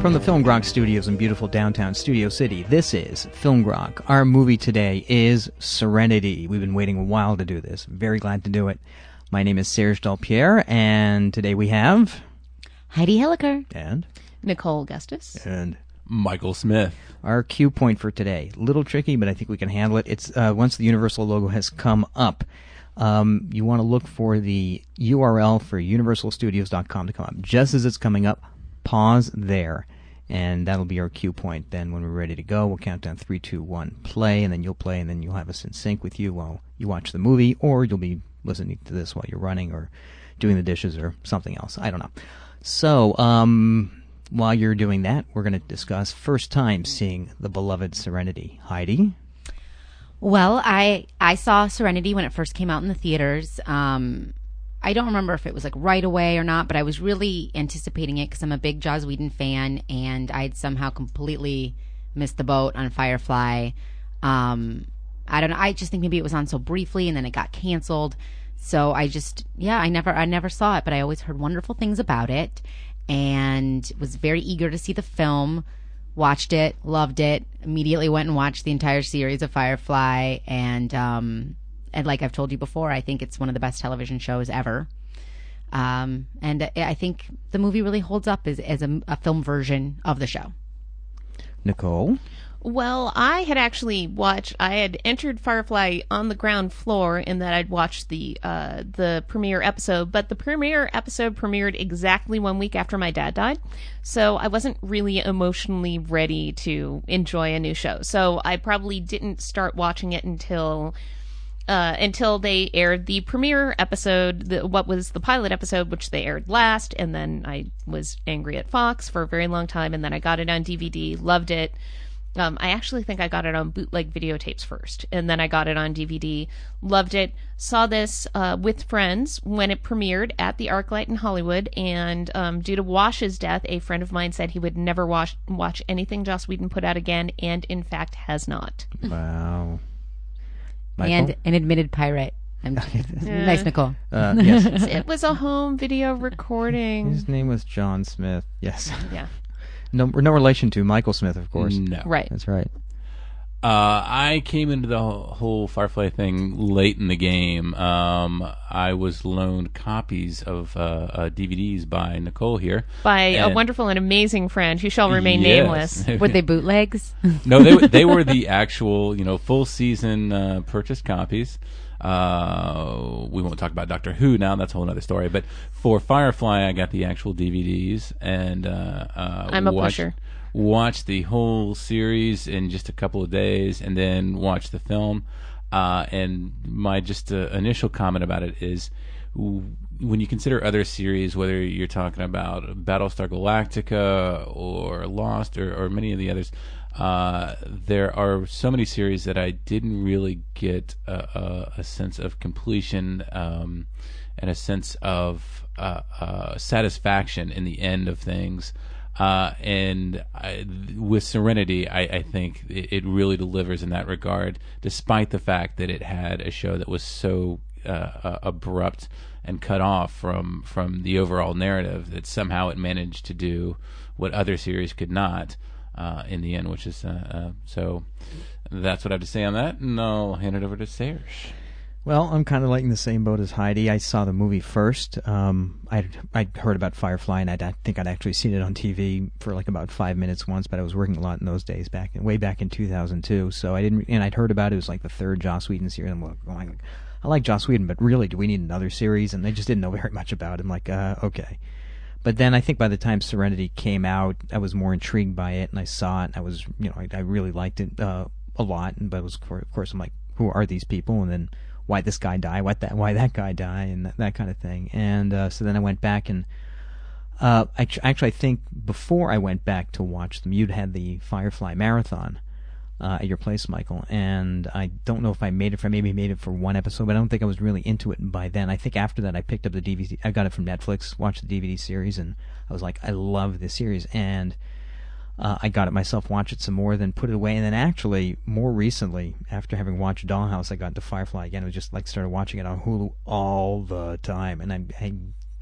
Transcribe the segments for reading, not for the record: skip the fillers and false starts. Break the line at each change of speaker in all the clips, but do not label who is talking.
From the Film Grok studios in beautiful downtown Studio City, this is Film Grok. Our movie today is Serenity. We've been waiting a while to do this. Very glad to do it. My name is Serge Delpierre, and today we have...
Heidi Hilliker.
And...
Nicole Augustus.
And...
Michael Smith.
Our cue point for today. A little tricky, but I think we can handle it. It's once the Universal logo has come up, you want to look for the URL for universalstudios.com to come up. Just as it's coming up, pause there, and that'll be our cue point. Then when we're ready to go, we'll count down 3, 2, 1, play, and then you'll play, and then you'll have us in sync with you while you watch the movie, or you'll be listening to this while you're running or doing the dishes or something else. I don't know. So, while you're doing that, we're going to discuss first time seeing the beloved Serenity. Heidi?
Well, I saw Serenity when it first came out in the theaters. I don't remember if it was like right away or not, but I was really anticipating it because I'm a big Joss Whedon fan, and I'd somehow completely missed the boat on Firefly. I don't know. I just think maybe it was on so briefly, and then it got canceled. So I never saw it, but I always heard wonderful things about it, and was very eager to see the film. Watched it, loved it, immediately went and watched the entire series of Firefly, and like I've told you before, I think it's one of the best television shows ever. And I think the movie really holds up as a film version of the show.
Nicole?
Well, I had entered Firefly on the ground floor in that I'd watched the premiere episode, but the premiere episode premiered exactly 1 week after my dad died, so I wasn't really emotionally ready to enjoy a new show. So I probably didn't start watching it until they aired the premiere episode, what was the pilot episode, which they aired last, and then I was angry at Fox for a very long time, and then I got it on DVD, loved it. I actually think I got it on bootleg videotapes first, and then I got it on DVD, loved it, saw this with friends when it premiered at the ArcLight in Hollywood, and due to Wash's death, a friend of mine said he would never watch anything Joss Whedon put out again, and in fact has not.
Wow. Michael?
And an admitted pirate. Nice, Nicole.
Yes.
It was a home video recording.
His name was John Smith. Yes.
Yeah.
No relation to Michael Smith, of course.
No.
Right.
That's right.
I came into the whole Firefly thing late in the game. I was loaned copies of DVDs by Nicole here.
By a wonderful and amazing friend who shall remain nameless.
Were they bootlegs?
No, they were the actual, full season purchased copies. We won't talk about Doctor Who now. That's a whole other story. But for Firefly, I got the actual DVDs, and
I'm a pusher.
Watched the whole series in just a couple of days, and then watched the film. And my just initial comment about it is, when you consider other series, whether you're talking about Battlestar Galactica or Lost or many of the others, there are so many series that I didn't really get a sense of completion and a sense of satisfaction in the end of things. With Serenity, I think it really delivers in that regard, despite the fact that it had a show that was so abrupt and cut off from the overall narrative, that somehow it managed to do what other series could not. In the end, which is so that's what I have to say on that, and I'll hand it over to Serge.
Well, I'm kind of like in the same boat as Heidi. I saw the movie first. I'd heard about Firefly, and I think I'd actually seen it on TV for like about 5 minutes once, but I was working a lot in those days, way back in 2002. So I didn't, and I'd heard about it. It was like the third Joss Whedon series. I'm going, I like Joss Whedon, but really, do we need another series? And they just didn't know very much about it. I'm like, okay. But then I think by the time Serenity came out, I was more intrigued by it, and I saw it, and I was, I really liked it a lot. But it was, of course, I'm like, who are these people? And then why this guy die? Why that guy die? And that kind of thing. And so then I went back, and I think before I went back to watch them, you'd had the Firefly marathon at your place, Michael, and I don't know if I made it for one episode, but I don't think I was really into it by then. I think after that I picked up the DVD. I got it from Netflix, watched the DVD series, and I was like, I love this series, and I got it myself, watched it some more, then put it away, and then actually, more recently, after having watched Dollhouse, I got into Firefly again. I was just like started watching it on Hulu all the time, and I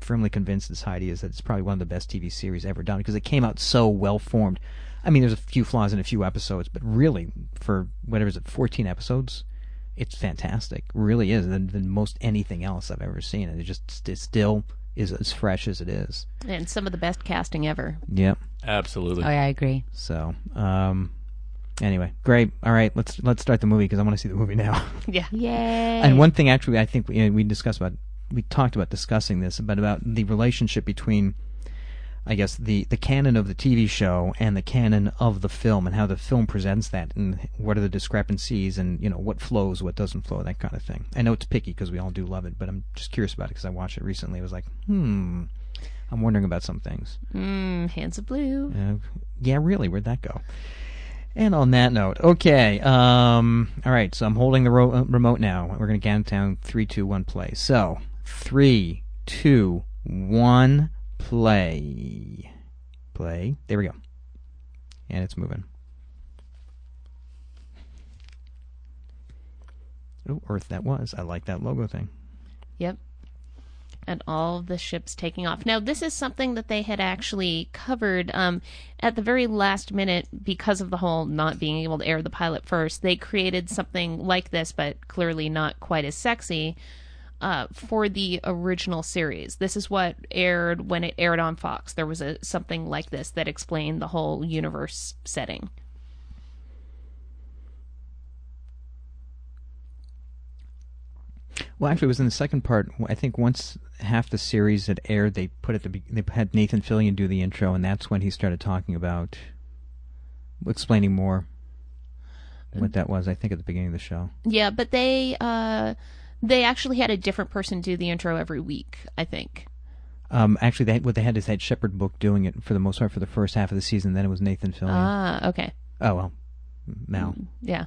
firmly convinced, as Heidi is, that it's probably one of the best TV series ever done because it came out so well formed. I mean, there's a few flaws in a few episodes, but really, for whatever is it, 14 episodes, it's fantastic. Really is than most anything else I've ever seen, and it still is as fresh as it is.
And some of the best casting ever.
Yep.
Absolutely.
Oh yeah, I agree.
So, anyway, great. All right, let's start the movie because I want to see the movie now.
Yeah.
Yay!
And one thing, actually, I think we talked about discussing this, but about the relationship between, I guess, the canon of the TV show and the canon of the film, and how the film presents that, and what are the discrepancies, and what flows, what doesn't flow, that kind of thing. I know it's picky because we all do love it, but I'm just curious about it because I watched it recently. I was like, I'm wondering about some things.
Hands of Blue.
Yeah, really, where'd that go? And on that note, okay, all right, so I'm holding the remote now. We're going to count down 3, 2, 1, play. So, 3, 2, 1, play. Play. There we go. And it's moving. Oh, Earth that was. I like that logo thing.
Yep. And all the ships taking off. Now, this is something that they had actually covered at the very last minute because of the whole not being able to air the pilot first. They created something like this, but clearly not quite as sexy, for the original series. This is what aired when it aired on Fox. There was something like this that explained the whole universe setting.
Well, actually, it was in the second part. I think once half the series had aired, they had Nathan Fillion do the intro, and that's when he started talking about explaining more what that was. I think at the beginning of the show.
Yeah, but they actually had a different person do the intro every week, I think.
Actually, what they had is Shepard Book doing it for the most part for the first half of the season. Then it was Nathan Fillion.
Ah, okay.
Oh well, Mal.
Yeah.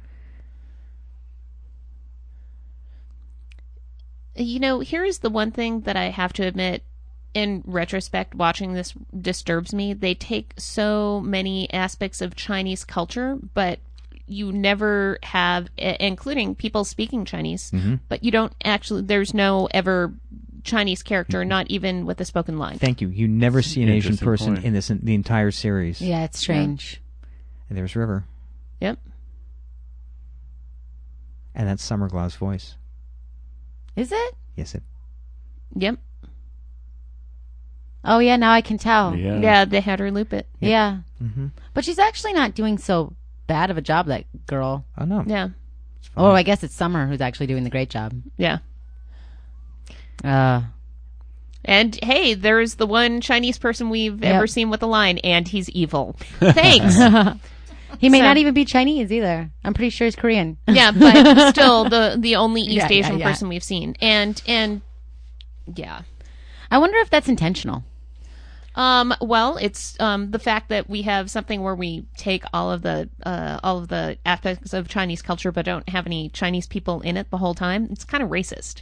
Here's the one thing that I have to admit, in retrospect, watching this disturbs me. They take so many aspects of Chinese culture, but you never have, including people speaking Chinese, but you don't actually, there's no ever Chinese character, not even with a spoken line.
Thank you. You never see an Asian person
point.
in the entire series.
Yeah, it's strange.
And there's River.
Yep.
And that's Summerglow's voice.
Is it?
Yes, it.
Yep.
Oh yeah, now I can tell.
Yeah, they had her loop it.
Yeah.
Mm-hmm.
But she's actually not doing so bad of a job, that girl.
Oh no.
Yeah.
Oh, I guess it's Summer who's actually doing the great job.
Yeah. And hey, there's the one Chinese person we've ever seen with a line, and he's evil. Thanks.
He may not even be Chinese either. I'm pretty sure he's Korean.
Yeah, but still the only East Asian person we've seen. And yeah.
I wonder if that's intentional.
Well, it's the fact that we have something where we take all of the aspects of Chinese culture but don't have any Chinese people in it the whole time. It's kind of racist.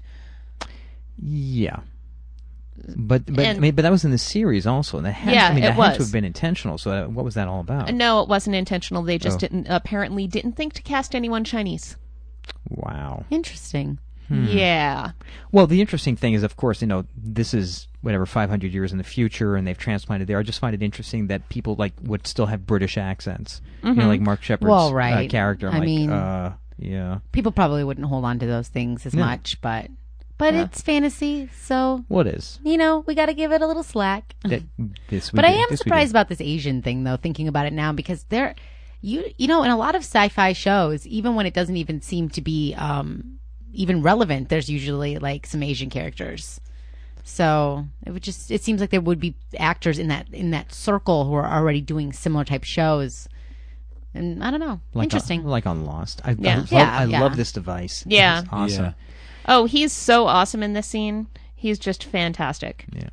Yeah. But that was in the series also, and that had to have been intentional. So what was that all about?
No, it wasn't intentional. They just didn't think to cast anyone Chinese.
Wow.
Interesting.
Yeah.
Well, the interesting thing is, of course, this is 500 years in the future, and they've transplanted there. I just find it interesting that people would still have British accents, like Mark Shepard's character.
I mean,
yeah.
People probably wouldn't hold on to those things as much, but it's fantasy, so
what is?
We got to give it a little slack. But I am surprised about this Asian thing, though. Thinking about it now, because in a lot of sci-fi shows, even when it doesn't even seem to be even relevant, there's usually some Asian characters. So it seems like there would be actors in that circle who are already doing similar type shows. And I don't know, interesting.
Like on Lost. I love this device.
Yeah,
it's awesome.
Yeah.
Oh, he's so awesome in this scene. He's just fantastic.
Yeah.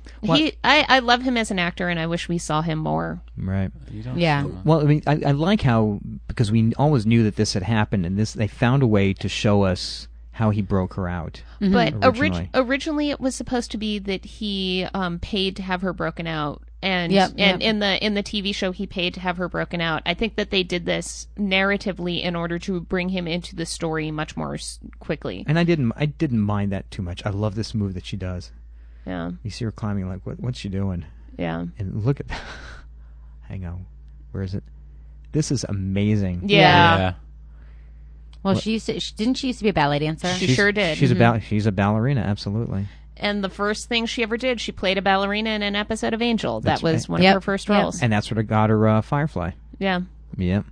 I love him as an actor, and I wish we saw him more.
Right.
Yeah.
Well, I mean, I like how, because we always knew that this had happened, and they found a way to show us how he broke her out.
Mm-hmm. But originally it was supposed to be that he paid to have her broken out. And in the TV show he paid to have her broken out. I think that they did this narratively in order to bring him into the story much more quickly.
And I didn't mind that too much. I love this move that she does.
Yeah.
You see her climbing, like, what's she doing?
Yeah.
And look at hang on, where is it? This is amazing.
Yeah.
Well, didn't she used to be a ballet dancer?
She sure did.
She's a ballerina, absolutely.
And the first thing she ever did, she played a ballerina in an episode of Angel.
That's
that was
right.
one of her first roles.
And that's what got her Firefly.
Yeah.
Yep.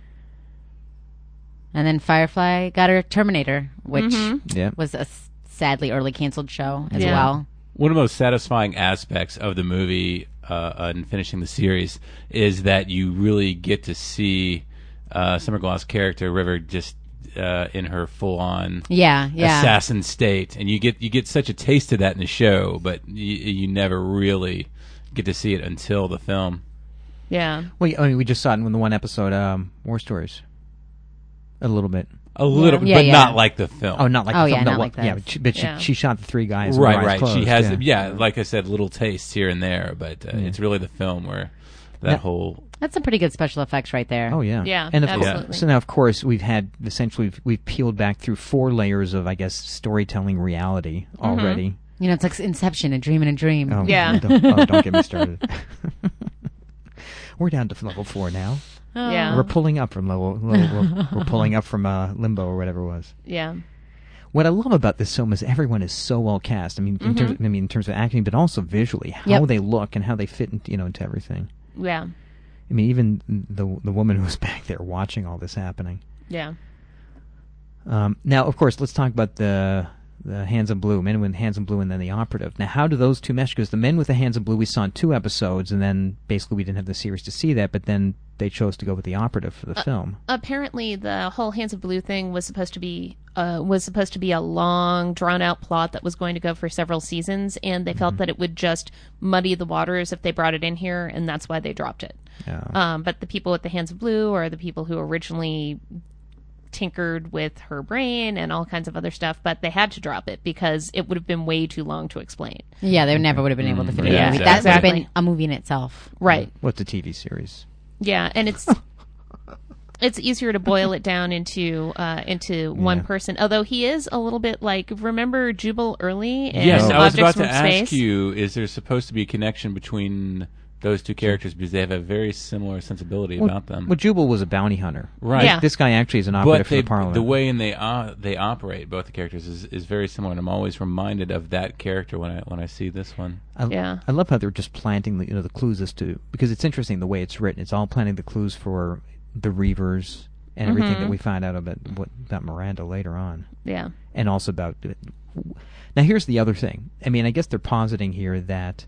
And then Firefly got her Terminator, which
Yep.
was a sadly early canceled show as
Yeah.
well.
One of the most satisfying aspects of the movie and finishing the series is that you really get to see Summer Glau's character River just in her full-on assassin state, and you get such a taste of that in the show, but you never really get to see it until the film.
Yeah.
Well, I mean, we just saw it in the one episode, War Stories. A little bit.
A little bit,
Yeah,
but
yeah.
not like the film.
Oh, not like
Oh,
the
yeah,
film.
not
No,
like
yeah,
this.
but she shot the three guys. with their eyes
Right.
closed,
She has,
yeah.
like I said, little tastes here and there, but it's really the film where that whole.
That's some pretty good special effects right there.
Oh yeah,
Yeah,
and
absolutely.
So now, of course, we've had essentially we've peeled back through 4 layers of, I guess, storytelling reality already.
You know, it's like Inception, a dream in a dream.
Oh
Yeah.
Don't get me started. We're down to level 4 now.
Yeah.
We're pulling up from we're pulling up from limbo or whatever it was.
Yeah.
What I love about this film is everyone is so well cast. I mean, in terms of acting, but also visually, how
Yep.
they look and how they fit, into everything.
Yeah.
I mean, even the woman who was back there watching all this happening.
Yeah.
Now, of course, let's talk about the Hands in Blue, Men with Hands in Blue, and then the Operative. Now, how do those two mesh? Because the Men with the Hands in Blue we saw in 2 episodes, and then basically we didn't have the series to see that, but then they chose to go with the Operative for the film.
Apparently, the whole Hands of Blue thing was supposed to be a long, drawn-out plot that was going to go for several seasons, and they felt that it would just muddy the waters if they brought it in here, and that's why they dropped it. But the people with the Hands of Blue are the people who originally tinkered with her brain and all kinds of other stuff, but they had to drop it because it would have been way too long to explain.
Yeah, they never would have been able to fit it in.
Yeah,
a movie. That would have
exactly.
been a movie in itself.
Right.
What's the TV series?
Yeah, and it's easier to boil it down into one person. Although he is a little bit like, remember Jubal Early in
Yes, I was
Objects
about
from
to ask
Space?
you: is there supposed to be a connection between those two characters because they have a very similar sensibility about them?
Well, Jubal was a bounty hunter.
Right.
Yeah.
This guy actually is an operative
But
for the Parliament.
the way they operate, both the characters, is very similar, and I'm always reminded of that character when I see this one.
I love how they're just planting the clues as to, because it's interesting the way it's written. It's all planting the clues for the Reavers and everything that we find out about Miranda later on.
Yeah.
And also about. Now here's the other thing. I mean, I guess they're positing here that.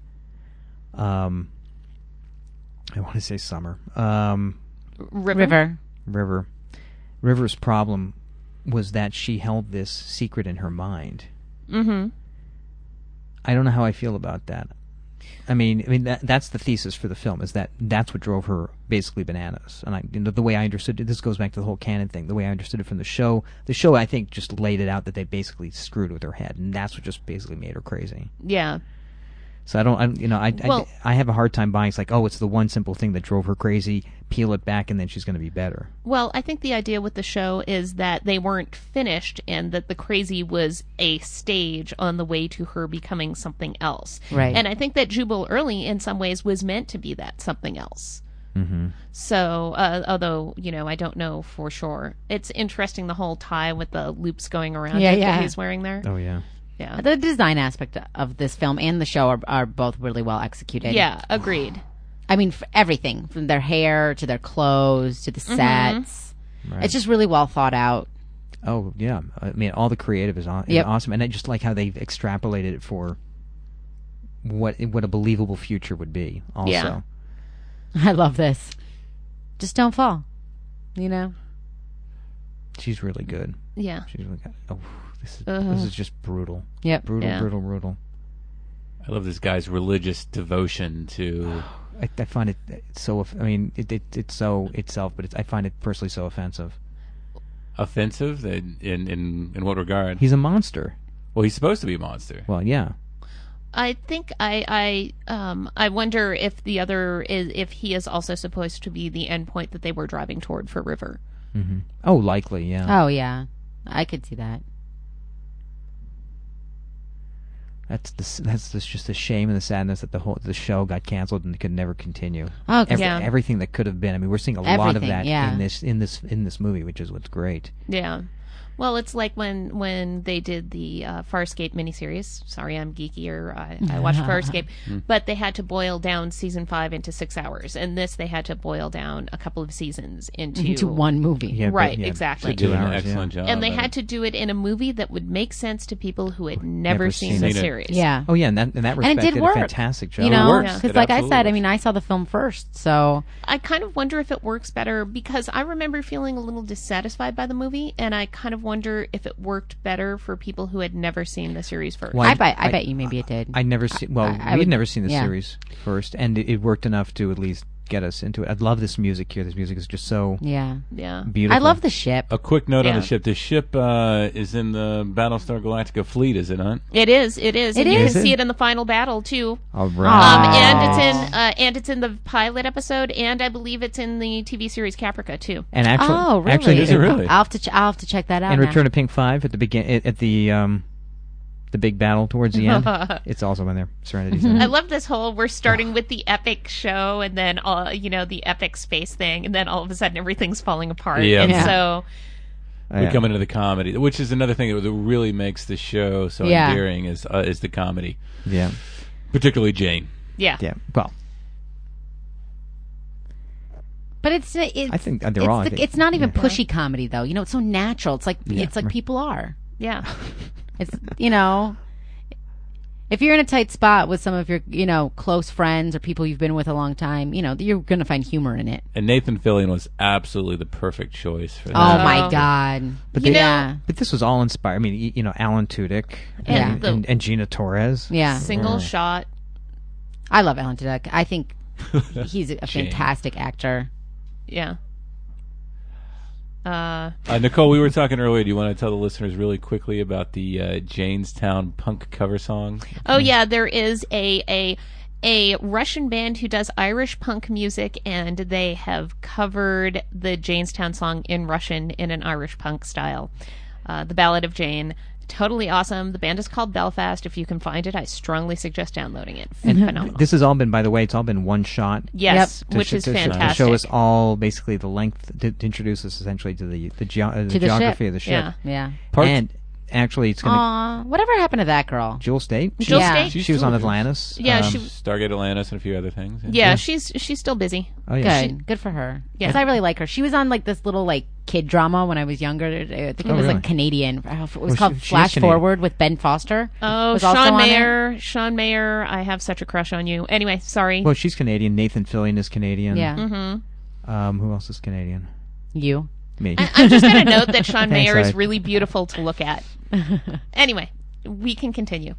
I want to say Summer.
River.
River's problem was that she held this secret in her mind. Mm-hmm. I don't know how I feel about that. I mean that's the thesis for the film, is that's what drove her basically bananas. And the way I understood it, this goes back to the whole canon thing. The way I understood it from the show I think just laid it out that they basically screwed with her head, and that's what just basically made her crazy.
Yeah.
So I have a hard time buying. It's like, oh, it's the one simple thing that drove her crazy. Peel it back, and then she's going to be better.
Well, I think the idea with the show is that they weren't finished and that the crazy was a stage on the way to her becoming something else.
Right.
And I think that Jubal Early, in some ways, was meant to be that something else. Mm-hmm. So, although, I don't know for sure. It's interesting, the whole tie with the loops going around that he's wearing there.
Oh yeah.
Yeah.
The design aspect of this film and the show are both really well executed.
Yeah, agreed.
I mean, for everything from their hair to their clothes to the sets.
Right.
It's just really well thought out.
Oh yeah. I mean, all the creative is awesome, and I just like how they've extrapolated it for what a believable future would be. Also,
Yeah.
I love this. Just don't fall.
she's really good.
Yeah.
She's really good. Oh, this is just brutal.
Yep.
Brutal,
Yeah.
brutal.
I love this guy's religious devotion to.
I find it so. I mean, it's so itself, but I find it personally so offensive.
Offensive in what regard?
He's a monster.
Well, he's supposed to be a monster.
Well, yeah.
I think I wonder if if he is also supposed to be the endpoint that they were driving toward for River.
Mm-hmm. Oh, likely, yeah.
Oh, yeah. I could see that.
That's just the shame and the sadness that the show got canceled and it could never continue.
Oh, 'cause
Yeah.
Everything that could have been. I mean, we're seeing a lot of
Everything,
that
yeah.
in this movie, which is what's great.
Yeah. Well, it's like when they did the Farscape miniseries. Sorry, I'm geeky, or I watched Farscape, but they had to boil down season 5 into 6 hours, and this they had to boil down a couple of seasons
into one movie.
Yeah, but,
Right,
yeah,
exactly.
Should do
2
an
hours,
excellent job.
And they
of
had
it.
to do it in a movie that would make sense to people who had never
Never
seen
seen
the
it.
series.
Yeah.
Oh yeah, in that respect,
And it did
did
work.
a fantastic job.
You know,
works.
because
It
like I
absolutely
said, I
works.
mean, I saw the film first, so
I kind of wonder if it works better because I remember feeling a little dissatisfied by the movie, and I kind of wonder if it worked better for people who had never seen the series first.
Well,
I bet you maybe it did.
I'd never seen. Well,
I
we'd
would-
never seen the
yeah.
series first, and it worked enough to at least get us into it. I love this music here. This music is just so
Yeah.
Yeah.
beautiful.
I love the ship.
A quick note on
Yeah.
the ship. The ship is in the Battlestar Galactica fleet, is it not?
It is. It is.
It
and you
is.
can see
Is it?
it in the final battle too.
All right.
And it's in the pilot episode, and I believe it's in the TV series Caprica too.
And actually,
Oh, really?
actually,
Is it really?
I'll have to check that out.
in
now.
Return of Pink 5 at the at the big battle towards the end, it's also in there. Serenity's in
I
it.
love this whole we're starting with the epic show, and then all the epic space thing, and then all of a sudden everything's falling apart.
Yeah.
And
Yeah.
so
Oh,
We
yeah.
come into the comedy, which is another thing that really makes the show so
Yeah.
endearing is the comedy,
Yeah,
particularly Jane.
yeah.
yeah. Well,
But it's
I think they're all. I think-
it's not even
yeah.
pushy comedy though. You know, it's so natural. It's like people are.
Yeah.
It's if you're in a tight spot with some of your close friends or people you've been with a long time, you're going to find humor in it.
And Nathan Fillion was absolutely the perfect choice for that.
Oh
Oh.
my god!
But
You
they-
know-
But this was all inspired. I mean, Alan Tudyk
And the-
and Gina Torres.
Yeah,
Single shot.
I love Alan Tudyk. I think he's a
Jane.
fantastic actor.
Yeah.
Nicole, we were talking earlier. Do you want to tell the listeners really quickly about the Janestown punk cover song?
Oh yeah, there is a Russian band who does Irish punk music, and they have covered the Janestown song in Russian in an Irish punk style. The Ballad of Jane. Totally awesome. The band is called Belfast. If you can find it, I strongly suggest downloading it. Phenomenal.
This has all been, by the way, it's all been one shot.
Yes,
to
which
sh-
is
to sh-
fantastic.
To show us all basically the length, to introduce us essentially to the geography
ship.
of the ship.
Yeah.
Yeah.
And actually, it's going to.
Aw, whatever happened to that girl?
Jewel State?
Jewel
Yeah.
State.
She was on
She's still-
Atlantis.
Yeah, she.
Stargate Atlantis and a few other things.
Yeah, she's still busy.
Oh, yeah.
Good for her.
Yeah.
Because I really like her. She was on like this little like kid drama when I was younger. I think it
Oh,
was
really?
like Canadian. It was
Well,
called
she is
Flash
Canadian.
Forward with Ben Foster.
Oh,
Was also
Sean
on it.
Mayer. Sean Mayer. I have such a crush on you. Anyway, sorry.
Well, she's Canadian. Nathan Fillion is Canadian.
Yeah.
Mm-hmm.
Who else is Canadian?
You.
Me.
I'm just going to note that Sean
Thanks,
Mayer is
Ike.
really beautiful to look at. Anyway, we can continue.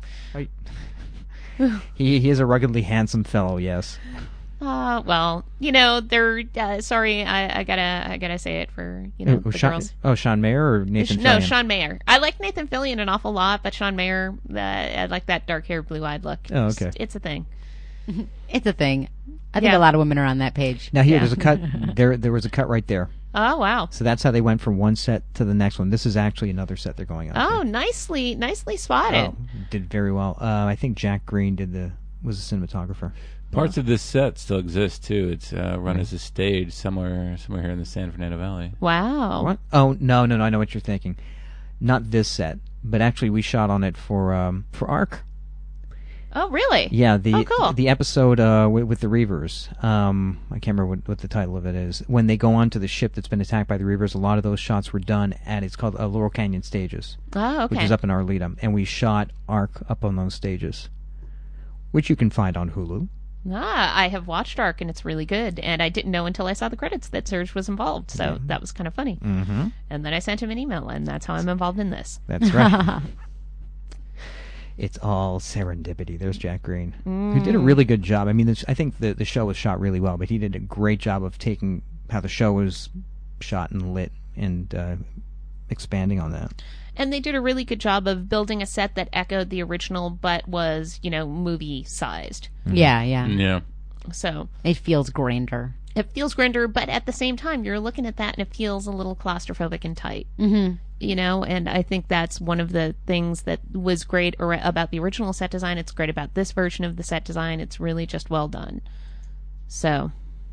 He is a ruggedly handsome fellow. Yes.
Well, they're sorry. I gotta say it for the girls.
Sean Mayer or Nathan Fillion?
No, Sean Mayer. I like Nathan Fillion an awful lot, but Sean Mayer, I like that dark-haired, blue-eyed look.
Oh, okay.
It's a thing.
It's a thing. I think
Yeah.
a lot of women are on that page.
Now here,
Yeah.
there's a cut. There was a cut right there.
Oh wow.
So that's how they went from one set to the next one. This is actually another set they're going on.
Oh,
to.
nicely spotted.
Oh, did very well. I think Jack Green was the cinematographer.
Parts of this set still exist too. It's run as a stage somewhere here in the San Fernando Valley.
Wow.
What? Oh no! I know what you're thinking. Not this set, but actually we shot on it for ARC.
Oh, really?
Yeah,
Oh, cool.
the episode with the Reavers. I can't remember what the title of it is. When they go onto the ship that's been attacked by the Reavers, a lot of those shots were done at it's called Laurel Canyon Stages,
Oh, okay.
which is up in Arleta, and we shot ARC up on those stages, which you can find on Hulu.
I have watched ARC, and it's really good. And I didn't know until I saw the credits that Serge was involved, so that was kind of funny.
Mm-hmm.
And then I sent him an email, and that's how I'm involved in this.
That's right. It's all serendipity. There's Jack Green, who did a really good job. I mean, I think the show was shot really well, but he did a great job of taking how the show was shot and lit and expanding on that.
And they did a really good job of building a set that echoed the original, but was, movie-sized.
Yeah.
Yeah.
So
It feels grander.
it feels grander, but at the same time, you're looking at that, and it feels a little claustrophobic and tight.
Mm-hmm.
you know, and I think that's one of the things that was great about the original set design. It's great about this version of the set design. It's really just well done. So.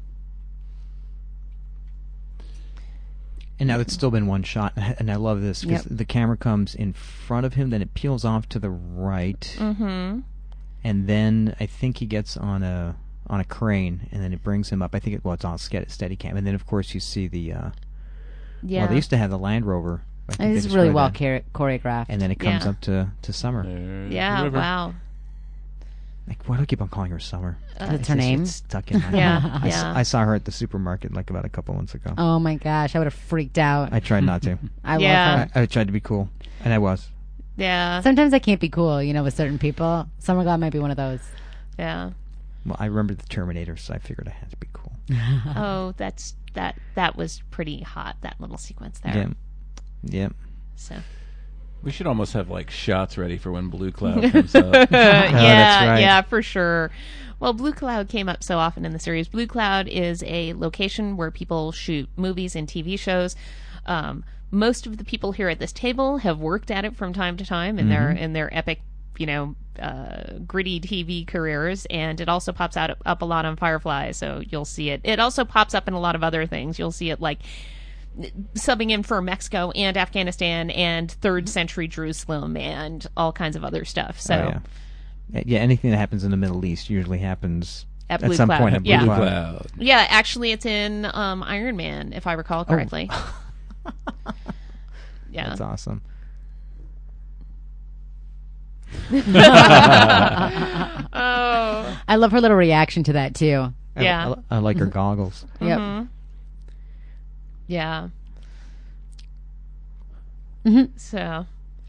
And now it's still been one shot, and I love this because
Yep.
the camera comes in front of him, then it peels off to the right, and then I think he gets on a crane, and then it brings him up. I think it's on steady cam, and then of course you see the. Well, they used to have the Land Rover. I think
This
they
is really well
destroyed that.
choreographed.
And then it comes
Yeah.
up to Summer.
There's
Yeah,
the river.
wow.
Like, why do I keep on calling her Summer?
That's her name?
It's stuck in my
Yeah,
I,
yeah.
I saw her at the supermarket like about a couple months ago.
Oh my gosh, I would have freaked out.
I tried not to.
I
Yeah.
love her.
I tried to be cool, and I was.
Yeah,
Sometimes I can't be cool, you know, with certain people. Summer God might be one of those.
yeah.
Well, I remembered the Terminator, so I figured I had to be cool.
Oh, that was pretty hot, that little sequence there.
Yeah. Yeah.
So.
We should almost have like shots ready for when Blue Cloud comes up.
that's right.
Yeah, for sure. Well, Blue Cloud came up so often in the series. Blue Cloud is a location where people shoot movies and TV shows. Most of the people here at this table have worked at it from time to time in their epic, you know, gritty TV careers, and it also pops up a lot on Firefly. So you'll see it. It also pops up in a lot of other things. You'll see it like subbing in for Mexico and Afghanistan and 3rd century Jerusalem and all kinds of other stuff. So.
Oh, yeah. Yeah, anything that happens in the Middle East usually happens
At
at
Blue
some
Cloud.
point at Blue
Yeah.
Blue
Cloud.
Cloud.
Yeah, actually, it's in Iron Man, if I recall correctly. Yeah.
That's awesome.
Oh,
I love her little reaction to that too.
Yeah.
I like her goggles.
Yep.
yeah. So,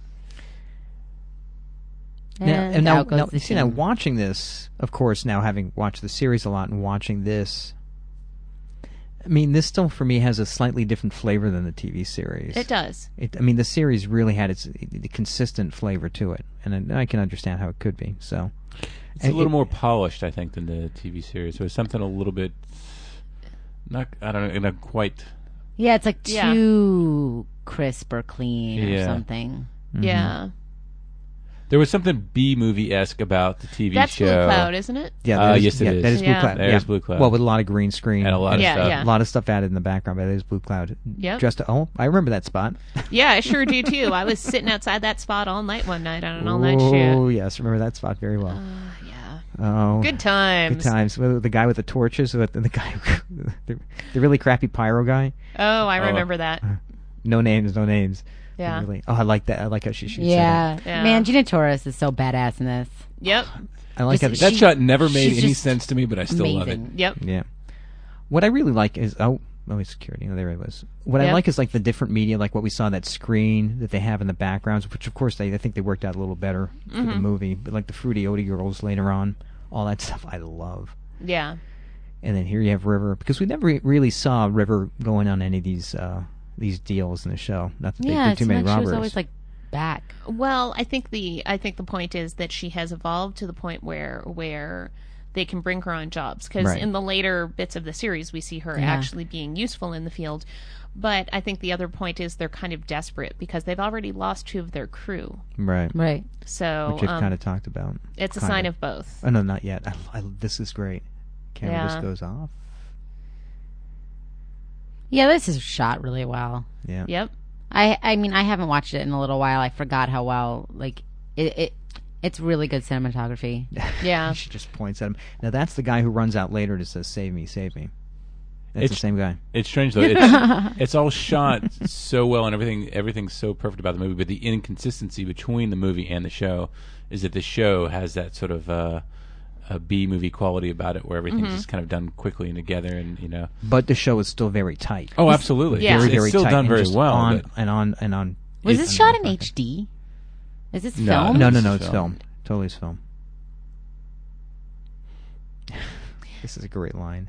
And
now,
out goes the
you see, now
team.
watching this, of course, now having watched the series a lot and watching this, I mean, this still for me has a slightly different flavor than the TV series.
it does.
I mean, the series really had its consistent flavor to it, and I can understand how it could be. So,
It's a little more polished, I think, than the TV series. So it's something a little bit not quite.
Yeah, it's like
Yeah.
too crisp or clean or
Yeah.
something.
Yeah.
There was something B-movie-esque about the TV
That's
show.
Blue Cloud, isn't it?
Yeah,
yes, it is.
That is Blue
Yeah.
Cloud.
There's
yeah.
Blue Cloud.
Well, with a lot of green screen
And a lot of
Yeah,
stuff.
yeah.
a lot of stuff added in the background, but it is Blue Cloud.
Yep.
I remember that spot.
Yeah, I sure do too. I was sitting outside that spot all night one night on an all-night
Oh
shoot.
yes, remember that spot very well.
Yeah.
Oh,
Good times.
good times. With the guy with the torches, with the guy, the really crappy pyro guy.
Oh, I remember that.
No names, no names.
Yeah.
Really. Oh, I like that. I like how she shoots.
Yeah.
Yeah.
Man, Gina Torres is so badass in this.
Yep.
I like how.
Just-
That
She-
shot never made
she's
any
just
sense to me, but I still love it.
Amazing.
Yep.
Yeah. What I really like is security. Oh, there it was. What I
Yep.
like is like the different media, like what we saw that screen that they have in the backgrounds, which of course I think they worked out a little better for the movie. But like the Fruity Oaty girls later on, all that stuff I love.
Yeah.
And then here you have River, because we never really saw River going on any of these deals in the show. Not that they
Yeah,
did too many
she was
robberies.
always like back.
Well, I think the point is that she has evolved to the point where they can bring her on jobs, because
Right.
in the later bits of the series we see her
Yeah.
actually being useful in the field. But I think the other point is they're kind of desperate because they've already lost 2 of their crew.
right.
Right.
So
Which I've kind of talked about.
it's a
kind
sign
of.
of both.
Oh no, not yet. This is great. Camera
Yeah.
just goes off.
Yeah, this is shot really well.
Yeah.
Yep.
I mean, I haven't watched it in a little while. I forgot how well, like, it's really good cinematography.
Yeah.
She just points at him. Now that's the guy who runs out later and says, "Save me, save me." That's the
It's-
same guy.
It's strange though. It's all shot so well, and everything's so perfect about the movie. But the inconsistency between the movie and the show is that the show has that sort of a B movie quality about it, where everything's just kind of done quickly and together, and you know.
But the show is still very tight.
Oh, absolutely.
Yeah.
very,
It's
very
still
tight.
done
and
very
just
well.
On
but-
and on and on.
Was
It's
this shot in
perfect.
HD? Is this
No,
filmed?
No,
This is
it's filmed. Totally is filmed. This is a great line.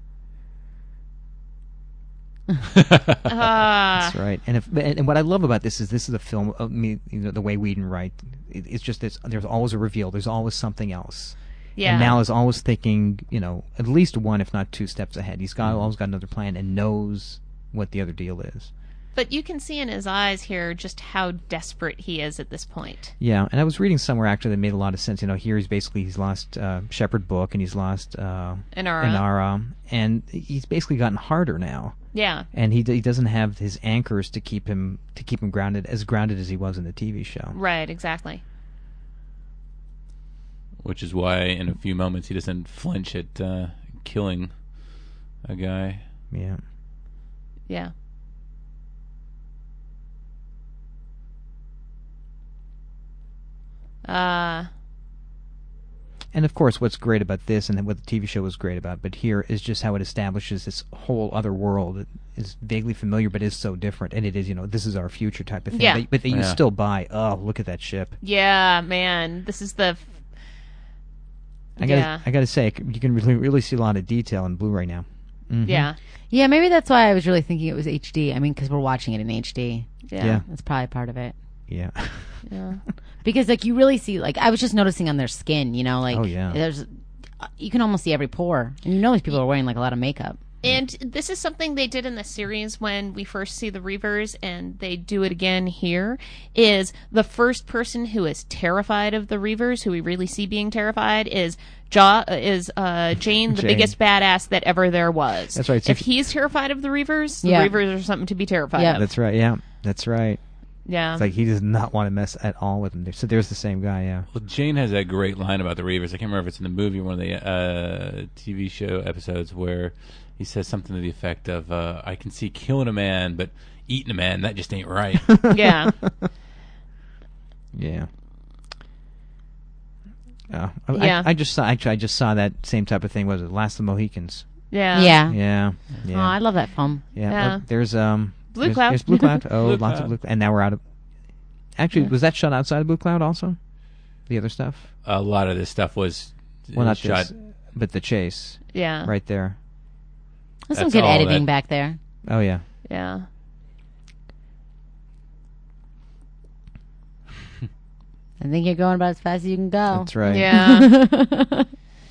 That's right. And what I love about this is a film. The way Whedon writes, it's just there's always a reveal. There's always something else.
Yeah.
And Mal is always thinking, at least 1, if not 2 steps ahead. He's always got another plan and knows what the other deal is.
But you can see in his eyes here just how desperate he is at this point.
Yeah, and I was reading somewhere actually that made a lot of sense. You know, here he's lost Shepherd Book and he's lost Inara, and he's basically gotten harder now.
Yeah.
And he doesn't have his anchors to keep him grounded as he was in the TV show.
Right, exactly.
Which is why in a few moments he doesn't flinch at killing a guy.
Yeah.
Yeah.
And of course, what's great about this, and what the TV show was great about, but here is just how it establishes this whole other world that is vaguely familiar, but is so different. And it is, this is our future type of thing.
Yeah.
But you still buy. Oh, look at that ship.
Yeah, man, this is the.
I gotta say, you can really see a lot of detail in Blu-ray now. Mm-hmm.
Yeah.
Yeah, maybe that's why I was really thinking it was HD. I mean, because we're watching it in HD.
Yeah.
That's probably part of it.
Yeah.
Yeah.
Because you really see, I was just noticing on their skin,
Oh, yeah.
there's, you can almost see every pore, and these people are wearing a lot of makeup.
And this is something they did in the series when we first see the Reavers, and they do it again here, is the first person who is terrified of the Reavers, who we really see being terrified, is Jane, the biggest badass that ever there was.
That's right.
If he's terrified of the Reavers, the
Yeah.
Reavers are something to be terrified
Yeah.
of.
That's right. Yeah. That's right.
Yeah.
It's like he does not want to mess at all with him. So there's the same guy, yeah.
Well, Jane has that great line about the Reavers. I can't remember if it's in the movie or one of the TV show episodes where he says something to the effect of, I can see killing a man, but eating a man, that just ain't right.
Yeah.
Yeah.
Yeah.
I just saw that same type of thing. Was it Last of the Mohicans?
Yeah.
Yeah.
Yeah.
Oh, I love that film.
Yeah.
Yeah.
Oh, there's
Blue Cloud.
There's Blue Cloud. Oh,
Blue
lots
Cloud.
of Blue Cloud. And now we're out of. Actually, was that shot outside of Blue Cloud also? The other stuff?
A lot of this stuff was
Well, not
shot.
this, but the chase
Yeah.
right there.
There's some
That's
good
all
editing
that-
back there.
Oh yeah.
Yeah.
I think you're going about as fast as you can go.
That's right.
Yeah.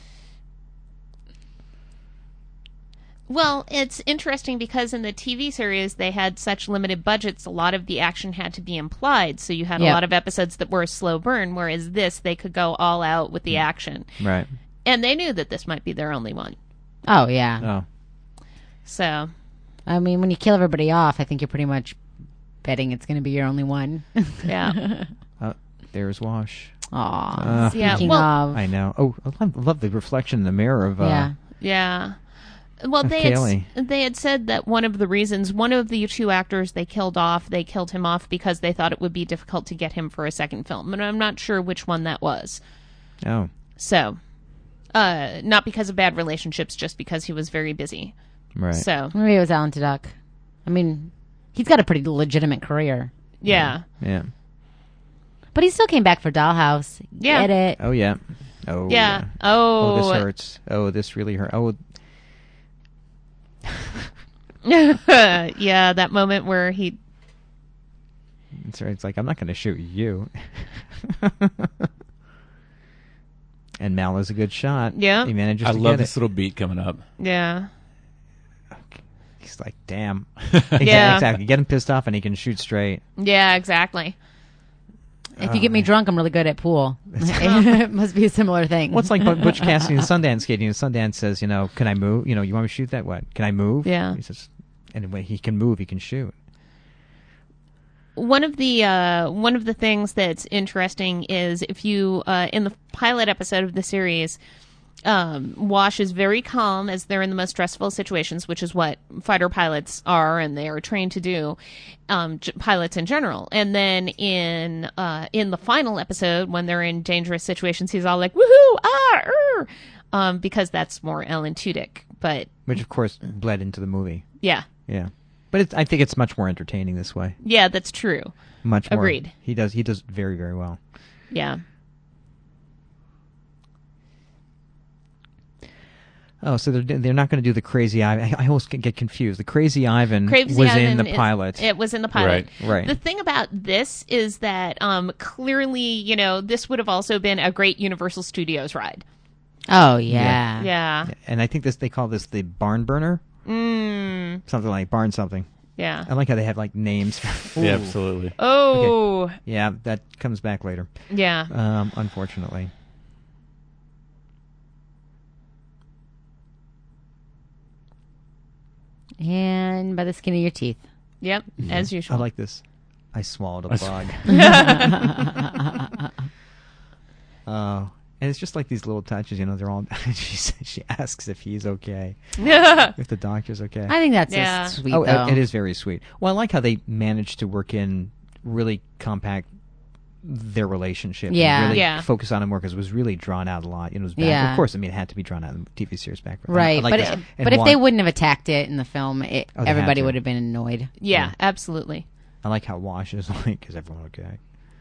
Well, it's interesting because in the TV series they had such limited budgets, a lot of the action had to be implied. So you had a
Yep.
lot of episodes that were a slow burn, whereas this, they could go all out with the action.
Right.
And they knew that this might be their only one.
Oh, yeah.
Oh.
So,
I mean, when you kill everybody off, I think you're pretty much betting it's going to be your only one.
yeah.
There's Wash.
Aw.
Yeah,
Speaking
well-
of.
I know. Oh, I love the reflection in the mirror of.
Yeah.
Yeah. Well,
Kaylee.
they had said that one of the reasons, one of the two actors they killed him off because they thought it would be difficult to get him for a second film. And I'm not sure which one that was.
Oh.
So, not because of bad relationships, just because he was very busy.
Right.
So,
Maybe it was Alan Tudyk. I mean, he's got a pretty legitimate career.
yeah.
Yeah.
But he still came back for Dollhouse.
Yeah.
Get it?
Oh yeah. Oh
Yeah.
Oh,
Oh.
this hurts. Oh, this really hurt. Oh.
Yeah, that moment where he...
It's right. It's like I'm not going to shoot you. And Mal is a good shot.
Yeah.
He manages
I
to
love
get
this
it.
little beat coming up.
Yeah.
He's like, damn.
Yeah.
Exactly. Get him pissed off and he can shoot straight.
Yeah, exactly.
If you get me drunk, I'm really good at pool. It must be a similar thing.
Well, it's like Butch Cassidy and Sundance skating. And Sundance says, can I move? You want me to shoot that? What? Can I move?
Yeah.
He says, and when he can move, he can shoot.
One of the things that's interesting is if you in the pilot episode of the series, Wash is very calm as they're in the most stressful situations, which is what fighter pilots are and they are trained to do, pilots in general. And then in the final episode, when they're in dangerous situations, he's all like woohoo because that's more Alan Tudyk. But
Which, of course, bled into the movie.
yeah,
Yeah. But I think it's much more entertaining this way.
yeah, that's true.
Much more.
Agreed.
He does very, very well.
Yeah.
Oh, so they're not going to do the Crazy Ivan. I always get confused. The Crazy Ivan
Crazy
was
Ivan
in the pilot.
It was in the pilot.
Right.
The thing about this is that clearly, this would have also been a great Universal Studios ride.
Oh, yeah.
Yeah.
And I think they call this the Barn Burner. Something like Barn something.
Yeah.
I like how they have like names.
Yeah, absolutely.
Oh.
Yeah, that comes back later.
Yeah.
Unfortunately.
And by the skin of your teeth.
Yep. As
I
usual.
like this. I swallowed a bug. And it's just like these little touches, they're all. She asks if he's okay, if the doctor's okay.
I think that's
Yeah.
just sweet,
Oh,
though.
it is very sweet. Well, I like how they managed to work in really compact their relationship. and
Yeah.
really
Yeah.
focus on it more because it was really drawn out a lot. It was back.
Yeah.
Of course, it had to be drawn out in the TV series back.
Right,
I like
but
that. And
but if they
Juan-
wouldn't have attacked it in the film,
they had
everybody
to.
would have been annoyed.
Yeah, absolutely.
I like how Wash is like, is everyone okay?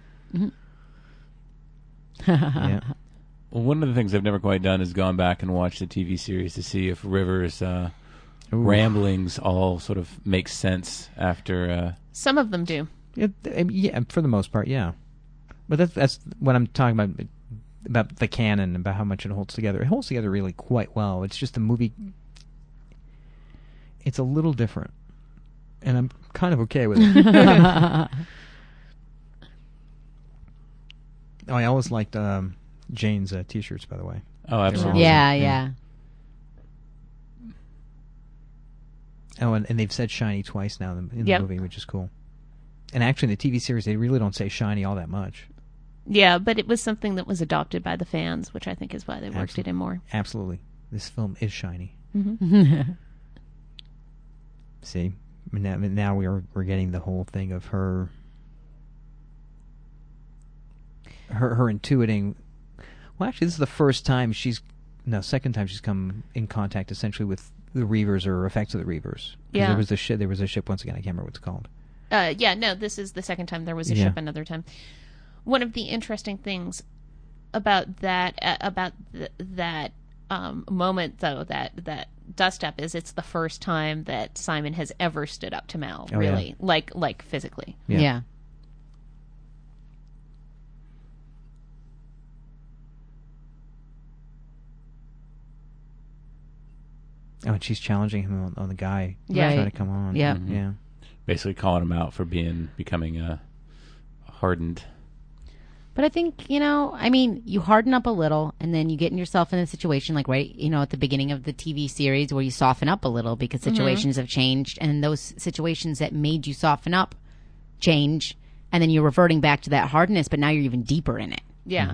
Mm-hmm.
Yeah.
Well, one of the things I've never quite done is gone back and watched the TV series to see if River's ramblings all sort of make sense after.
Some of them do.
Yeah, for the most part, yeah. But that's what I'm talking about the canon, about how much it holds together. It holds together really quite well. It's just the movie. It's a little different, and I'm kind of okay with it. Oh, I always liked Jane's T-shirts, by the way.
Oh, absolutely.
Yeah, yeah.
Oh, and they've said shiny twice now in the
Yep.
movie, which is cool. And actually, in the TV series, they really don't say shiny all that much.
Yeah, but it was something that was adopted by the fans, which I think is why they worked it in more.
Absolutely. This film is shiny.
Mm-hmm.
See? Now we're getting the whole thing of her intuiting. Well, actually, this is the second time she's come in contact essentially with the Reavers or effects of the Reavers. 'Cause
Yeah.
There was a ship once again. I can't remember what it's called.
This is the second time there was a ship another time. One of the interesting things about that moment, though, that dust up is it's the first time that Simon has ever stood up to Mal,
Oh,
really, like physically.
Yeah.
Yeah.
Oh, and she's challenging him on the guy
Yeah.
trying to come on.
Yeah.
Mhm.
Yeah.
Basically calling him out for becoming hardened.
But I think, you harden up a little and then you get yourself in a situation like at the beginning of the TV series where you soften up a little because situations have changed and those situations that made you soften up change and then you're reverting back to that hardness, but now you're even deeper in it,
Yeah.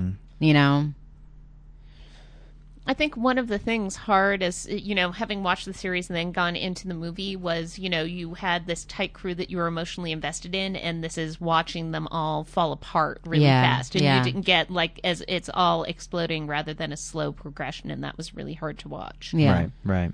I think one of the things hard as, having watched the series and then gone into the movie was, you had this tight crew that you were emotionally invested in, and this is watching them all fall apart really fast. And you didn't get, as it's all exploding rather than a slow progression, and that was really hard to watch.
Yeah.
Right.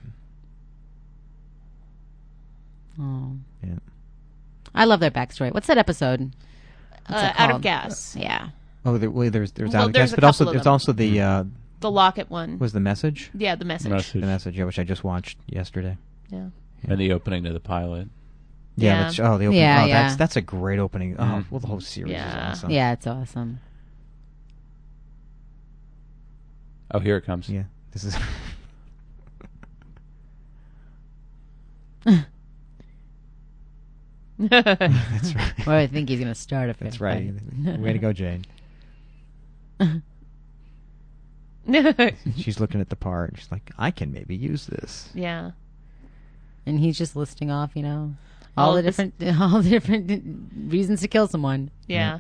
Oh.
Yeah.
I love their backstory. What's that episode? What's that
Out of
called?
Gas.
Yeah.
Oh, there's
Well,
out of
there's
gas,
a
but also
couple of
there's
them.
also the
The Locket one.
was the message.
Yeah, the message.
The message, yeah, which I just watched yesterday.
Yeah.
And the opening to the pilot.
Yeah.
The opening.
Yeah,
oh,
yeah.
that's a great opening. Oh,
Mhm.
well, the whole series
Yeah.
is awesome.
Yeah, it's awesome.
Oh, here it comes.
Yeah. This is. That's right.
Well, I think he's going to start a
That's
fifth
right.
fight.
Way to go, Jane. She's looking at the part. She's like, I can maybe use this.
Yeah.
And he's just listing off, all
All
the
of this-
different reasons to kill someone.
Yeah.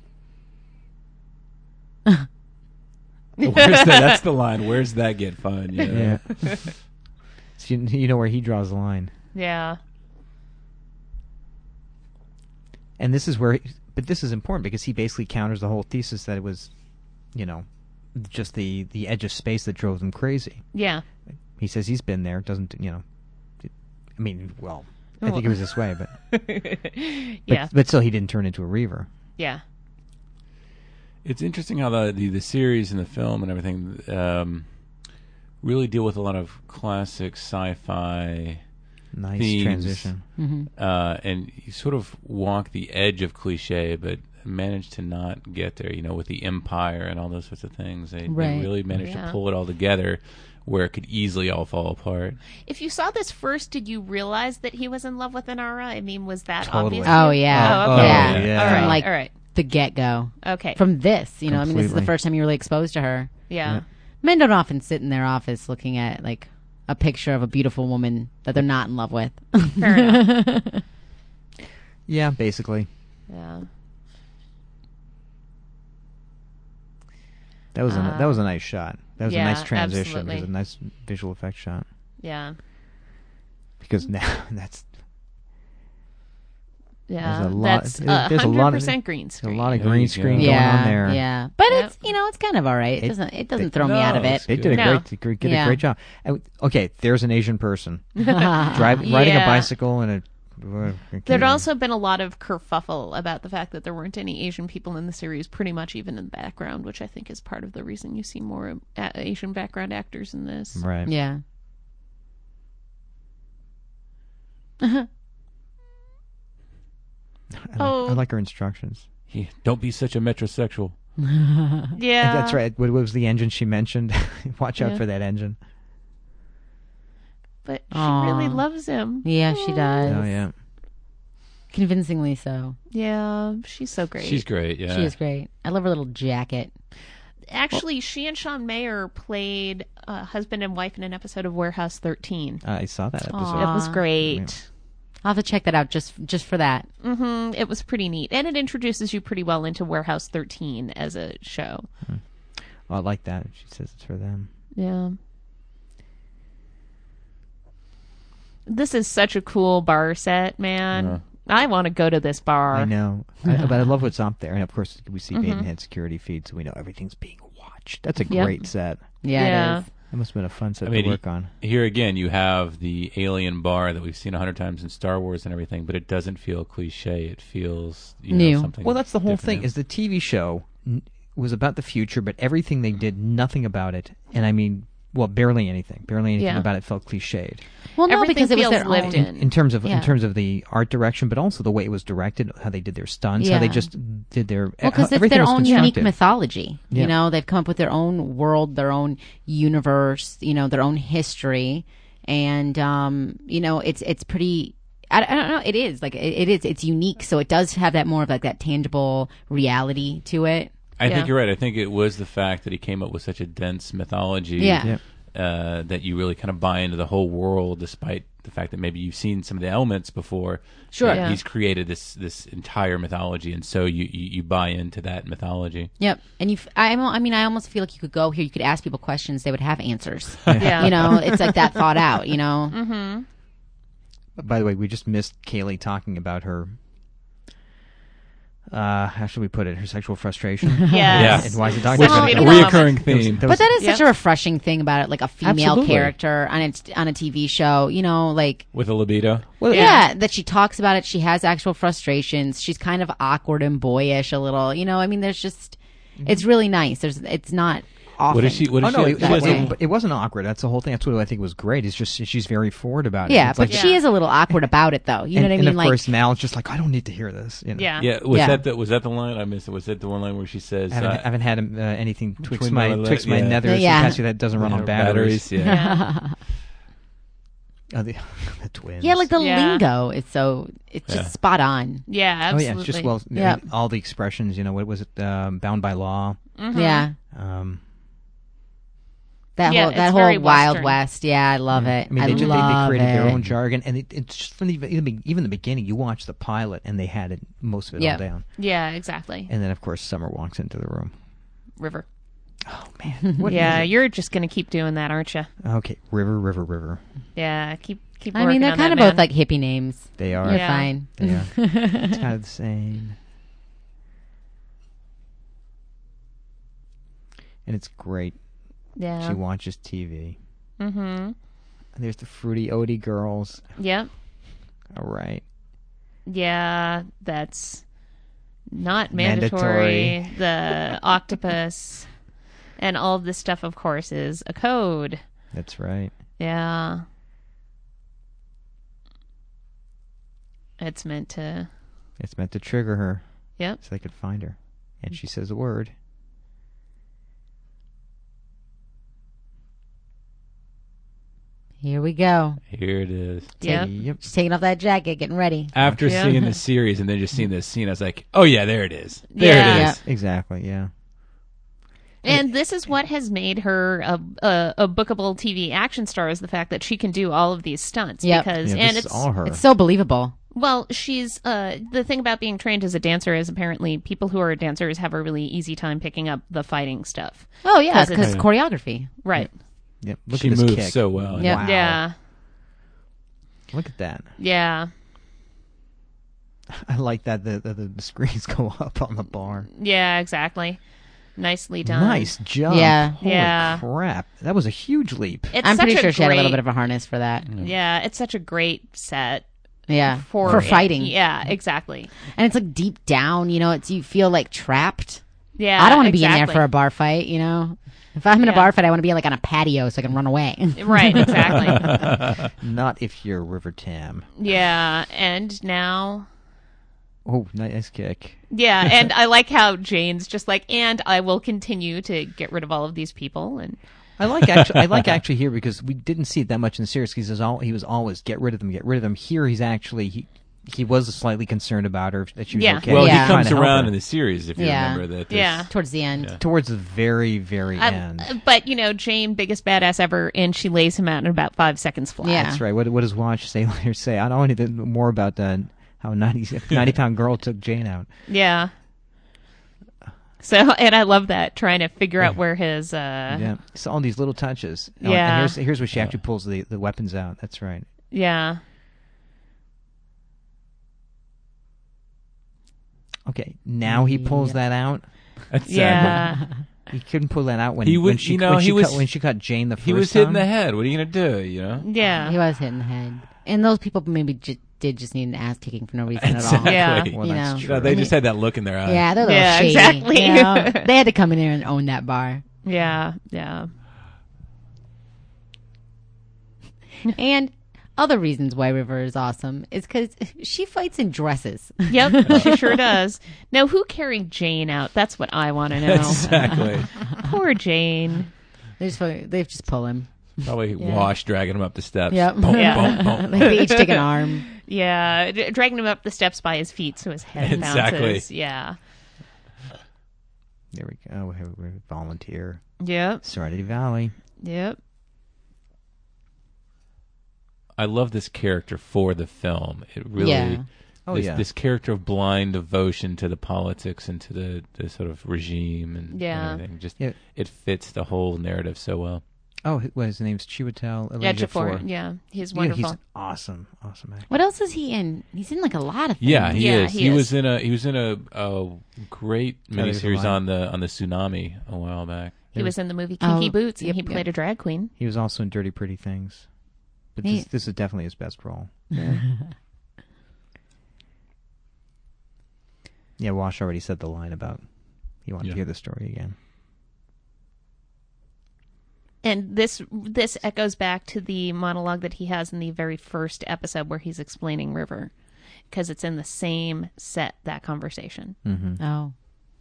That's the line. Where's that get fun? You know?
Yeah. So you know where he draws the line.
Yeah.
And this is where, but this is important because he basically counters the whole thesis that it was, just the edge of space that drove them crazy.
Yeah.
He says he's been there. Doesn't I mean, well, I think it was this way, but
Yeah.
but still, he didn't turn into a Reaver.
Yeah.
It's interesting how the series and the film and everything really deal with a lot of classic sci-fi
Nice
themes.
transition.
Mm-hmm.
And you sort of walk the edge of cliche, but manage to not get there. With the Empire and all those sorts of things, they
Right.
really managed
Yeah.
to pull it all together where it could easily all fall apart.
If you saw this first, did you realize that he was in love with Inara? I mean, was that
Totally.
obvious?
Oh yeah.
Oh, okay.
Yeah.
yeah.
All
From
right.
like
all right.
the get go.
Okay.
From this, I mean, this is the
Completely.
first time you're really exposed to her.
Yeah.
Men don't often sit in their office looking at like a picture of a beautiful woman that they're not in love with.
Fair enough.
Yeah, basically.
Yeah.
That was a nice shot. That was
yeah,
a nice transition.
absolutely.
It was a nice visual effect shot.
Yeah.
Because now that's
Yeah.
There's a lot-
That's
there's a lot of-
100% green
a
screen.
lot of
There
green
you
screen
go.
going on
Yeah,
there.
yeah. But
Yep.
it's it's kind of all right. It doesn't throw me
no,
out of it.
it's
They did a
No.
great
Yeah.
job. Okay, there's an Asian person riding a
Yeah.
bicycle and a.
There'd also been a lot of kerfuffle about the fact that there weren't any Asian people in the series, pretty much even in the background, which I think is part of the reason you see more Asian background actors in this.
right.
Yeah.
I like her instructions.
Yeah, don't be such a metrosexual.
Yeah.
That's right. What was the engine she mentioned? Watch out
Yeah.
for that engine.
But she
Aw.
really loves him.
Yeah, she does.
Oh yeah.
Convincingly so.
Yeah, she's so great.
She's great. Yeah,
She is great. I love her little jacket.
Actually, she and Sean Mayer played husband and wife in an episode of Warehouse 13.
I saw that episode.
Aw.
It was great.
I'll have to check that out just for that.
It was pretty neat. And it introduces you pretty well into Warehouse 13 as a show.
I like that. She says it's for them.
Yeah. This is such a cool bar set, man.
Yeah.
I want to go to this bar.
I know, but I love what's up there, and of course we see Maidenhead security feed, so we know everything's being watched. That's a
Yep.
great set.
Yeah,
Yeah.
it is.
That must have been a fun set
I mean,
to work on.
Here again, you have the alien bar that we've seen 100 times in Star Wars and everything, but it doesn't feel cliche. It feels
New.
something.
Well, that's the whole
different.
thing. Is the TV show was about the future, but everything they did, nothing about it, and I mean, well, barely anything. Barely anything
Yeah.
about it felt cliched.
Well, no,
Everything
because it was
feels
their
lived
own.
in.
In terms of
Yeah.
the art direction, but also the way it was directed, how they did their stunts, how
Yeah.
they just did their
Well, because it's
everything
their
was
own unique
constructed.
mythology.
Yeah.
You know, they've come up with their own world, their own universe, their own history. And, it's pretty, I don't know, it is. Like, it's unique. So it does have that more of like that tangible reality to it.
I
Yeah.
think you're right. I think it was the fact that he came up with such a dense mythology
Yeah.
Yeah.
that you really kind of buy into the whole world, despite the fact that maybe you've seen some of the elements before.
Sure.
That
Yeah.
He's created this entire mythology, and so you buy into that mythology.
Yep. And I almost feel like you could go here, you could ask people questions, they would have answers.
Yeah.
It's like that thought out, Mm-hmm.
By the way, we just missed Kaylee talking about her. How should we put it? Her sexual frustration.
Yes.
And why is it talking
Which
about
is
it?
a
reoccurring theme.
But that is
Yep.
such a refreshing thing about it, like a female
Absolutely.
character on a TV show, like
With a libido.
Well,
yeah, that she talks about it. She has actual frustrations. She's kind of awkward and boyish a little. There's just, it's really nice. It's not often.
What is she? What
Oh
is
no,
she?
it,
she has
way.
a-
it wasn't awkward. That's the whole thing. That's what I think was great. It's just she's very forward about it.
Yeah,
It's
but
like,
she is a little awkward about it, though. You know what I
and
mean?
of
Like,
course, Mal's just like, I don't need to hear this.
Yeah.
Yeah,
Yeah.
was that the line I missed? Was that the one line where she says,
I haven't had anything twixt
Between
my
my
nethers
Yeah.
and pass you that doesn't run on batteries.
Yeah.
Oh, the twins.
yeah, like the
Yeah.
lingo. It's just
Yeah.
spot on.
Yeah,
Oh
absolutely.
yeah, it's just well,
Yeah.
all the expressions. What was it? Bound by law.
Yeah,
Um,
Yeah,
that
it's very
whole Wild
Western.
West. Yeah, I love it.
I mean, they
love
created their
it.
own jargon, and it's just from even the beginning. You watch the pilot, and they had it most of it
Yeah.
all down.
Yeah, exactly.
And then, of course, Summer walks into the room.
River.
Oh man, what
Yeah,
is
you're just going to keep doing that, aren't you?
it? Okay, River.
Yeah, keep
I mean,
working
they're
on
kind
that,
of both
man.
like hippie names.
They are.
You're
Yeah.
fine.
They are. It's kind of the same. And it's great.
Yeah.
She watches TV. Mm-hmm. And there's the Fruity Odie girls.
Yep.
All right.
Yeah, that's not mandatory.
Mandatory.
The octopus and all of this stuff, of course, is a code.
That's right.
Yeah. It's meant to.
It's meant to trigger her
Yep.
so they could find her. And she says a word.
Here we go.
Here it is.
Yeah.
Yep.
She's taking off that jacket, getting ready.
After
Yeah.
seeing the series and then just seeing this scene, I was like, oh yeah, there it is. There
Yeah.
it
Yeah.
is.
Exactly. Yeah.
And this is what has made her a bookable TV action star, is the fact that she can do all of these stunts.
Yep.
Because
Yeah,
and
this
it's
is all her.
It's so believable.
well, she's the thing about being trained as a dancer is apparently people who are dancers have a really easy time picking up the fighting stuff.
Oh, yeah,
'Cause
because
it's-
choreography.
Right.
Yep. Look
She
at this
moves
kick.
so well.
Yeah.
Wow.
Yeah.
Look at that.
Yeah.
I like that the screens go up on the bar.
Yeah, exactly. Nicely done.
Nice jump.
Yeah.
Holy
Yeah.
crap. That was a huge leap.
It's
I'm
such
pretty sure she had a little
great-
bit of a harness for that.
Yeah, it's such a great set
Yeah.
for
fighting.
Yeah, exactly.
And it's like deep down, you feel like trapped.
Yeah,
I don't want to be in there
exactly.
for a bar fight, If I'm in a
Yeah.
bar fight, I want to be like on a patio so I can run away.
Right, exactly.
Not if you're River Tam.
Yeah, and now
Oh, nice kick.
yeah, and I like how Jane's just like, and I will continue to get rid of all of these people, and
I like actually here because we didn't see it that much in the series. He was always get rid of them. Here he's actually he was slightly concerned about her that she was
Yeah.
okay.
Well,
Yeah.
he
Trying
comes
to help
around
her.
in the series, if you
Yeah.
remember that.
yeah.
Towards the end.
Towards the very, very end.
But Jane, biggest badass ever, and she lays him out in about 5 seconds flat.
Yeah.
That's right. What does Watch say later? Say I don't know anything more about how 90-pound girl took Jane out.
Yeah. So, and I love that, trying to figure out where his
Yeah, so all these little touches. Oh,
Yeah.
and here's where she actually pulls the weapons out. That's right.
yeah.
Okay, now he pulls that out.
That's
Yeah.
He couldn't pull that out when
He
when
was-
she
you know,
when
he
she
was-
cut, when she cut Jane the first
he was hit in
time.
the head. What are you gonna do?
Yeah.
He was hit in the head. And those people maybe did just need an ass kicking for no reason at all.
Exactly.
Yeah.
Well,
You
that's
know.
true.
They just had that look in their eye.
Yeah, they're a little
Yeah,
shady.
exactly.
you know? They had to come in here and own that bar.
Yeah. Yeah.
And other reasons why River is awesome is because she fights in dresses.
Yep, she sure does. Now, who carried Jane out? That's what I want to know.
Exactly.
Poor Jane.
They just pull him.
Probably Wash dragging him up the steps.
Yep.
Boom,
Yeah.
boom, boom.
Like they each take an arm.
Yeah, dragging him up the steps by his feet so his head
Exactly.
bounces. Yeah.
There we go. We're volunteer.
Yep.
Serenity Valley.
Yep.
I love this character for the film. It really,
Yeah.
Oh,
this,
yeah.
this character of blind devotion to the politics and to the sort of regime and
Yeah.
everything. Just
Yeah.
it fits the whole narrative so well.
Oh, what his name's Chiwetel
Yeah,
Ejiofor.
Jafar. Yeah, he's
Yeah,
wonderful.
he's awesome actor.
What else is he in? He's in like a lot of things.
Yeah, he
Yeah,
is.
he
He
is.
was in a great
there's a
miniseries
line.
on the tsunami a while back.
He was in the movie Kinky Boots, and
yep,
he played a drag queen.
He was also in Dirty Pretty Things. But
He-
this is definitely his best role. Yeah, Wash already said the line about he wanted to hear the story again.
And this echoes back to the monologue that he has in the very first episode where he's explaining River, because it's in the same set, that conversation.
Mm-hmm.
Oh.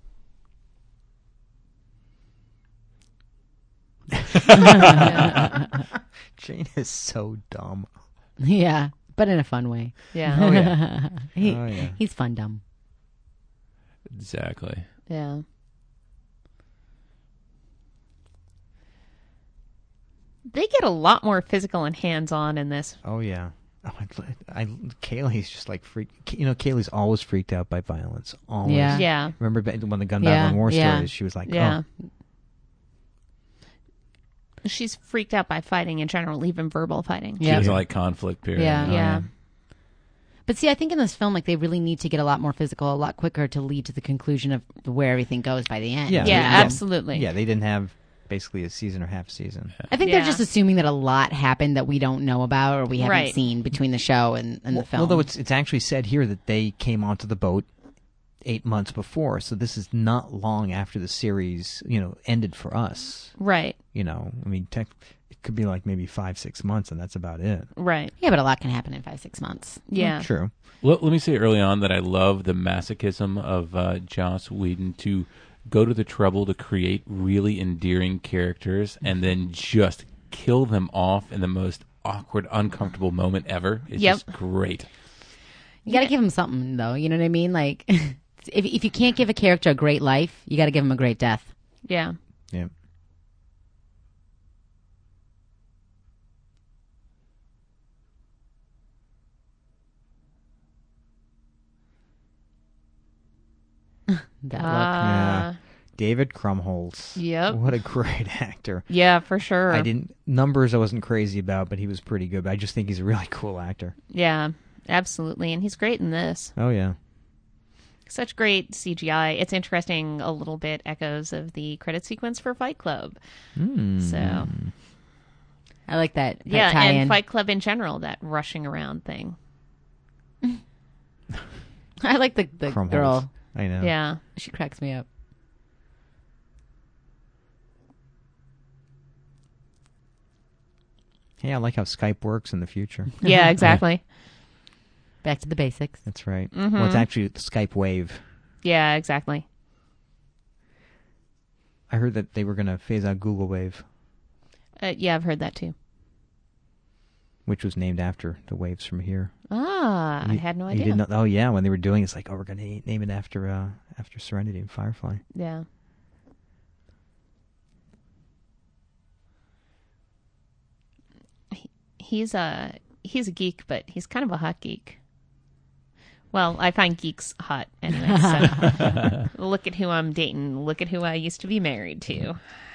Jane is so dumb.
Yeah, but in a fun way.
Yeah.
Oh yeah.
He,
Oh, yeah.
He's fun dumb.
Exactly.
Yeah. They get a lot more physical and hands-on in this.
Oh yeah. Oh, Kaylee's just like freaked. You know, Kaylee's always freaked out by violence. Always.
Yeah.
Yeah.
Remember when the gun
Yeah,
battle and war
yeah.
started? She was like,
Yeah.
"Oh,
She's freaked out by fighting in general, even verbal fighting.
She
Yeah.
doesn't like conflict, period.
Yeah.
oh,
Yeah.
But see, I think in this film, like they really need to get a lot more physical, a lot quicker to lead to the conclusion of where everything goes by the end.
Yeah.
Yeah,
Yeah.
absolutely.
Yeah, they didn't have basically a season or half a season.
I think
Yeah.
they're just assuming that a lot happened that we don't know about or we haven't
Right.
seen between the show and the film.
Although it's actually said here that they came onto the boat 8 months before, so this is not long after the series, ended for us.
Right.
I mean, it could be like maybe 5-6 months, and that's about it.
Right.
Yeah, but a lot can happen in 5-6 months.
Yeah.
True.
Let me say early on that I love the masochism of Joss Whedon to go to the trouble to create really endearing characters and then just kill them off in the most awkward, uncomfortable moment ever. It's
Yep.
just great.
You got to give him something, though. You know what I mean? Like, if you can't give a character a great life, you got to give him a great death.
Yeah.
Yeah.
That look.
Yeah. David Krumholtz.
Yep.
What a great actor.
Yeah, for sure.
Numbers I wasn't crazy about, but he was pretty good. But I just think he's a really cool actor.
Yeah, absolutely. And he's great in this.
Oh, yeah.
Such great CGI. It's interesting, a little bit echoes of the credit sequence for Fight Club. So,
I like that.
yeah,
tie-in.
and Fight Club in general, that rushing around thing.
I like the
Krumholtz.
girl.
I know.
Yeah.
She cracks me up.
Hey, I like how Skype works in the future.
Yeah, exactly.
Back to the basics.
That's right. Well, it's actually the Skype Wave.
Yeah, exactly.
I heard that they were going to phase out Google Wave,
Yeah, I've heard that too.
which was named after the waves from here.
Ah, I had no
You
idea.
didn't know? Oh, yeah. When they were doing it, it's like, oh, we're going to name it after Serenity and Firefly.
Yeah. He's a geek, but he's kind of a hot geek. Well, I find geeks hot anyway. So look at who I'm dating. Look at who I used to be married to.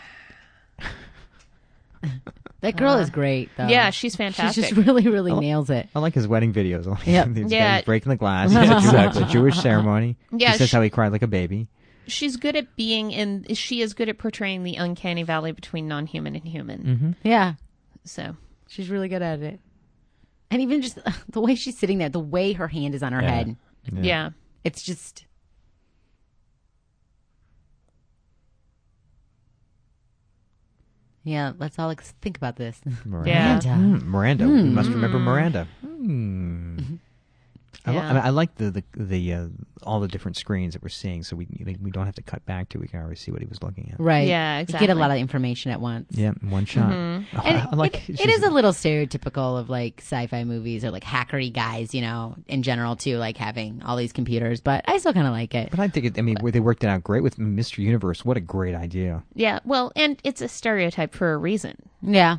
That girl is great, though.
Yeah, she's
She
fantastic.
just really nails it.
I like his wedding videos.
Yep.
These
Yeah.
guys breaking the glass. It's a Jewish ceremony.
Yeah,
He says
she-
how he cried like a baby.
She's good at being in. She is good at portraying the uncanny valley between non-human and human.
Yeah.
So
She's really good at it. And even just the way she's sitting there, the way her hand is on her
Yeah.
head.
yeah.
It's just... Yeah, let's all think about this.
Miranda.
Yeah.
Miranda. We must remember Miranda.
Yeah.
I like the all the different screens that we're seeing, so we don't have to cut back to. We can already see what he was looking at.
Right.
Yeah,
You get
exactly.
a lot of information at once.
Yeah, in one shot.
And
I like.
it is a little stereotypical of like sci-fi movies or like hackery guys, you know, in general too, like having all these computers. But I still kind of like it.
But I think they worked it out great with Mr. Universe. What a great idea!
Yeah. Well, and it's a stereotype for a reason.
Yeah,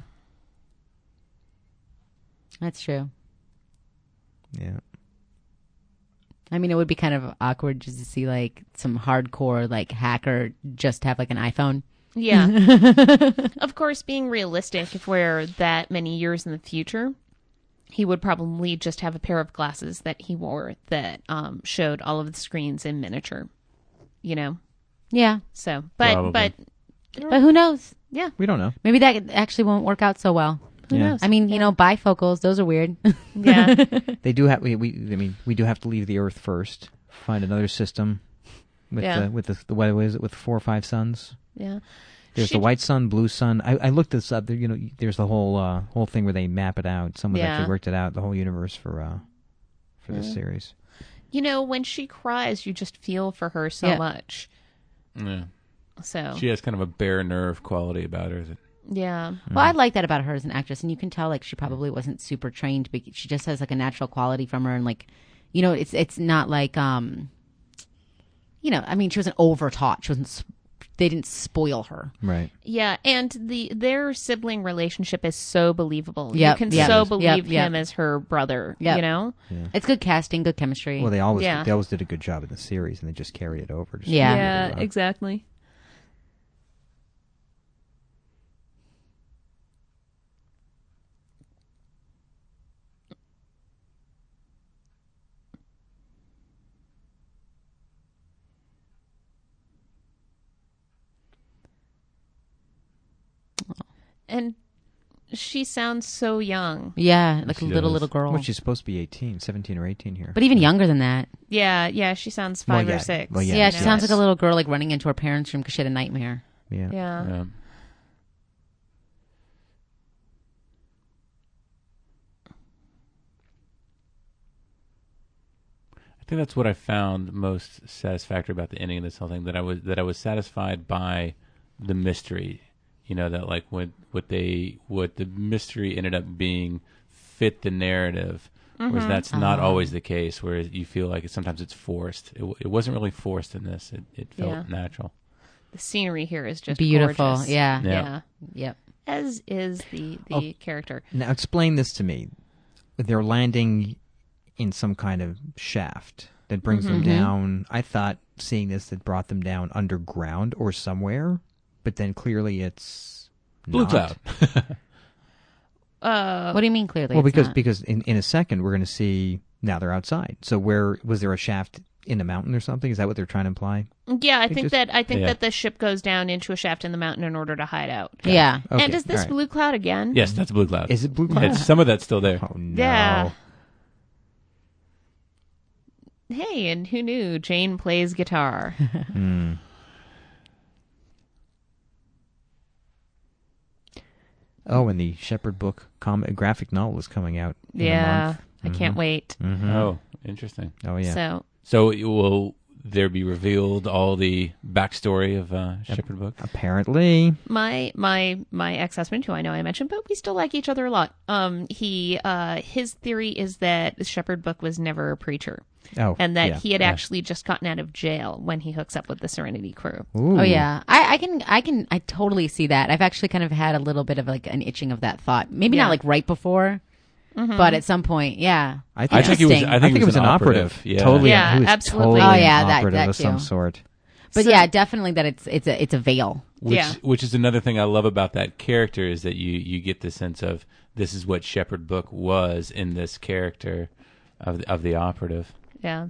that's true.
Yeah.
I mean, it would be kind of awkward just to see like some hardcore like hacker just have like an iPhone.
Yeah. Of course, being realistic, if we're that many years in the future, he would probably just have a pair of glasses that he wore that showed all of the screens in miniature. You know.
Yeah,
So,
Probably.
but
but who knows?
yeah.
We don't know.
Maybe that actually won't work out so well.
Who
Yeah.
knows?
I mean, you know, bifocals, those are weird.
Yeah.
They do have. We do have to leave the Earth first. Find another system with
Yeah.
the what is it with 4 or 5 suns.
Yeah.
There's
She-
the white sun, blue sun. I looked this up. There, there's the whole thing where they map it out. Someone
Yeah.
actually worked it out. The whole universe for this series.
You know, when she cries, you just feel for her so
Yeah.
much.
Yeah.
So,
She has kind of a bare nerve quality about her.
yeah.
Well, I like that about her as an actress, and you can tell like she probably wasn't super trained, but she just has like a natural quality from her, and like, you know, it's not like you know, I mean, she wasn't overtaught. She wasn't. They didn't spoil her.
Right.
Yeah, and their sibling relationship is so believable.
Yep,
You can
yep,
so
yep,
believe
yep.
him as her brother,
Yep.
you know?
It's good casting, good chemistry.
Well, they always
Yeah.
did a good job in the series, and they just carried it over. Just
Yeah.
Yeah,
really well.
exactly. And she sounds so young.
yeah, like
She
a little
does.
girl,
Well, she's supposed to be 17 or 18 here.
but even younger than that.
Yeah, she sounds 5
Well,
or
yeah.
6.
Well, yeah,
Yeah,
you
she
know?
sounds like a little girl, like running into her parents' room because she had a nightmare.
Yeah.
Yeah.
Yeah. I think that's what I found most satisfactory about the ending of this whole thing. That I was satisfied by the mystery. that like what the mystery ended up being fit the narrative, whereas that's not always the case. Whereas you feel like sometimes it's forced. It wasn't really forced in this. It felt natural.
The scenery here is just
beautiful.
gorgeous.
Yeah. Yep.
As is the character.
Now explain this to me. They're landing in some kind of shaft that brings them down. I thought seeing this that brought them down underground or somewhere, but then clearly it's
Blue
not.
Cloud.
What do you mean clearly?
Well,
it's not?
because in a second we're going to see now they're outside. So where was there a shaft in the mountain or something? Is that what they're trying to imply?
Yeah, I think
just-
that the ship goes down into a shaft in the mountain in order to hide out.
Yeah.
Okay,
And is this
all right.
Blue Cloud again?
Yes, that's Blue Cloud.
Is it Blue Cloud?
Some of that's still there.
Oh no!
Yeah. Hey, and who knew Jane plays guitar?
Oh, and the Shepherd book graphic novel is coming out. In a
Yeah,
month.
I can't wait.
Oh, interesting.
Oh yeah.
So
Will there be revealed all the backstory of Shepherd book?
Apparently.
my ex-husband, who I know I mentioned, but we still like each other a lot. His theory is that the Shepherd book was never a preacher,
Oh,
and that
yeah.
he had actually just gotten out of jail when he hooks up with the Serenity crew.
Ooh.
Oh yeah, I totally see that. I've actually kind of had a little bit of like an itching of that thought. Maybe
Yeah.
not like right before, but at some point, yeah.
I
I think it was.
Interesting.
I think
it was an operative.
Yeah.
Totally.
Yeah,
he was
absolutely.
Totally
Oh,
an
yeah, that
operative of
too.
some sort.
But
So-
yeah, definitely that it's a veil.
Which is another thing I love about that character is that you get the sense of this is what Shepherd book was in this character of the operative,
Yeah,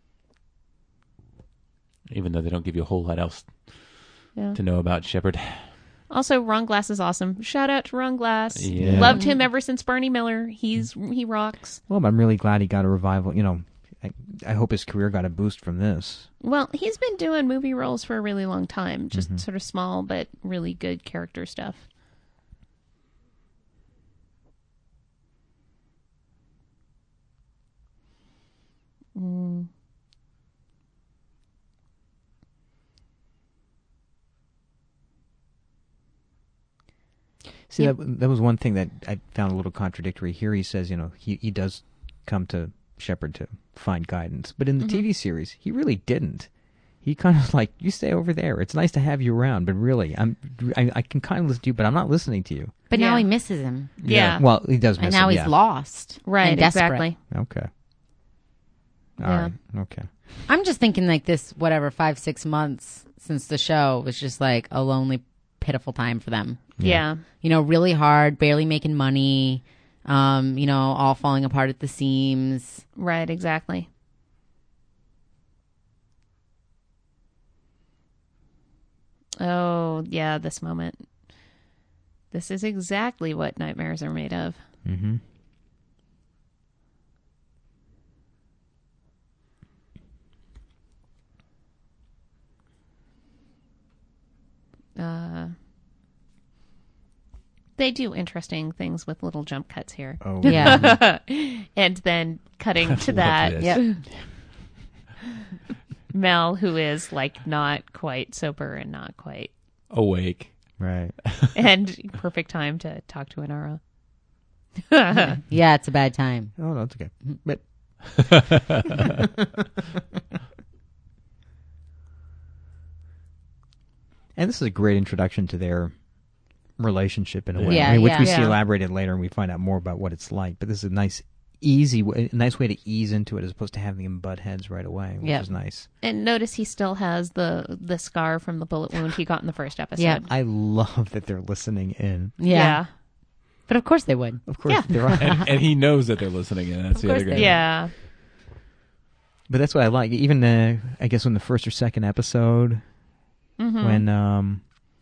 even though they don't give you a whole lot else
yeah.
to know about Shepherd.
Also, Ron Glass is awesome. Shout out to Ron Glass.
Yeah.
Loved him ever since Barney Miller. He rocks.
Well, I'm really glad he got a revival. I hope his career got a boost from this.
Well, he's been doing movie roles for a really long time. Just sort of small but really good character stuff.
See,
Yep.
that was one thing that I found a little contradictory. Here he says, he does come to Shepherd to find guidance. But in the TV series, he really didn't. He kind of like, you stay over there. It's nice to have you around, but really, I can kind of listen to you, but I'm not listening to you.
But now
Yeah.
he misses him,
Yeah.
Well, he does miss
and now
him,
he's
yeah.
lost.
Right,
and desperate.
exactly.
Okay. All
Yeah.
right. Okay.
I'm just thinking like this, 5-6 months since the show was just like a lonely, pitiful time for them.
Yeah.
Really hard, barely making money, all falling apart at the seams.
Right, exactly. Oh, yeah, this moment. This is exactly what nightmares are made of.
Mm-hmm.
They do interesting things with little jump cuts here.
Oh,
Yeah.
And then cutting to
Love
that,
this.
Yep.
Mel, who is like not quite sober and not quite,
Awake.
Right.
and perfect time to talk to Inara.
Yeah, it's a bad time.
Oh, no, it's okay. But and this is a great introduction to their relationship in a way,
Yeah,
which
yeah.
we see
Yeah.
elaborated later, and we find out more about what it's like. But this is a nice way to ease into it, as opposed to having them butt heads right away, which
Yep.
is nice.
And notice he still has the scar from the bullet wound he got in the first episode.
Yeah.
I love that they're listening in.
Yeah. But of course they would.
Of course,
Yeah.
they're all,
And he knows that they're listening, and that's
Of
the
course
other
they
guy.
Yeah.
but that's what I like. Even I guess in the first or second episode, when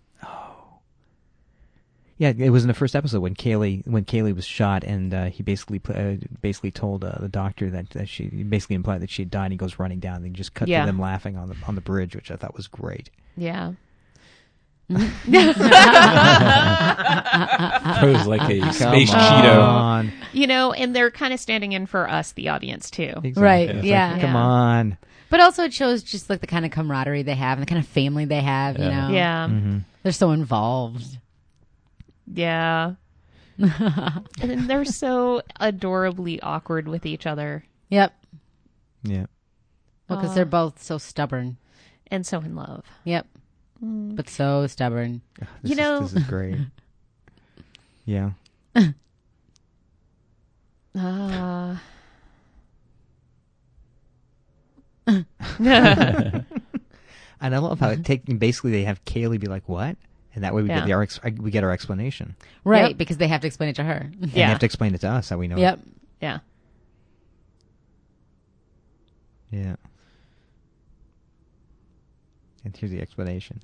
yeah, it was in the first episode when Kaylee was shot, and he basically told the doctor that she basically implied that she had died. And he goes running down, and he just cut
Yeah.
to them laughing on the bridge, which I thought was great.
Yeah.
It was like a space Cheeto.
on.
And they're kind of standing in for us, the audience, too.
Exactly.
Right,
It's like,
yeah.
come
Yeah.
on.
But also it shows just like the kind of camaraderie they have and the kind of family they have,
Yeah.
Yeah.
Mm-hmm.
They're so involved.
Yeah. And they're so adorably awkward with each other
Yep.
Yeah.
Well, because they're both so stubborn.
and so in love.
Yep. But so stubborn.
This is great. Yeah. And I love how basically they have Kaylee be like, "What?" And that way we
Yeah.
get our explanation.
Right,
Yep.
because they have to explain it to her.
And they have to explain it to us how we know.
Yep.
Yeah.
Yeah. And here's the explanation.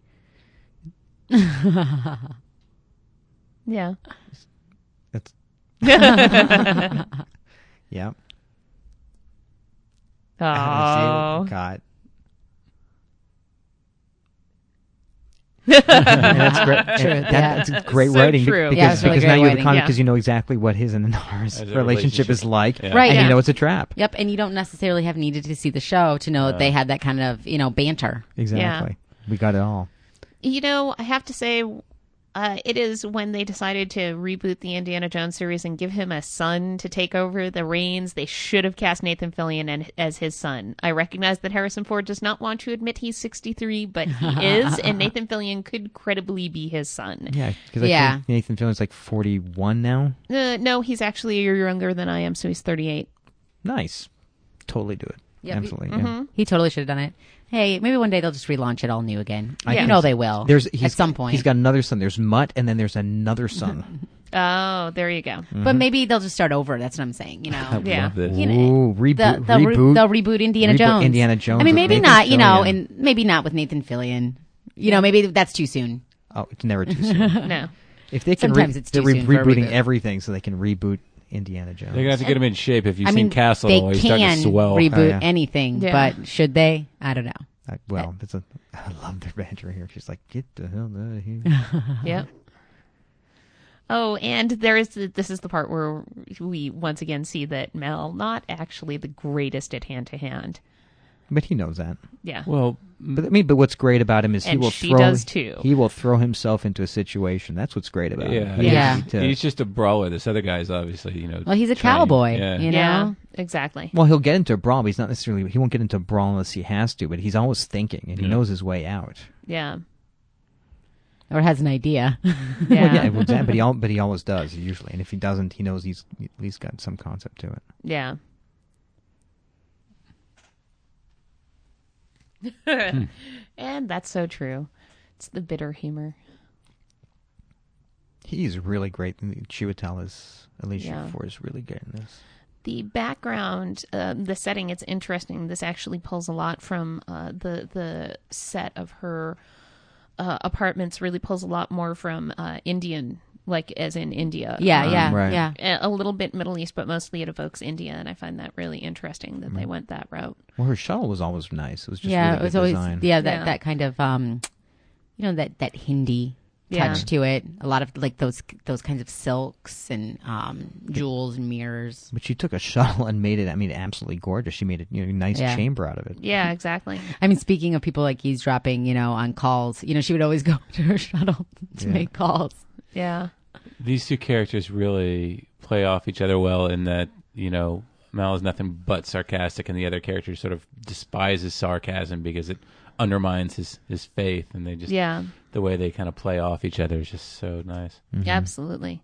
Yeah.
That's yeah.
Oh.
God. That's great. That's great
So
writing
true.
because,
Yeah, it's really
because now
great
you have
writing,
a
yeah.
because you know exactly what his and Nara's
As a
relationship is like,
Yeah.
Right,
and
yeah.
you know it's a trap.
Yep, and you don't necessarily have needed to see the show to know that they had that kind of, banter.
Exactly. We got it all.
I have to say, it is when they decided to reboot the Indiana Jones series and give him a son to take over the reins. They should have cast Nathan Fillion as his son. I recognize that Harrison Ford does not want to admit he's 63, but he is, and Nathan Fillion could credibly be his son.
Yeah, because I think Nathan Fillion's like 41 now.
No, he's actually a year younger than I am, so he's 38.
Nice. Totally do it.
Yep.
Absolutely. Yeah.
He totally should have done it. Hey, maybe one day they'll just relaunch it all new again.
I
You
think
know
so.
they will. At some point.
He's got another son. There's Mutt, and then there's another son.
Oh, there you go.
But maybe they'll just start over. That's what I'm saying.
I
Yeah.
love this.
Ooh, reboot.
They'll reboot Indiana
Reboot
Jones.
Indiana Jones
I mean,
with
maybe
Nathan
not,
Fillion.
and maybe not with Nathan Fillion. Maybe that's too soon.
Oh, it's never too soon.
No.
If they can,
Sometimes it's
they're
too soon for a
rebooting
reboot.
everything so they can reboot Indiana Jones.
They're gonna have to get him in shape. If you've
I
seen
mean,
Castle,
they
he's starting
can
to swell.
reboot
Oh, yeah.
anything,
Yeah.
but should they? I don't know.
I love their banter here. She's like, "Get the hell out of here."
Yep. Oh, and this is the part where we once again see that Mel not actually the greatest at hand to hand.
But he knows that.
Yeah.
But what's great about him is
And
he will
she
throw.
does too.
He will throw himself into a situation. That's what's great about him.
Yeah,
He
Yeah.
doesn't need to-
He's just a brawler. This other guy's obviously,
Well, he's a
trained.
cowboy,
Yeah.
you know?
Yeah, exactly.
Well, he'll get into a brawl, but he's not necessarily. He won't get into a brawl unless he has to. But he's always thinking, and he knows his way out.
Yeah.
Or has an idea.
Yeah.
Well, yeah, exactly. But he always does usually. And if he doesn't, he knows he's at least got some concept to it.
Yeah. And that's so true. It's the bitter humor.
He's really great. Chiwetel is Alicia
Yeah.
Ford is really good in this.
The background, the setting, it's interesting. This actually pulls a lot from the set of her apartments. Really pulls a lot more from Indian, like as in India.
Yeah,
right.
yeah.
A little bit Middle East, but mostly it evokes India, and I find that really interesting that they went that route.
Well, her shuttle was always nice. It was just
Yeah,
really
it was
good
always
design.
that kind of that Hindi touch
Yeah.
to it. A lot of like those kinds of silks and jewels and mirrors.
But she took a shuttle and made it. I mean, absolutely gorgeous. She made a nice
Yeah.
chamber out of it.
Yeah, exactly.
I mean, speaking of people like eavesdropping, on calls, she would always go to her shuttle to
Yeah.
make calls.
Yeah.
These two characters really play off each other well in that, Mel is nothing but sarcastic and the other character sort of despises sarcasm because it undermines his faith, and they just
Yeah.
the way they kind of play off each other is just so nice.
Absolutely.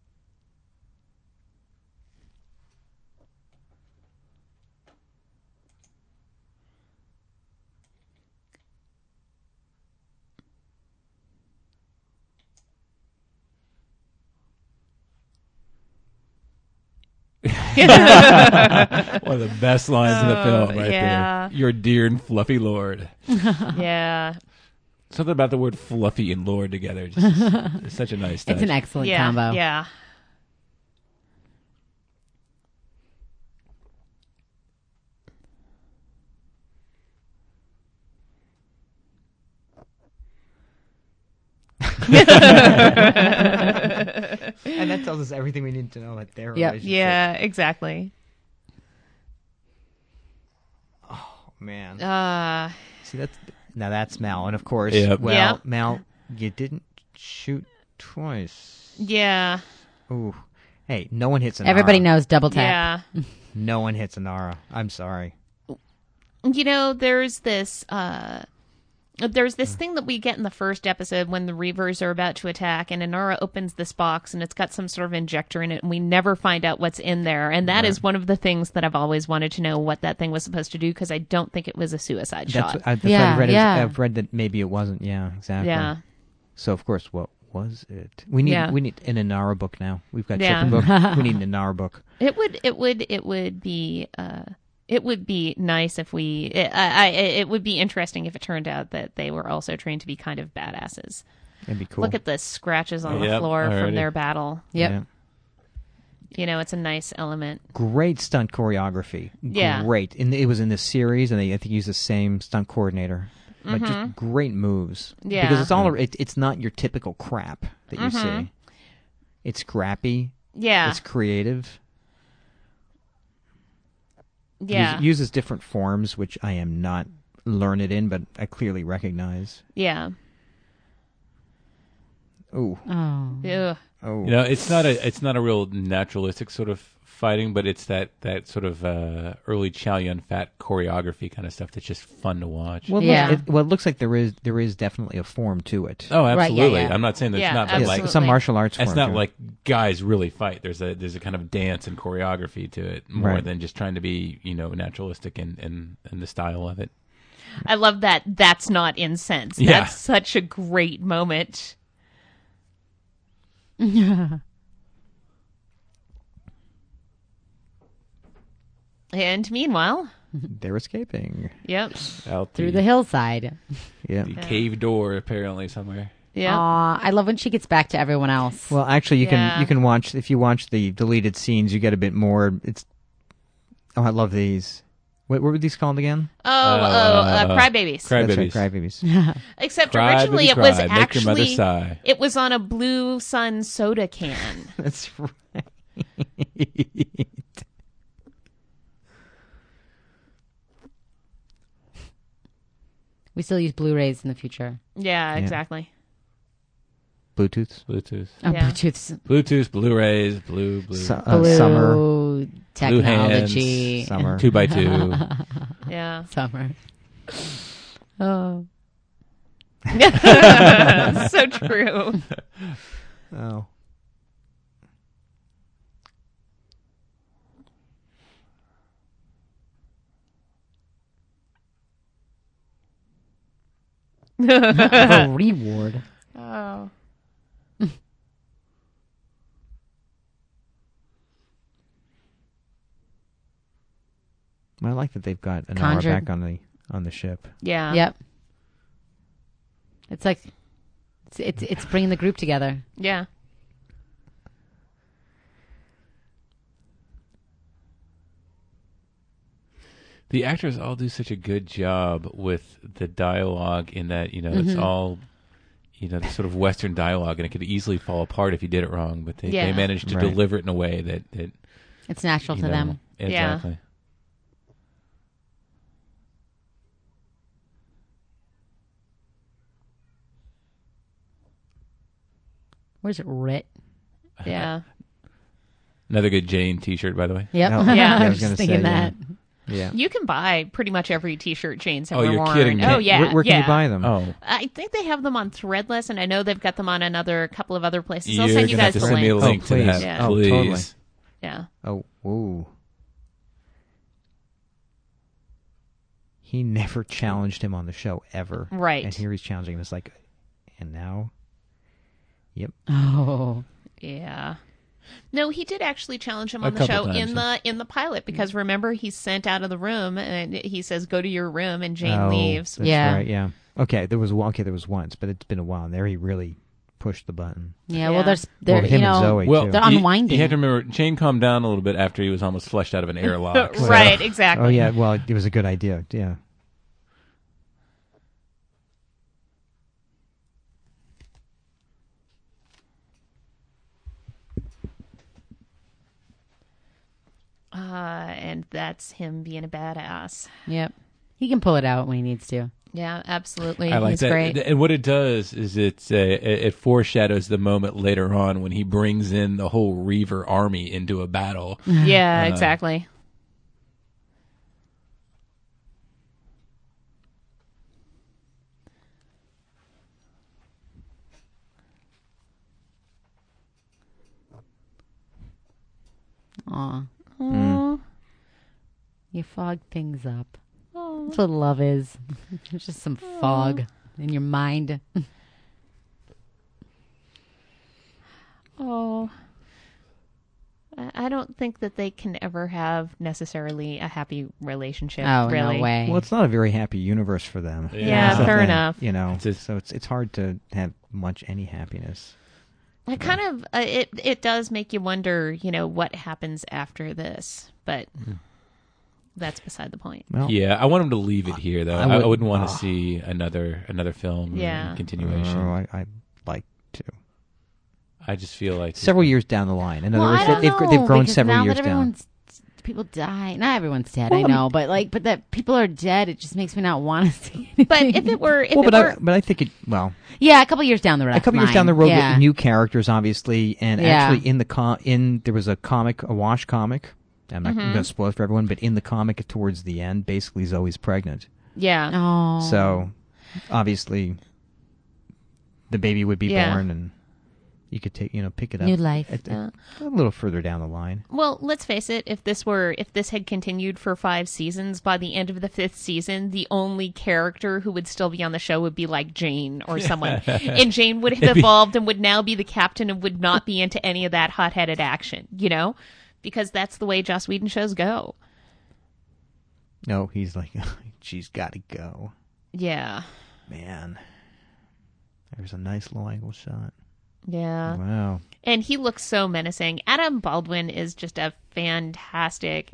One of the best lines in the film right
yeah.
there. Your dear and fluffy lord.
Yeah.
Something about the word fluffy and lord together. Just it's such a nice touch.
It's an excellent
Yeah.
combo.
Yeah.
And that tells us everything we need to know about their
Yep.
relationship.
Yeah, exactly.
Oh, man. See, that's Mel, and of course,
Yep.
well,
Yeah.
Mel, you didn't shoot twice.
Yeah.
Ooh. Hey, no one hits Inara.
Everybody knows double tap.
Yeah.
No one hits Inara. I'm sorry.
You know, there's this thing that we get in the first episode when the Reavers are about to attack, and Inara opens this box, and it's got some sort of injector in it, and we never find out what's in there. And that is one of the things that I've always wanted to know what that thing was supposed to do, because I don't think it was a suicide shot.
That's
Yeah,
what I've read.
yeah.
I've read that maybe it wasn't. Yeah, exactly.
Yeah.
So of course, what was it? We need
Yeah.
an Inara book now. We've got
Yeah.
Chip book. We need an Inara book.
It would be nice if it would be interesting if it turned out that they were also trained to be kind of badasses.
It'd be cool.
Look at the scratches on the
Yep,
floor from
already.
their battle.
Yep.
Yeah.
You know, it's a nice element.
Great stunt choreography.
Yeah.
Great. And it was in this series, and they I think used the same stunt coordinator. But just great moves.
Yeah.
Because it's all it's not your typical crap that you see. It's scrappy.
Yeah.
It's creative.
Yeah.
Uses different forms, which I am not learned in, but I clearly recognize.
Yeah.
Ooh.
Oh.
Ugh.
Oh.
You know, it's not a real naturalistic sort of fighting, but it's that sort of early Chow Yun-Fat choreography kind of stuff that's just fun to watch.
Well,
Yeah.
it looks like there is definitely a form to it.
Oh,
Right,
absolutely.
yeah.
I'm not saying that
Yeah,
it's not, but
absolutely.
like
Some martial arts form.
it's not
to it.
like guys really fight. There's a kind of dance and choreography to it more
Right.
than just trying to be, you know, naturalistic in the style of it.
I love that. That's not incense.
Yeah.
That's such a great moment. And meanwhile,
They're escaping.
yep,
Out
Through the hillside.
Yeah.
the cave door apparently somewhere.
yeah,
Aw, I love when she gets back to everyone else.
Well, actually, you
Yeah.
can watch if you watch the deleted scenes, you get a bit more. It's I love these. What were these called again?
crybabies.
That's right,
Crybabies.
crybabies.
Except
Cry,
originally
baby,
it was
cry. Make your mother
actually
sigh.
it was on a Blue Sun soda can.
That's right.
We still use Blu-rays in the future.
Yeah, exactly.
Bluetooth.
Bluetooth.
Oh,
Yeah.
Bluetooth.
Blu-rays, blue.
Summer.
Blue technology.
Summer.
2x2.
Yeah.
Summer. Oh.
So true.
Oh.
A reward.
Oh.
I like that they've got an hour
Conjured.
back on the ship.
Yeah.
Yep. It's like it's bringing the group together.
Yeah.
The actors all do such a good job with the dialogue in that, you know, it's all, you know, the sort of Western dialogue, and it could easily fall apart if you did it wrong, but they
Yeah.
managed to
Right.
deliver it in a way that
It's natural
you
to
know,
them.
Exactly.
Where's Rit?
Yeah.
Another good Jane T-shirt, by the way.
Yep.
Oh,
Yeah.
I
I
was
was gonna
just thinking
say, yeah.
that.
Yeah.
You can buy pretty much every T-shirt Jane's
Oh,
ever
you're
worn.
kidding me.
Oh yeah.
Where can
yeah.
you buy them?
Oh,
I think they have them on Threadless, and I know they've got them on a couple of other places.
you're
I'll send you
gonna
guys
have to
the
send me a
link.
link
Oh,
to
please.
that,
Yeah.
Oh,
please.
totally.
Yeah.
Oh, whoa. He never challenged him on the show ever.
Right.
And here he's challenging him. It's like, and now? Yep.
Oh.
Yeah. No, he did actually challenge him
A
on the
couple
show
times,
in the pilot, because remember, he's sent out of the room and he says, "Go to your room," and Jane
Oh,
leaves.
That's
Yeah.
right, yeah. Okay, there was once, but it's been a while. And there he really pushed the button.
Yeah,
Yeah.
well, there's
Well,
there,
him
you know,
and Zoe,
Well,
too.
They're
you-
unwinding.
You have to remember, Jane calmed down a little bit after he was almost flushed out of an airlock. so-
Right, exactly.
Oh, yeah, well, it was a good idea, yeah.
And that's him being a badass.
Yep. He can pull it out when he needs to.
Yeah, absolutely.
I like
He's
that.
great.
And what it does is it foreshadows the moment later on when he brings in the whole Reaver army into a battle.
Yeah, exactly.
Aw.
Aw.
You fog things up.
Aw.
That's what love is. It's just some fog in your mind.
Oh. I don't think that they can ever have necessarily a happy relationship.
Oh,
really.
no way.
Well, it's not a very happy universe for them.
Yeah,
That's the
fair
thing,
enough.
You know,
It's just-
so it's hard to have much any happiness.
It kind of it does make you wonder, what happens after this, but that's beside the point.
Well,
Yeah, I want him to leave it here, though.
I
I
would-
wouldn't want to see another film
Yeah.
continuation.
I'd like to.
I just feel like
Several years down the line. In other
Well,
words,
I don't
they've
know,
grown
because
several
now
years
that
down.
people die. Not everyone's dead,
Well,
I
I mean-
know, but that people are dead, it just makes me not want to see anything.
But if it were,
But I think
yeah, a couple years down the road.
a couple years
fine.
down the road
yeah.
with new characters, obviously, and
Yeah.
actually there was a Wash comic. I'm not going to spoil it for everyone, but in the comic towards the end, basically Zoe's pregnant.
yeah,
Oh,
So, obviously, the baby would be
Yeah.
born, and you could pick it up.
New life.
A little further down the line.
well, let's face it. If this had continued for 5 seasons, by the end of the 5th season, the only character who would still be on the show would be like Jane or someone, and Jane would have evolved and would now be the captain and would not be into any of that hot-headed action, because that's the way Joss Whedon shows go.
No, he's like, she's got to go.
Yeah,
Man, there's a nice low angle shot.
yeah.
Wow.
And he looks so menacing. Adam Baldwin is just a fantastic,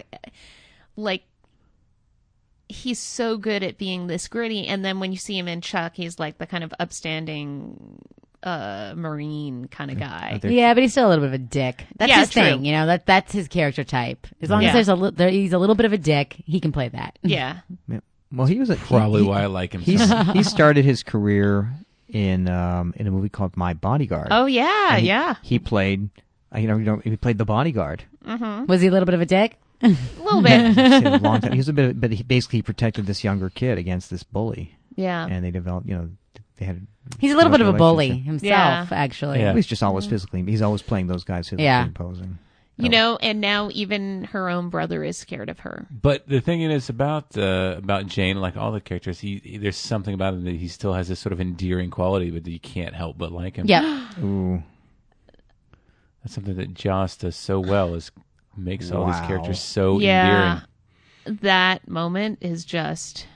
he's so good at being this gritty. And then when you see him in Chuck, he's like the kind of upstanding Marine kind of guy.
yeah, but he's still a little bit of a dick. That's
Yeah,
his
true.
thing, that's his character type. As long
Yeah.
as he's a little bit of a dick, he can play that.
Yeah.
Yeah. Well, he was
probably why I like him. so much.
he started his career in a movie called My Bodyguard.
Oh, yeah,
And
yeah.
He played, he played the bodyguard.
Was he a little bit of a dick?
A little bit.
A long time. He was a bit, but he basically protected this younger kid against this bully,
Yeah.
and they developed. They had.
He's a little bit of a bully
relationship.
himself,
Yeah.
actually.
Yeah.
He's just always physically. He's always playing those guys physically
Yeah.
imposing.
And now even her own brother is scared of her.
But the thing is about Jane, like all the characters, there's something about him that he still has this sort of endearing quality, but you can't help but like him.
Yeah.
Ooh.
That's something that Joss does so well, is makes all these
Wow.
characters so
Yeah.
endearing.
That moment is just...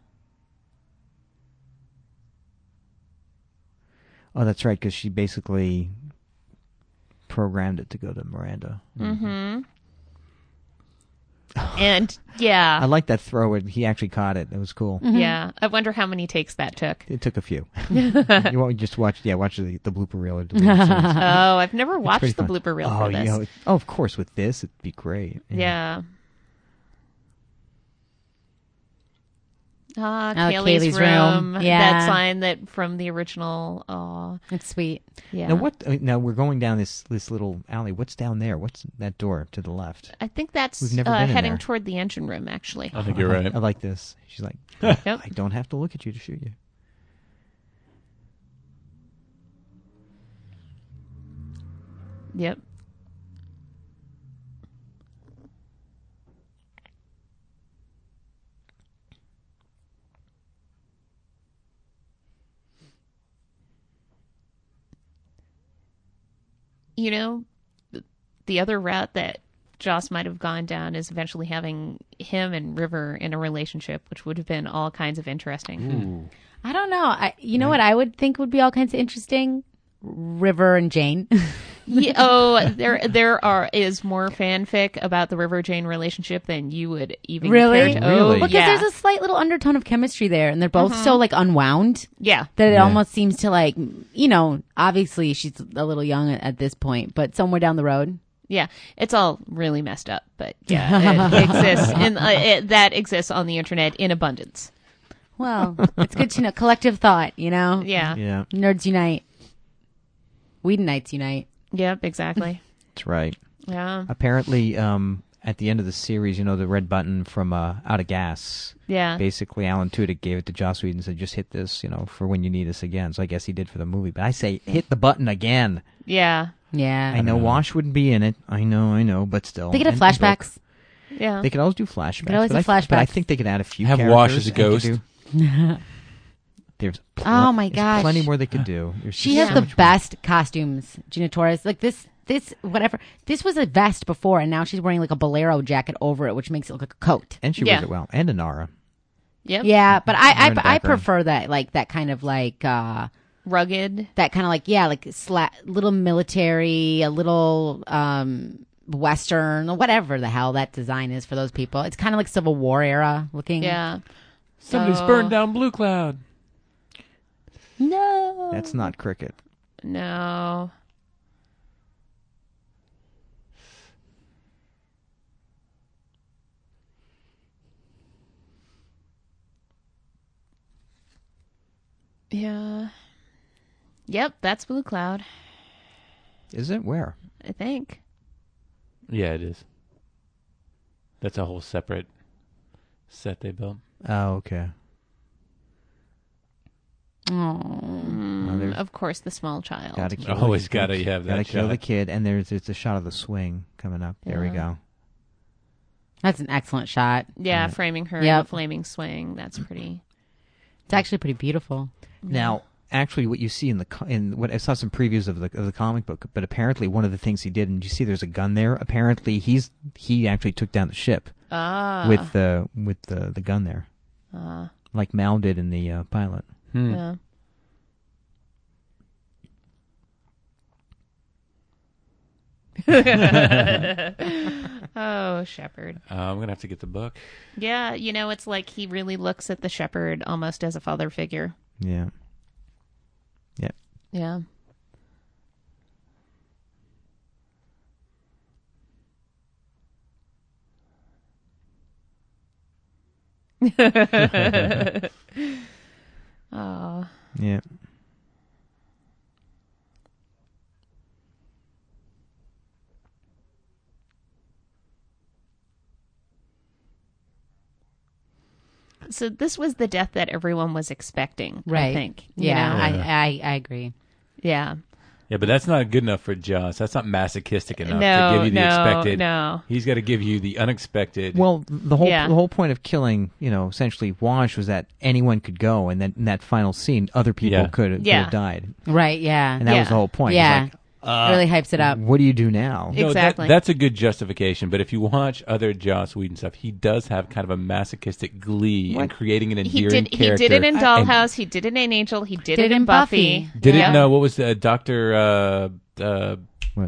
Oh, that's right, because she basically programmed it to go to Miranda.
Mm-hmm. And, yeah.
I like that throw. He actually caught it. It was cool.
Yeah. I wonder how many takes that took.
It took a few. You want just watch the blooper reel. Or deleted scenes.
Oh, I've never watched
Pretty
the
fun.
blooper reel
Oh,
for this.
of course, with this, it'd be great.
Yeah. Ah,
Kaylee's
Kaylee's
room.
room.
Yeah.
That sign that from the original. Oh,
It's sweet.
yeah.
Now now we're going down this little alley. What's down there? What's that door to the left?
I think that's
We've never been in
heading
there.
toward the engine room, actually.
I think you're right.
I like this. She's like,
Yep.
I don't have to look at you to shoot you.
Yep. The other route that Joss might have gone down is eventually having him and River in a relationship, which would have been all kinds of interesting.
I don't know. You know what I would think would be all kinds of interesting? River and Jane.
Yeah, there is more fanfic about the River Jane relationship than you would even
Really?
care to.
Really?
Oh,
Because
yeah.
there's a slight little undertone of chemistry there, and they're both so like unwound
Yeah.
that it
Yeah.
almost seems to like, obviously she's a little young at this point, but somewhere down the road.
Yeah, it's all really messed up, but yeah, it exists that exists on the internet in abundance.
Well, it's good to know. Collective thought, you know?
Yeah.
Yeah,
Nerds unite. Whedonites unite.
Yep, exactly.
that's right.
Yeah.
Apparently, at the end of the series, the red button from Out of Gas.
Yeah.
Basically, Alan Tudyk gave it to Joss Whedon and said, just hit this, for when you need us again. So I guess he did for the movie. But I say, hit the button again.
Yeah.
Yeah.
I know Wash wouldn't be in it. I know, but still.
They could have
And Brooke.
flashbacks.
Yeah.
They could always do flashbacks.
always
but
do
But I
flashbacks.
think they could add a few
Have
characters.
Wash as a
and could
ghost.
There's
Oh my
there's
gosh.
plenty more they could do. There's
She
just
has
so
the
much more.
best costumes, Gina Torres. Like this, whatever. This was a vest before, and now she's wearing like a bolero jacket over it, which makes it look like a coat.
And she
Yeah.
wears it well. And Inara.
Yep.
Yeah, but
Her in the
I
background.
prefer that, like that kind of like
Rugged.
that kind of like little military, a little Western, or whatever the hell that design is for those people. It's kind of like Civil War era looking.
Yeah.
Somebody's
So-
burned down Blue Cloud.
No,
That's not cricket.
No. Yeah. Yep, that's Blue Cloud,
Is it? Where?
I think.
Yeah, it is. That's a whole separate set they built.
Oh, okay.
Oh,
there's-
Of course, the small child.
Gotta kill
Always
the
gotta
kid.
have that
Gotta kill
shot.
the kid. And there's a shot of the swing coming up. There we
Yeah.
go.
that's an excellent shot.
Yeah, framing her in
Yep.
a flaming swing. That's pretty.
It's actually pretty beautiful.
Now, actually, what you see in what I saw some previews of the comic book, but apparently one of the things he did, and you see there's a gun there. Apparently, he actually took down the ship with the gun there, like Mal did in the pilot.
Yeah. Oh, Shepard.
I'm gonna have to get the book.
Yeah, it's like he really looks at the Shepherd almost as a father figure.
Yeah.
Yeah. Oh.
Yeah.
So this was the death that everyone was expecting,
Right.
I think. you
Yeah,
know?
I agree.
Yeah.
Yeah, but that's not good enough for Joss. That's not masochistic enough
No,
to give you the
no,
expected.
no.
He's got to give you the unexpected.
Well, the
Yeah.
whole point of killing, essentially Wash was that anyone could go, and then in that final scene, other people
Yeah.
could
Yeah.
have died,
Right, yeah.
and that
Yeah.
was the whole point.
Yeah.
It's like,
really hypes it up.
what do you do now?
Yeah. Exactly.
That's a good justification. But if you watch other Joss Whedon stuff, he does have kind of a masochistic glee in creating an
He
endearing
did
character.
it in
And
Dollhouse, he did it in Angel, he did it in Buffy.
Did
Yeah.
it? No, what was the Doctor?
What?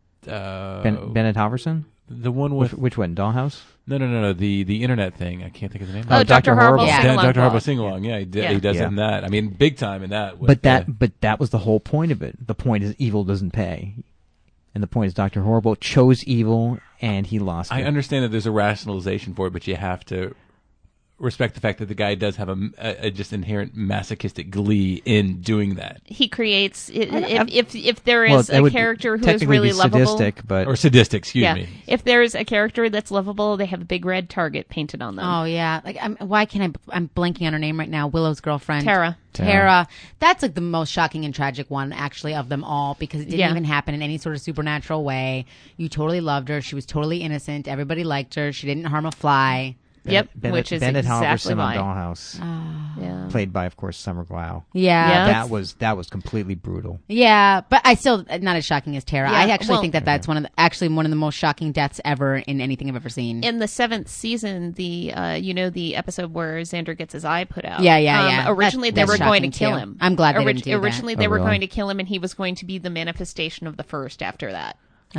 Bennett Halverson?
The one with
Which one? Dollhouse?
no, the internet thing. I can't think of the name.
Oh, Dr. Horrible
Yeah.
Sing-Along
Dr. Horrible
Club.
Sing Along. Yeah, he
Yeah.
does
Yeah.
it in that. I mean, big time in that.
But that was the whole point of it. The point is evil doesn't pay. And the point is Dr. Horrible chose evil and he lost
I
it.
understand that there's a rationalization for it, but you have to respect the fact that the guy does have a just inherent masochistic glee in doing that,
He creates if there
Well,
is
that
a
would
character who is
technically
really
be
lovable.
sadistic, but
or sadistic. Excuse
Yeah.
me.
If there's a character that's lovable, they have a big red target painted on them.
Oh yeah, like why can't I'm blanking on her name right now. Willow's girlfriend,
Tara.
Tara. That's like the most shocking and tragic one, actually, of them all, because it didn't
Yeah.
even happen in any sort of supernatural way. You totally loved her. She was totally innocent. Everybody liked her. She didn't harm a fly.
Yep,
Bennett,
which is
Bennett
exactly
Halverson
why.
on Dollhouse,
Yeah.
played by, of course, Summer Glau.
Yeah,
Yeah.
That was completely brutal.
yeah, but I still not as shocking as Tara.
Yeah,
I actually
well-
think that's one of the most shocking deaths ever in anything I've ever seen.
In the 7th season, the the episode where Xander gets his eye put out.
Yeah.
Originally, they
That's
were going to
shocking,
kill
too.
him.
I'm glad they didn't do that.
Originally, they
Oh,
were
really?
going to kill him, and he was going to be the manifestation of the first after that.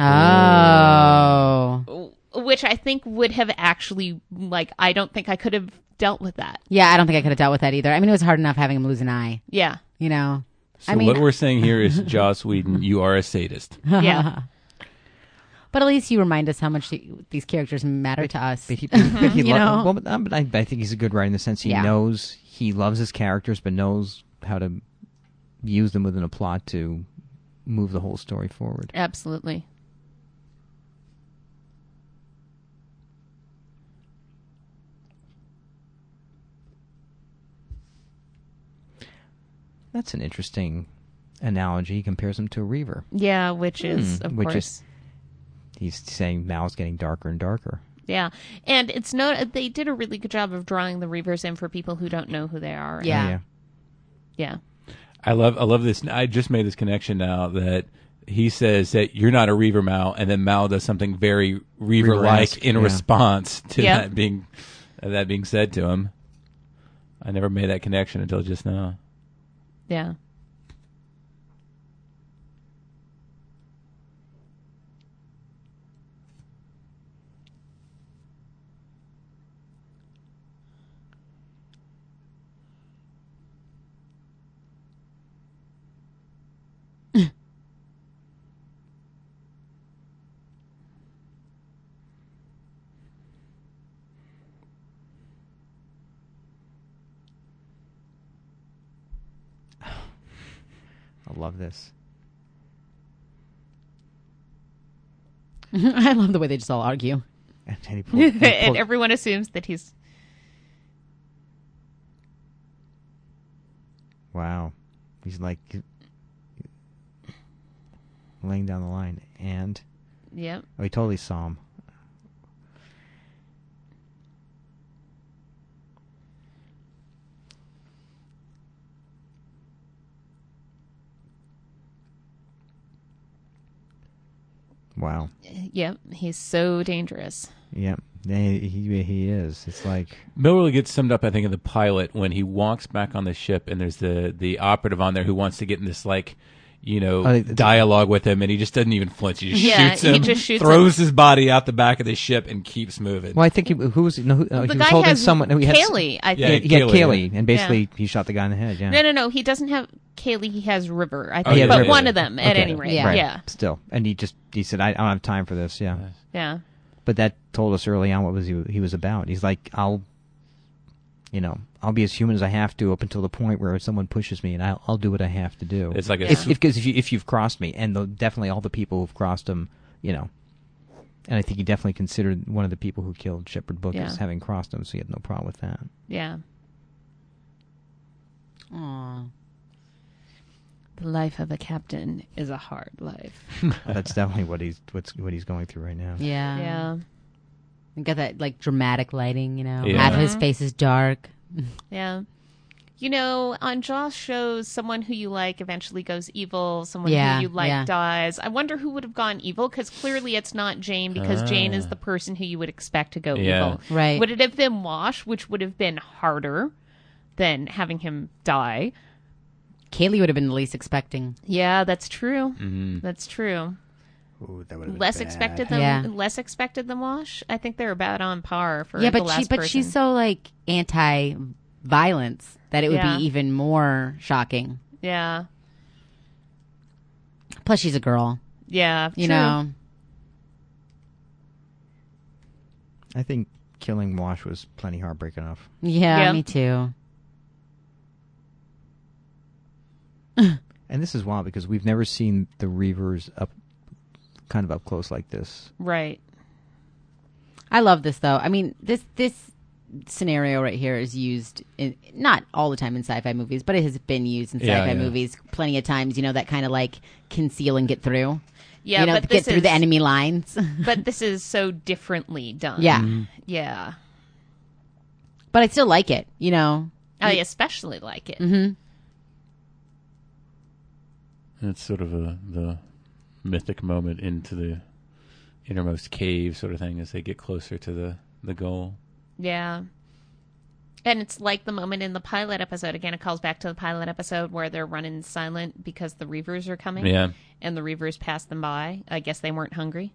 Oh,
Which I think would have actually, I don't think I could have dealt with that.
yeah. I don't think I could have dealt with that either. I mean, it was hard enough having him lose an eye.
Yeah.
You know.
So
I mean,
what we're saying here is, Joss Whedon, you are a sadist.
Yeah.
But at least you remind us how much these characters matter to us.
But he
You know?
well, but I think he's a good writer in the sense he knows, he loves his characters, but knows how to use them within a plot to move the whole story forward.
Absolutely.
That's an interesting analogy. He compares him to a Reaver.
Yeah, which is, of
Which
course.
is- He's saying Mal's getting darker and darker.
Yeah, and they did a really good job of drawing the Reavers in for people who don't know who they are.
Yeah.
Oh, yeah.
Yeah.
I love this. I just made this connection now that he says that you're not a Reaver, Mal, and then Mal does something very Reaver-like
Reaver-esque,
in
yeah.
response to
Yeah.
that being said to him. I never made that connection until just now.
Yeah.
I love this.
I love the way they just all argue.
And he pulled,
And everyone assumes that he's...
wow. He's like laying down the line. And
Yep.
he totally saw him. Wow.
Yep. He's so dangerous.
Yep. He is. It's like
Milroy gets summed up, I think, in the pilot when he walks back on the ship and there's the operative on there who wants to get in this, like, dialogue with him, and he just doesn't even flinch. He just shoots him,
he just shoots
throws his body out the back of the ship, and keeps moving.
well, I think he was
The
he was
guy
holding
has
someone. He had,
Kaylee, I
Yeah,
think.
he had
Kaylee,
Kaylee, and basically he shot the guy in the head. Yeah.
No. He doesn't have Kaylee. He has River, I
Oh,
think.
yeah,
but
River.
one of them, at
Okay.
any rate.
Yeah.
Right.
Yeah.
Still, and he said, "I don't have time for this." Yeah.
Yeah.
But that told us early on what he was about. He's like, I'll be as human as I have to up until the point where someone pushes me, and I'll do what I have to do.
It's like
because if you've crossed me, and definitely all the people who've crossed him, and I think he definitely considered one of the people who killed Shepard Book as having crossed him, so he had no problem with that.
Yeah.
Aw.
The life of a captain is a hard life.
That's definitely what he's going through right now.
Yeah.
Yeah.
You got that like dramatic lighting,
Yeah.
Half of his face is dark.
Yeah. On Joss shows, someone who you like eventually goes evil. Someone
Yeah,
who you like
yeah.
dies. I wonder who would have gone evil, because clearly it's not Jane, because Jane is the person who you would expect to go
Yeah.
evil.
Right.
Would it have been Wash, which would have been harder than having him die?
Kaylee would have been the least expecting.
Yeah, that's true.
Mhm.
That's true.
Ooh, that would've been
Less
bad.
expected than Wash. I think they're about on par for
Yeah,
the
but
last
but she's
person.
so like anti-violence that it would
Yeah.
be even more shocking.
Yeah.
Plus, she's a girl,
Yeah.
you
true.
know.
I think killing Wash was plenty heartbreak enough.
Yeah,
Yeah.
me too.
And this is wild because we've never seen the Reavers up close like this.
Right.
I love this though. I mean, this scenario right here is used not all the time in sci-fi movies, but it has been used in
Yeah,
sci-fi
yeah.
movies plenty of times. That kind of like conceal and get through.
Yeah, but
get
this
through
is,
the enemy lines.
But this is so differently done.
Yeah,
Yeah.
but I still like it.
I especially like it.
Mm-hmm.
It's sort of the mythic moment into the innermost cave sort of thing as they get closer to the goal.
Yeah. And it's like the moment in the pilot episode. Again, it calls back to the pilot episode where they're running silent because the Reavers are coming.
Yeah.
And the Reavers pass them by. I guess they weren't hungry.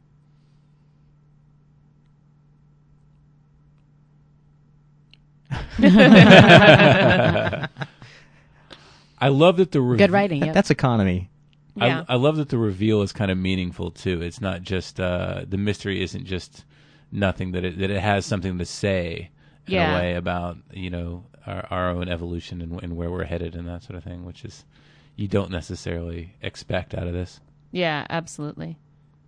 I love that
Good writing. Yep.
That's economy.
Yeah.
I love that the reveal is kind of meaningful too. It's not just the mystery isn't just nothing, that it has something to say in a way about our own evolution and where we're headed and that sort of thing, which is you don't necessarily expect out of this.
Yeah, absolutely.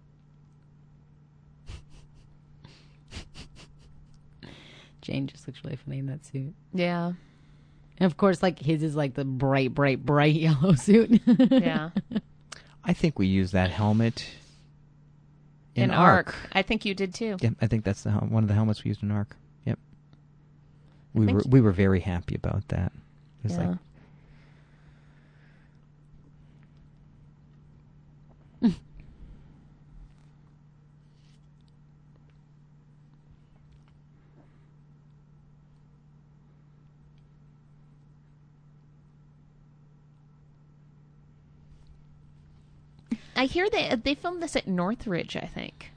Jane just looks really funny in that suit.
Yeah.
And of course, like his is like the bright, bright, bright yellow suit.
Yeah.
I think we used that helmet
In Ark. I think you did too.
Yeah, I think that's one of the helmets we used in Ark. Yep.
think
We were very happy about that. It was
Yeah.
like,
I hear they filmed this at Northridge, I think.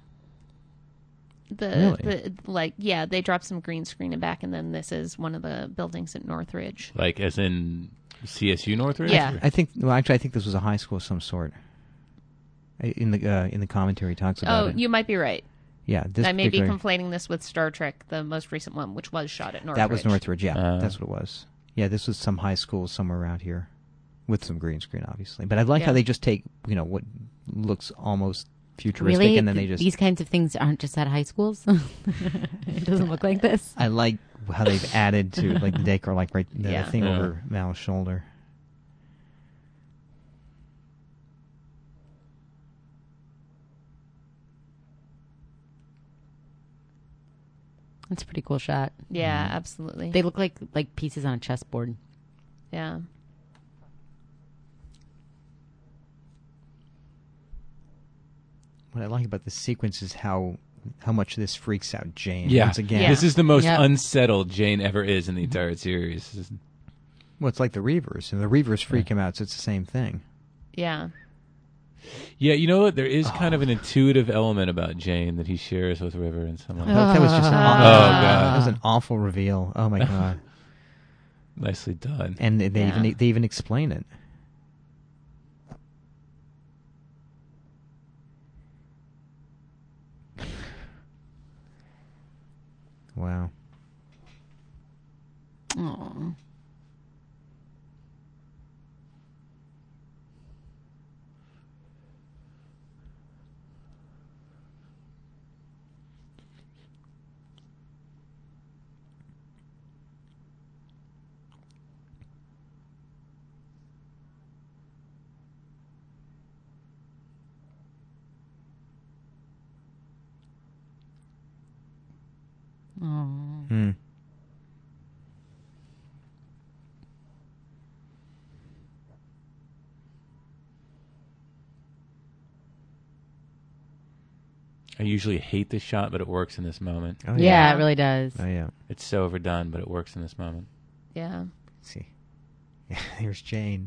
Really?
They dropped some green screen and back, and then this is one of the buildings at Northridge.
Like as in CSU Northridge?
Yeah.
I think this was a high school of some sort. In the commentary, it talks about it.
You might be right.
Yeah, this
I may be
particular-
conflating this with Star Trek, the most recent one, which was shot at Northridge.
That was Northridge. Yeah,
Oh.
that's what it was. Yeah, this was some high school somewhere around here, with some green screen, obviously. But I like how
Yeah.
they just take what looks almost futuristic,
Really?
and then they just.
These kinds of things aren't just at high schools? It doesn't look like this.
I like how they've added to like the decor, like right the
Yeah.
thing
Yeah.
over Mal's shoulder.
It's a pretty cool shot.
Yeah, absolutely.
They look like pieces on a chessboard.
Yeah.
What I like about this sequence is how much this freaks out Jane.
Yeah.
Once again,
Yeah.
This is the most
Yep.
unsettled Jane ever is in the entire series. This is-
well, it's like the Reavers, and the Reavers freak him out, so it's the same thing.
Yeah.
Yeah, you know what? There is kind of an intuitive element about Jane that he shares with River and some like
That was just an
God.
that was an awful reveal. Oh my god!
Nicely done.
And they
Yeah.
even explain it. Wow.
Aww. Aww.
Hmm.
I usually hate this shot, but it works in this moment.
Oh,
Yeah, it really does.
Oh yeah.
It's so overdone, but it works in this moment.
Yeah.
Let's see. Yeah, here's Jane.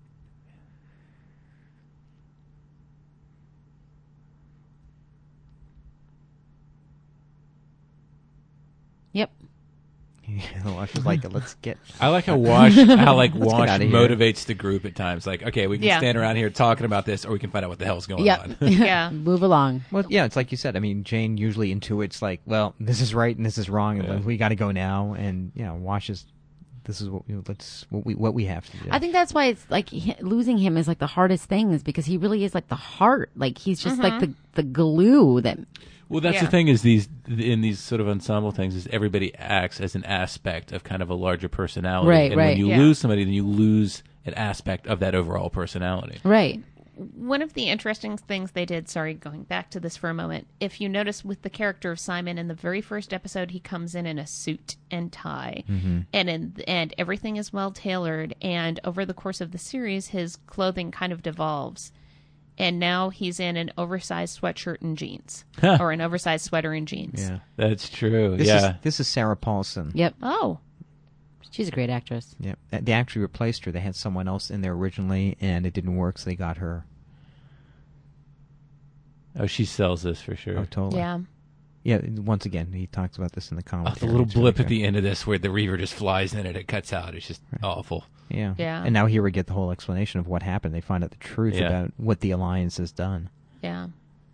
Yep.
Wash was like, let's get.
I like how Wash Wash
outta here.
motivates the group at times. Like, okay, we can
Yeah.
stand around here talking about this, or we can find out what the hell's going
Yep.
on.
Yeah.
Move along.
Well, yeah, it's like you said. I mean, Jane usually intuits like, well, this is right and this is wrong, and
Yeah.
we got to go now. And Wash is. This is what we have to do.
I think that's why it's like losing him is like the hardest thing, is because he really is like the heart. Like he's just like the glue that.
Well, that's
Yeah.
the thing is in these sort of ensemble things is everybody acts as an aspect of kind of a larger personality.
Right,
and
right.
when you
Yeah.
lose somebody, then you lose an aspect of that overall personality.
Right.
One of the interesting things they did, sorry, going back to this for a moment, if you notice with the character of Simon in the very first episode, he comes in a suit and tie, and everything is well tailored. And over the course of the series, his clothing kind of devolves, and now he's in an oversized sweatshirt and jeans, or an oversized sweater and jeans.
Yeah.
That's true.
This is Sarah Paulson.
Yep.
Oh,
She's a great actress.
Yep. They actually replaced her. They had someone else in there originally, and it didn't work, so they got her.
Oh, she sells this for sure.
Oh, totally.
yeah.
Yeah, once again, he talks about this in the commentary.
The little
It's really
blip at
good.
the end of this where the Reaver just flies in and it cuts out. It's just awful.
Yeah.
Yeah.
And now here we get the whole explanation of what happened. They find out the truth
Yeah.
about what the Alliance has done.
Yeah.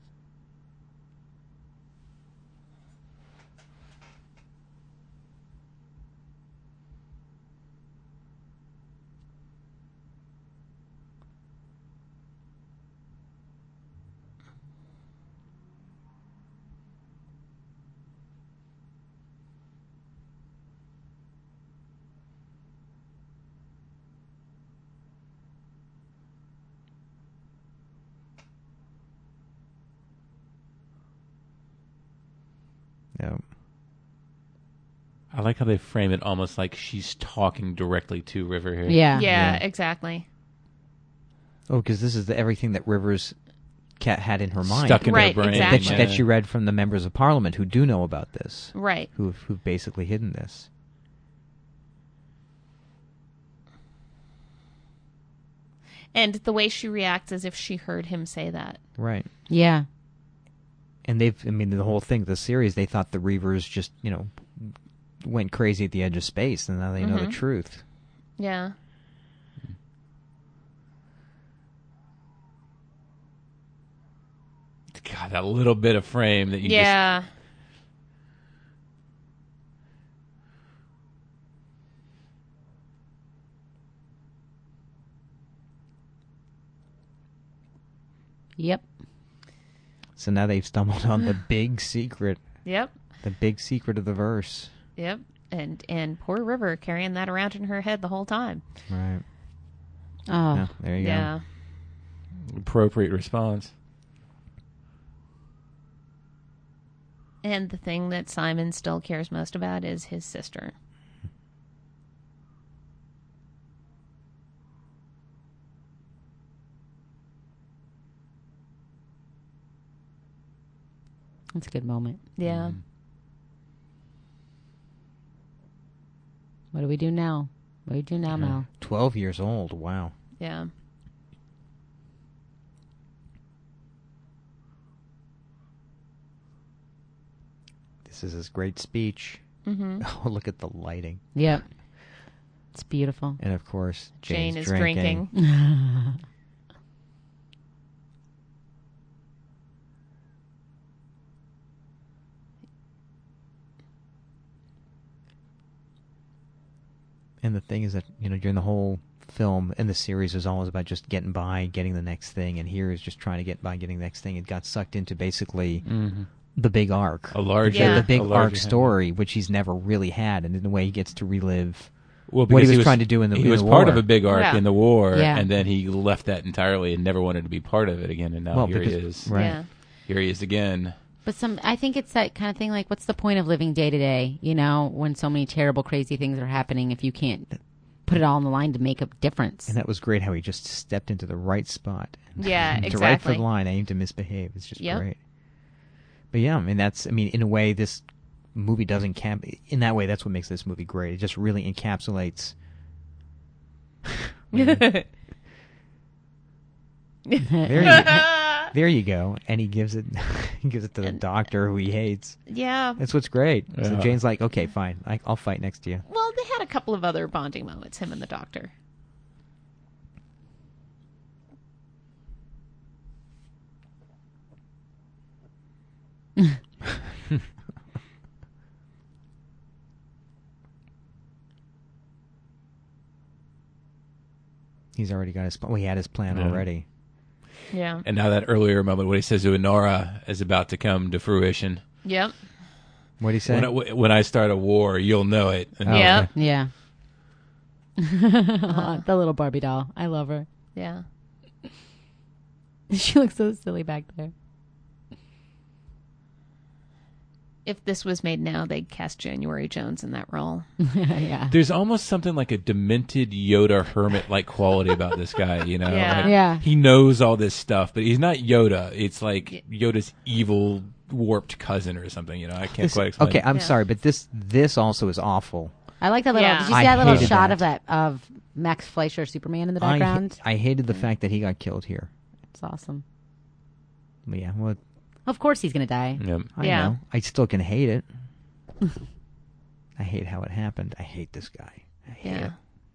Yeah.
I like how they frame it almost like she's talking directly to River here.
Yeah.
Yeah,
Yeah.
exactly.
Oh, because this is everything that Rivers Cat had in her mind.
Stuck in
Right,
her brain.
exactly.
that she read from the members of Parliament who do know about this,
Right.
who've basically hidden this.
And the way she reacts as if she heard him say that.
Right.
Yeah.
And the whole thing, the series, they thought the Reavers just, went crazy at the edge of space, and now they know the truth.
Yeah.
God, that little bit of frame that you
Yeah.
Yep.
So now they've stumbled on the big secret,
Yep.
the big secret of the verse.
Yep. And poor River carrying that around in her head the whole time.
Right.
Oh.
Yeah, there you
Yeah.
just appropriate response.
And the thing that Simon still cares most about is his sister.
That's a good moment.
Yeah.
What do we do now? What do we do now,
go.
Mel?
12 years old. Wow.
Yeah.
This is his great speech.
Mm-hmm.
Oh, look at the lighting.
Yep. It's beautiful.
And of course,
Jane
Jane's
is drinking.
And the thing is that, during the whole film and the series is always about just getting by, getting the next thing, and here is just trying to get by, getting the next thing. It got sucked into basically the big arc.
A larger,
Yeah.
The big
a
arc
larger-
story, which he's never really had, and in a way he gets to relive
Well,
what he
because
was trying to do in the
he
in
was
the
part
war.
of a big arc
Yeah.
in the war,
Yeah.
and then he left that entirely and never wanted to be part of it again. And now here he is.
Right.
Yeah.
Here he is again.
But I think it's that kind of thing. Like, what's the point of living day to day? When so many terrible, crazy things are happening, if you can't put it all on the line to make a difference.
And that was great how he just stepped into the right spot.
Yeah,
to right for
exactly.
the line, aim to misbehave. It's just
Yep.
great. But yeah, in a way, this movie doesn't in that way, that's what makes this movie great. It just really encapsulates. There you go. And he gives it to the doctor who he hates.
Yeah.
That's what's great. So
Yeah.
Jane's like, okay, fine. I'll fight next to you.
Well, they had a couple of other bonding moments, him and the doctor.
He's already got his plan. Well, he had his plan
Yeah.
already.
Yeah.
And now that earlier moment when he says to Honora is about to come to fruition.
Yep.
What'd he say?
When I start a war, you'll know it. And
Oh,
Yeah.
okay.
Yeah. The little Barbie doll. I love her.
Yeah.
She looks so silly back there.
If this was made now, they'd cast January Jones in that role.
Yeah.
There's almost something like a demented Yoda hermit-like quality about this guy,
Yeah.
Like,
Yeah.
he knows all this stuff, but he's not Yoda. It's like Yoda's evil, warped cousin or something, I can't quite explain
Okay,
it.
I'm
Yeah.
sorry, but this also is awful.
I like that little.
Yeah.
Did you
I
see that little
hated
shot
that.
of Max Fleischer Superman in the background?
I hated the fact that he got killed here.
It's awesome.
But yeah, well,
Of course he's going to die.
Yep.
I
Yeah.
know. I still can hate it. I hate how it happened. I hate this guy. I hate it.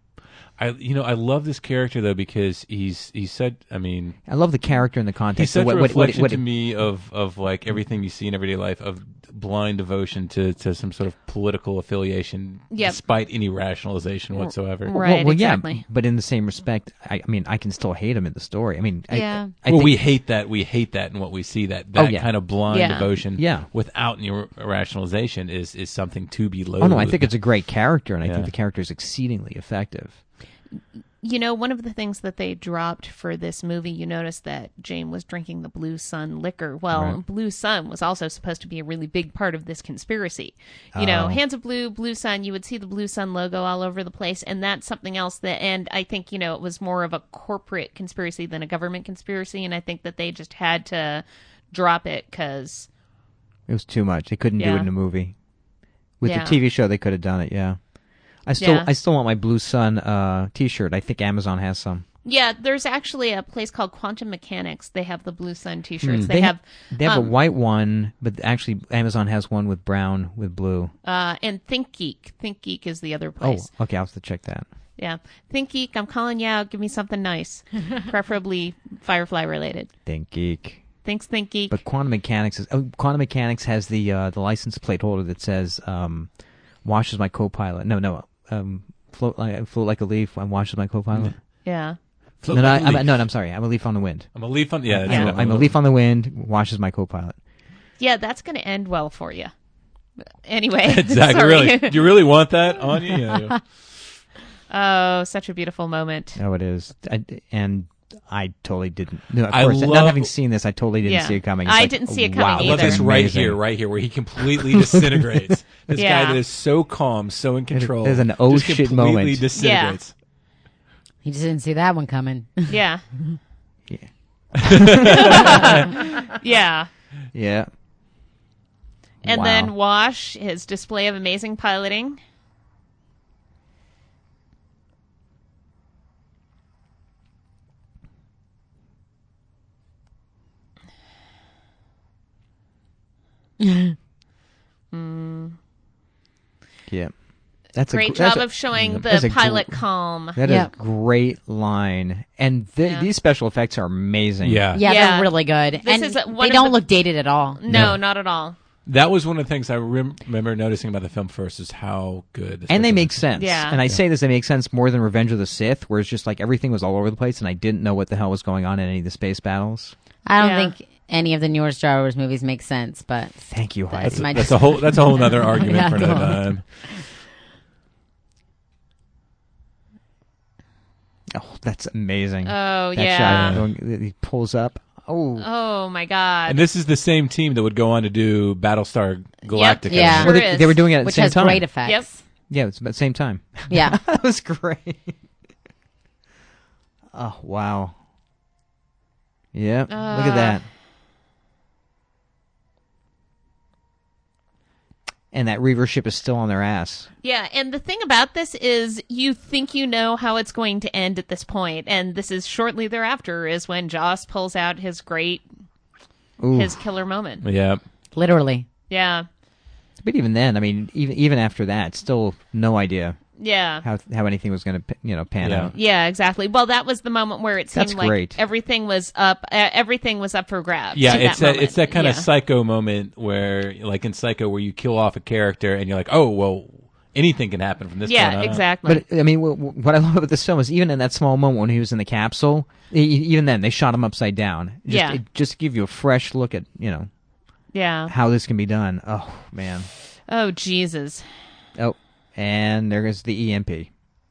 I love this character though because he's such. I mean,
I love the character in the
he's
context.
such
of
a reflection
what
to me of like everything you see in everyday life of blind devotion to some sort of political affiliation,
Yep.
despite any rationalization whatsoever.
Right.
well,
exactly.
yeah, but in the same respect, I mean, I can still hate him in the story. I mean,
Yeah.
I
Well,
think,
we hate that. We hate that in what we see. That
yeah.
kind of blind
Yeah.
devotion,
Yeah.
without any rationalization, is something to be loathed.
Oh no, I think it's a great character, and I
Yeah.
think the character is exceedingly effective.
You know, one of the things that they dropped for this movie, you notice that Jane was drinking the Blue Sun liquor. Well,
Right.
Blue Sun was also supposed to be a really big part of this conspiracy. You know, Hands of Blue, Blue Sun, you would see the Blue Sun logo all over the place, and that's something else that, and I think, you know, it was more of a corporate conspiracy than a government conspiracy, and I think that they just had to drop it because,
It was too much. They couldn't do
Yeah.
it in a movie. With
Yeah.
the TV show, they could have done it. Yeah. I still want my Blue Sun T-shirt. I think Amazon has some.
yeah, there's actually a place called Quantum Mechanics. They have the Blue Sun t-shirts.
They
have
a white one, but actually Amazon has one with brown with blue.
and Think Geek. Think Geek is the other place.
Oh, okay. I'll have to check that.
Yeah. Think Geek, I'm calling you out. Give me something nice. Preferably Firefly related.
Think Geek.
Thanks, Think Geek.
But Quantum Mechanics has the license plate holder that says "Wash as my co-pilot." No. Float like a leaf. I wash as my co-pilot.
yeah.
Float like a leaf.
I'm sorry. I'm a leaf on the wind.
I'm a leaf on. Yeah,
Yeah.
I'm a leaf on the wind. Wash as my co-pilot.
Yeah, that's going to end well for you. Anyway.
Exactly.
sorry.
Really, do you really want that on you? Yeah.
Oh, such a beautiful moment.
Oh, it is. And I totally didn't. No, of
I
course, not
love-
having seen this, I totally didn't
Yeah.
see it coming. It's
I
like,
didn't see it
wow,
coming
I love
either.
this
amazing.
right here, where he completely disintegrates. This
Yeah.
guy that is so calm, so in control.
There's an oh
just
shit
completely
moment.
disintegrates.
He just didn't see that one coming.
Yeah.
Yeah.
Yeah.
Yeah.
And
Wow.
then Wash, his display of amazing piloting.
Yeah. That's
Great
a, that's
job
a-
of showing
that's
the
a
pilot
gr-
calm.
That is
Yep.
a great line, and
Yeah.
these special effects are amazing.
Yeah.
Yeah,
Yeah.
they're really good.
This
and
is one
they
of
don't
the-
look dated at all.
No, not at all.
That was one of the things I remember noticing about the film first is how good. the
And they
special
make
effects-
sense.
Yeah.
And I say this, they make sense more than Revenge of the Sith, where it's just like everything was all over the place, and I didn't know what the hell was going on in any of the space battles.
I don't
Yeah.
think any of the newer Star Wars movies make sense, but
Thank you, Heidi.
That's my-
That's a whole other argument
Yeah,
for
go
another
on.
time.
Oh, that's amazing.
Oh,
that
yeah.
shot going, he pulls up. Oh.
Oh, my God.
And this is the same team that would go on to do Battlestar Galactica.
Yeah.
Well,
Sure
they
is.
were doing it at the
which
same
has
time.
great effects.
Yep.
Yeah, it's about the same time.
Yeah.
That was great. Oh, wow. Yeah, look at that. And that Reaver ship is still on their ass.
Yeah, and the thing about this is you think you know how it's going to end at this point, and this is shortly thereafter is when Joss pulls out his
Ooh.
his killer moment.
Yeah.
Literally.
Yeah.
But even then, I mean, even after that, still no idea
Yeah.
how anything was going to pan
Yeah.
out.
Yeah, exactly. Well, that was the moment where it seemed
That's
like
great.
everything was up. Everything was up for grabs.
Yeah,
at
it's
moment.
it's that kind of
Yeah.
Psycho moment where, like in Psycho, where you kill off a character and you're like, oh well, anything can happen from this point
Yeah,
on.
exactly.
But I mean, what I love about this film is even in that small moment when he was in the capsule, even then they shot him upside down.
Yeah.
Just to give you a fresh look at
Yeah.
how this can be done. Oh man.
Oh Jesus.
Oh, and there is the EMP.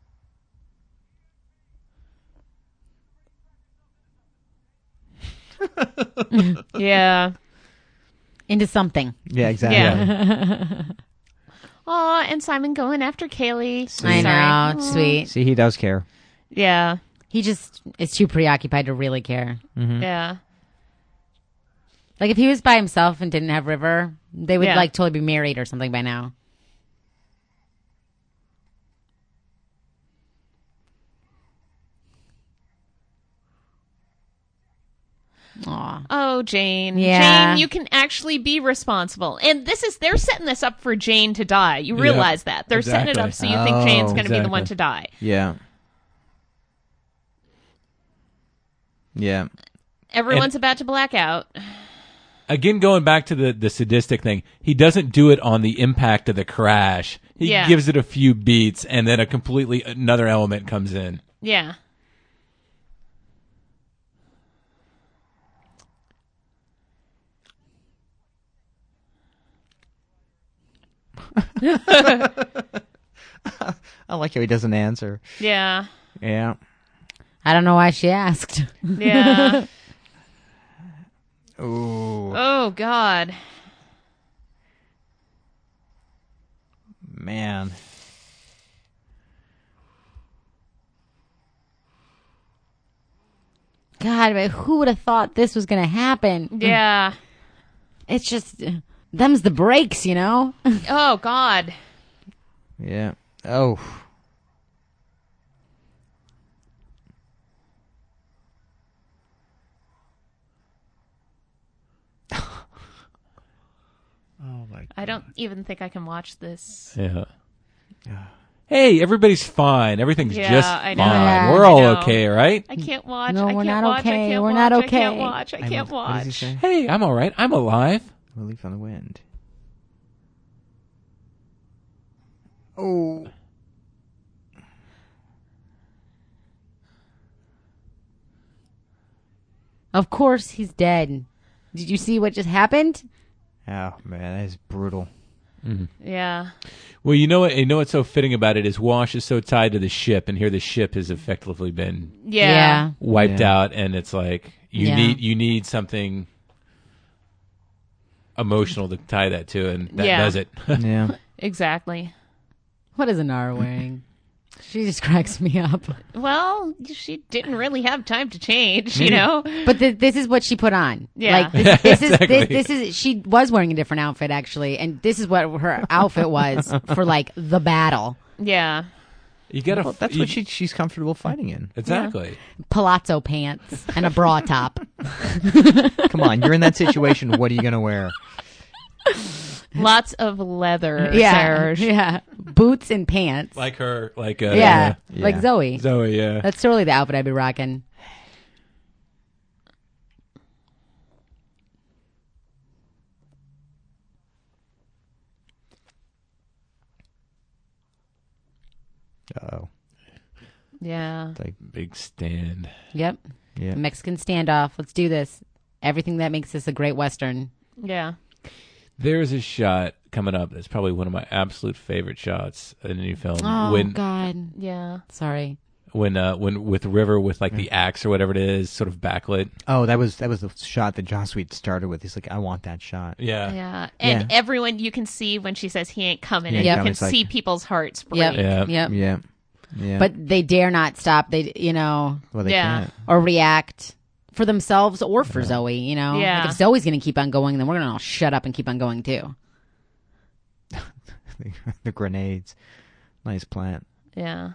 Yeah.
Into something.
Yeah, exactly.
Yeah. Aw, and Simon going after Kaylee.
I
Sorry.
know. It's sweet.
See, he does care.
Yeah.
He just is too preoccupied to really care.
Yeah.
Like if he was by himself and didn't have River, they would
Yeah.
like totally be married or something by now. Aw.
Oh, Jane.
Yeah.
Jane, you can actually be responsible. And they're setting this up for Jane to die. You realize that. They're setting it up so you think Jane's going to be the one to die.
Yeah. Yeah.
Everyone's about to black out.
Again, going back to the sadistic thing, he doesn't do it on the impact of the crash. He gives it a few beats, and then another element comes in.
Yeah.
I like how he doesn't answer.
Yeah.
Yeah.
I don't know why she asked.
Yeah.
Ooh.
Oh, God.
Man.
God, but who would have thought this was going to happen?
Yeah.
It's just, them's the breaks, you know?
Oh, God.
Yeah. Oh. Oh my God.
I don't even think I can watch this.
Yeah. Hey, everybody's fine. Everything's
Yeah,
just
I
fine.
know.
Yeah,
We're
I
all
know.
okay, right?
I can't watch.
No,
I
we're
can't
not
watch.
okay.
I can't
We're
watch.
not
I
okay.
can't watch. I can't
What does he
watch.
say?
Hey, I'm all right. I'm alive.
A leaf on the wind. Oh.
Of course he's dead. Did you see what just happened?
Oh man, that is brutal.
Yeah.
Well, you know what's so fitting about it is Wash is so tied to the ship, and here the ship has effectively been
Yeah.
wiped
Yeah.
out, and it's like you
Yeah.
need something emotional to tie that to, and that
Yeah.
does it.
Yeah.
Exactly.
What is Anara wearing? She just cracks me up.
Well, she didn't really have time to change, you know?
But this is what she put on.
Yeah.
Like this
Exactly.
is this is she was wearing a different outfit actually, and this is what her outfit was for like the battle.
Yeah.
You gotta.
Well, that's what she's comfortable fighting in.
Exactly.
Palazzo pants and a bra top.
Come on, you're in that situation. What are you gonna wear?
Lots of leather,
Yeah,
Serge.
yeah, boots and pants.
Like her, like
yeah,
Yeah.
like Zoe.
Zoe, yeah.
That's totally the outfit I'd be rocking.
Oh,
Yeah.
it's like
Big stand.
Yep,
yeah.
Mexican standoff. Let's do this. Everything that makes this a great Western.
Yeah.
There's a shot coming up that's probably one of my absolute favorite shots in a new film.
Oh
when
God,
Yeah.
sorry.
when with River with like the axe or whatever it is, sort of backlit.
Oh, that was the shot that Joss Whedon started with. He's like, I want that shot.
Yeah.
Yeah. And
Yeah.
everyone, you can see when she says he ain't coming,
He
and
ain't
you
coming,
can
it's like-
see people's hearts break.
Yep,
Yeah.
yep.
Yeah. Yeah.
But they dare not stop. They,
well, they
Yeah.
can't.
or react for themselves or for Zoe. You know,
Yeah.
Like if Zoe's going to keep on going, then we're going to all shut up and keep on going too.
The grenades. Nice plant.
Yeah.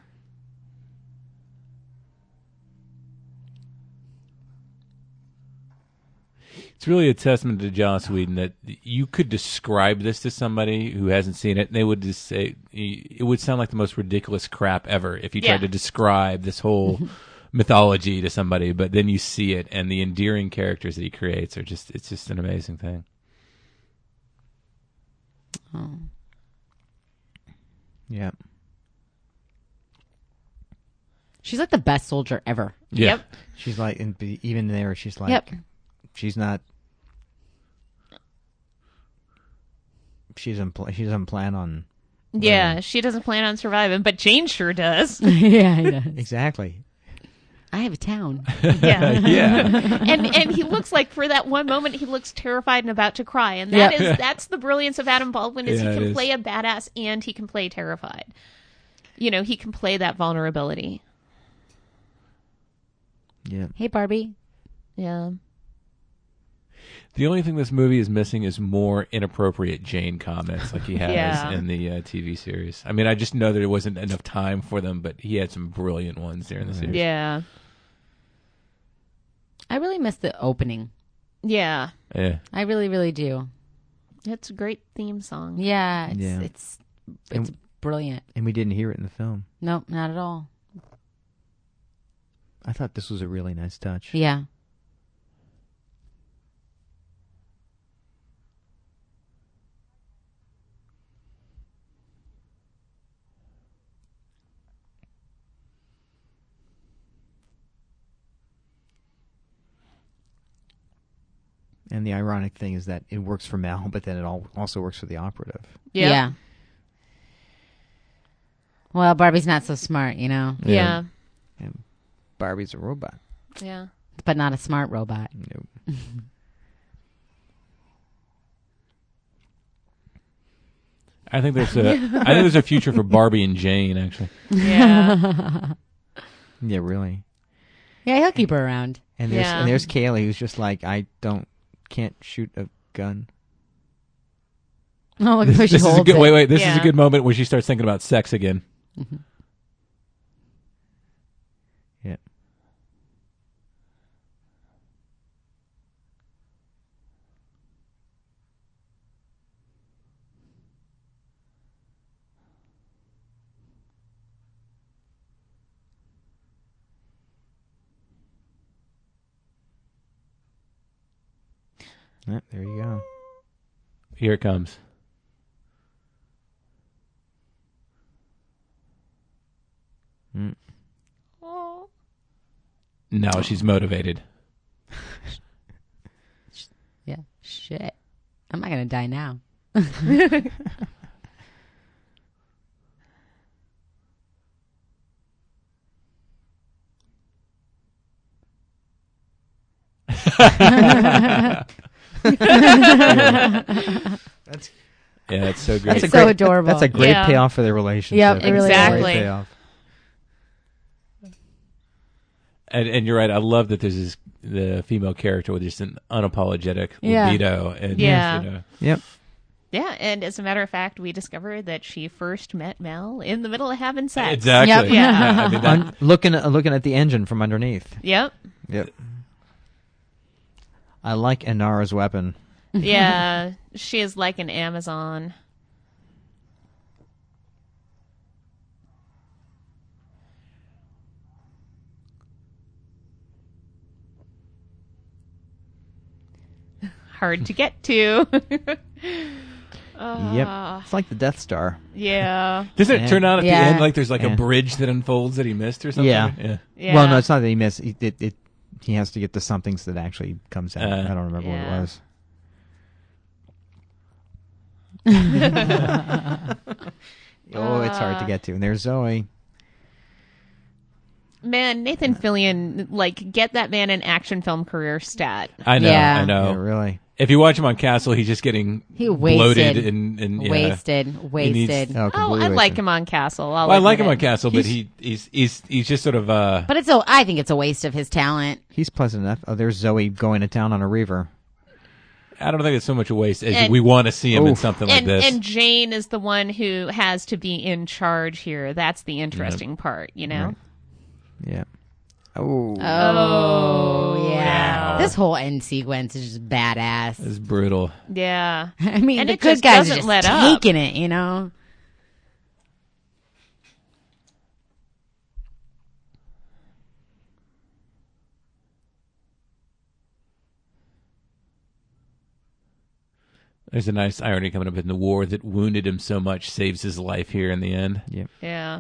It's really a testament to Joss Whedon that you could describe this to somebody who hasn't seen it, and they would just say it would sound like the most ridiculous crap ever if you
Yeah.
tried to describe this whole mythology to somebody. But then you see it, and the endearing characters that he creates it's just an amazing thing.
Yeah.
She's like the best soldier ever.
Yeah.
Yep.
She's like, and even there, she's like,
Yep.
she's not. She doesn't plan on.
Yeah. She doesn't plan on surviving, but Jane sure does.
Yeah, I know.
Exactly.
I have a town.
Yeah.
Yeah.
and he looks like for that one moment he looks terrified and about to cry, and that's the brilliance of Adam Baldwin is
Yeah,
he
it
can
is.
play a badass and he can play terrified. You know, he can play that vulnerability.
Yeah.
Hey, Barbie.
Yeah.
The only thing this movie is missing is more inappropriate Jane comments like he has
Yeah.
in the TV series. I mean, I just know that there wasn't enough time for them, but he had some brilliant ones during the series.
Yeah.
I really miss the opening
Yeah.
Yeah.
I really, really do.
It's a great theme song.
Yeah,
Yeah.
it's
And-
brilliant.
And we didn't hear it in the film.
Nope, not at all.
I thought this was a really nice touch.
Yeah.
And the ironic thing is that it works for Mal, but then it also works for the operative.
Yep.
Yeah. Well, Barbie's not so smart, you know,
Yeah.
And Barbie's a robot.
Yeah.
but not a smart robot.
Nope.
I think there's a future for Barbie and Jane, actually.
Yeah.
Yeah, really.
Yeah, he'll keep her around.
And
Yeah.
there's Kaylee, who's just like, can't shoot a gun.
Oh, look
This
how she
is a
holds
good,
it.
wait. This is
Yeah.
a good moment where she starts thinking about sex again.
Yeah. Yep, there you go.
Here it comes.
Mm.
Oh.
Now she's motivated.
Yeah, shit. I'm not gonna die now.
That's
Yeah, it's so great.
It's so adorable.
That's a great
Yeah.
payoff for their relationship.
Yep, it really
is.
Great payoff.
And you're right. I love that there's the female character with just an unapologetic
Yeah.
libido. And
Yeah.
you know,
Yep.
Yeah, and as a matter of fact, we discovered that she first met Mel in the middle of having sex.
exactly.
Yep.
Yeah.
I mean, that,
Looking at the engine from underneath.
Yep.
Yep. I like Inara's weapon.
Yeah, she is like an Amazon. Hard to get to.
Yep. It's like the Death Star.
Yeah.
doesn't it
And-
turn out at
Yeah.
the end like there's like a
And-
bridge that unfolds that he missed or something?
Yeah.
Yeah.
Well, no, it's not that he missed. He has to get the somethings that actually comes out.
Uh,
I don't remember
Yeah.
what it was. Oh, it's hard to get to. And there's Zoe.
Man, Nathan Fillion, like, get that man an action film career stat.
I know.
Yeah.
I know.
Yeah, really.
If you watch him on Castle, he's just getting
He wasted.
bloated and yeah.
Wasted.
He needs-
Wasted.
Oh,
Oh,
completely
I like
wasted.
him on Castle.
Well, I like him on
admit it.
Castle, but he's just sort of
But I think it's a waste of his talent.
He's pleasant enough. Oh, there's Zoe going to town on a reaver.
I don't think it's so much a waste as
And-
we want to see him in
Oof.
something like this.
And Jane is the one who has to be in charge here. That's the interesting part, you know?
Right. Yeah. Oh.
Oh, yeah.
Wow.
This whole end sequence is just badass.
It's brutal.
Yeah.
I mean,
And
the
it
good
just
guys are
doesn't
just
let up.
taking it, you know?
There's a nice irony coming up in the war that wounded him so much saves his life here in the end.
Yep.
Yeah.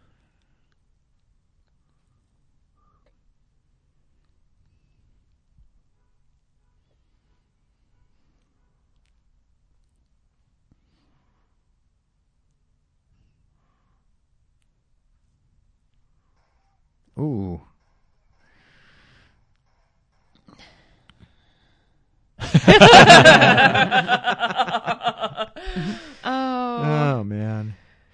Ooh. Oh man.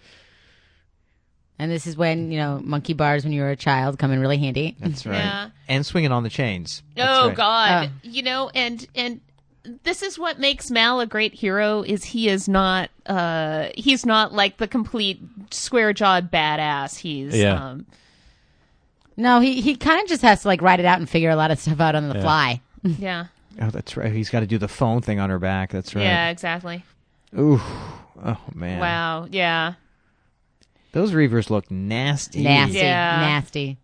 And this is when, monkey bars when you were a child come in really handy.
That's right.
Yeah.
And swinging on the chains. That's
Oh
right.
God. And this is what makes Mal a great hero is he's not like the complete square jawed badass. He's
Yeah.
No, he kind of just has to, ride it out and figure a lot of stuff out on the fly.
yeah.
Oh, that's right. He's got to do the phone thing on her back. That's right.
Yeah, exactly.
Ooh. Oh, man.
Wow. Yeah.
Those Reavers look nasty.
Nasty.
Yeah.
Nasty.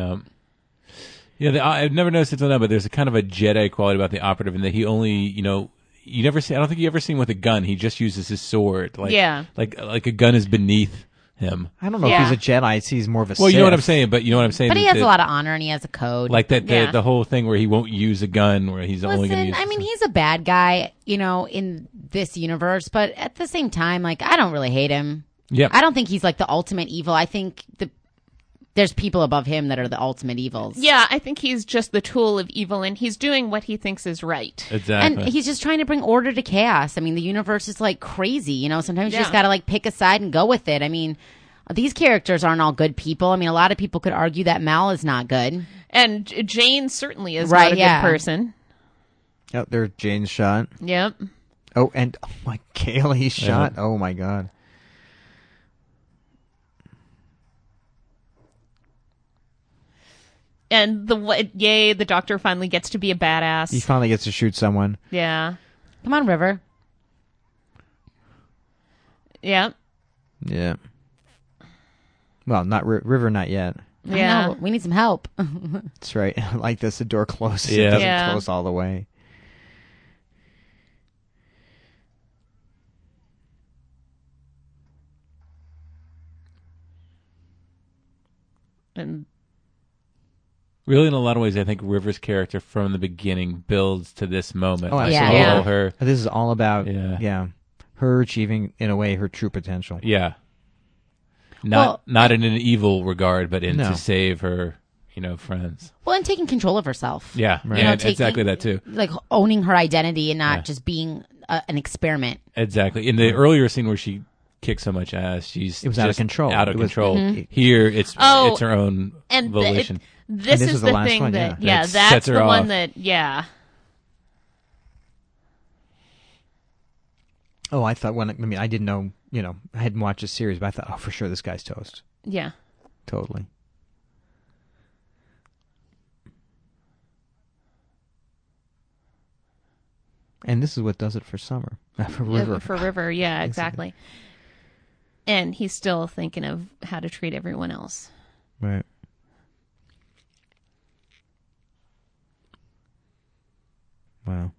Yeah, I've never noticed it till now, but there's a kind of a Jedi quality about the operative in that he only, you never see. I don't think you ever see him with a gun. He just uses his sword. Like a gun is beneath him.
I don't know if he's a Jedi. He's more of a
Well,
Sith.
you know what I'm saying, but you know what I'm saying.
But he has a lot of honor and he has a code.
Like that,
Yeah.
the whole thing where he won't use a gun, where he's only going to use.
I mean, he's a bad guy, in this universe, but at the same time, like, I don't really hate him.
Yep.
I don't think he's like the ultimate evil. I think there's people above him that are the ultimate evils.
Yeah, I think he's just the tool of evil, and he's doing what he thinks is right.
Exactly.
And he's just trying to bring order to chaos. I mean, the universe is like crazy, Sometimes you just got to like pick a side and go with it. I mean, these characters aren't all good people. I mean, a lot of people could argue that Mal is not good.
And Jane certainly is
Right,
not a
yeah.
good person.
Oh, there's Jane's shot.
Yep.
Oh, and Kaylee's shot. Oh, my God.
And the doctor finally gets to be a badass.
He finally gets to shoot someone.
Yeah.
Come on, River.
Yep.
Yeah. Well, not River, not yet.
Yeah.
No, we need some help.
That's right. I like this. The door closes.
Yeah.
It doesn't
Yeah.
close all the way.
And
Really, in a lot of ways, I think River's character from the beginning builds to this moment.
Oh,
Like,
absolutely.
all
Yeah.
her,
This is all about
Yeah.
her achieving, in a way, her true potential.
yeah.
Well,
Not in an evil regard, but in
No.
to save her, friends.
Well, and taking control of herself.
Yeah,
Right.
yeah,
taking-
exactly that too.
Like owning her identity and not
Yeah.
just being an experiment.
Exactly. In the earlier scene where she kicks so much ass,
It was
just
out of control.
Out of
It was-
control.
Mm-hmm.
Here, it's
Oh,
her own
and
volition.
this
And
is the
last
thing
one,
that
yeah.
That
that's
sets her
the one
off.
that
Oh, I thought I didn't know, I hadn't watched the series, but I thought, oh, for sure this guy's toast.
yeah.
Totally. And this is what does it for Summer. For River.
For River, yeah, exactly. And he's still thinking of how to treat everyone else.
Right. Wow.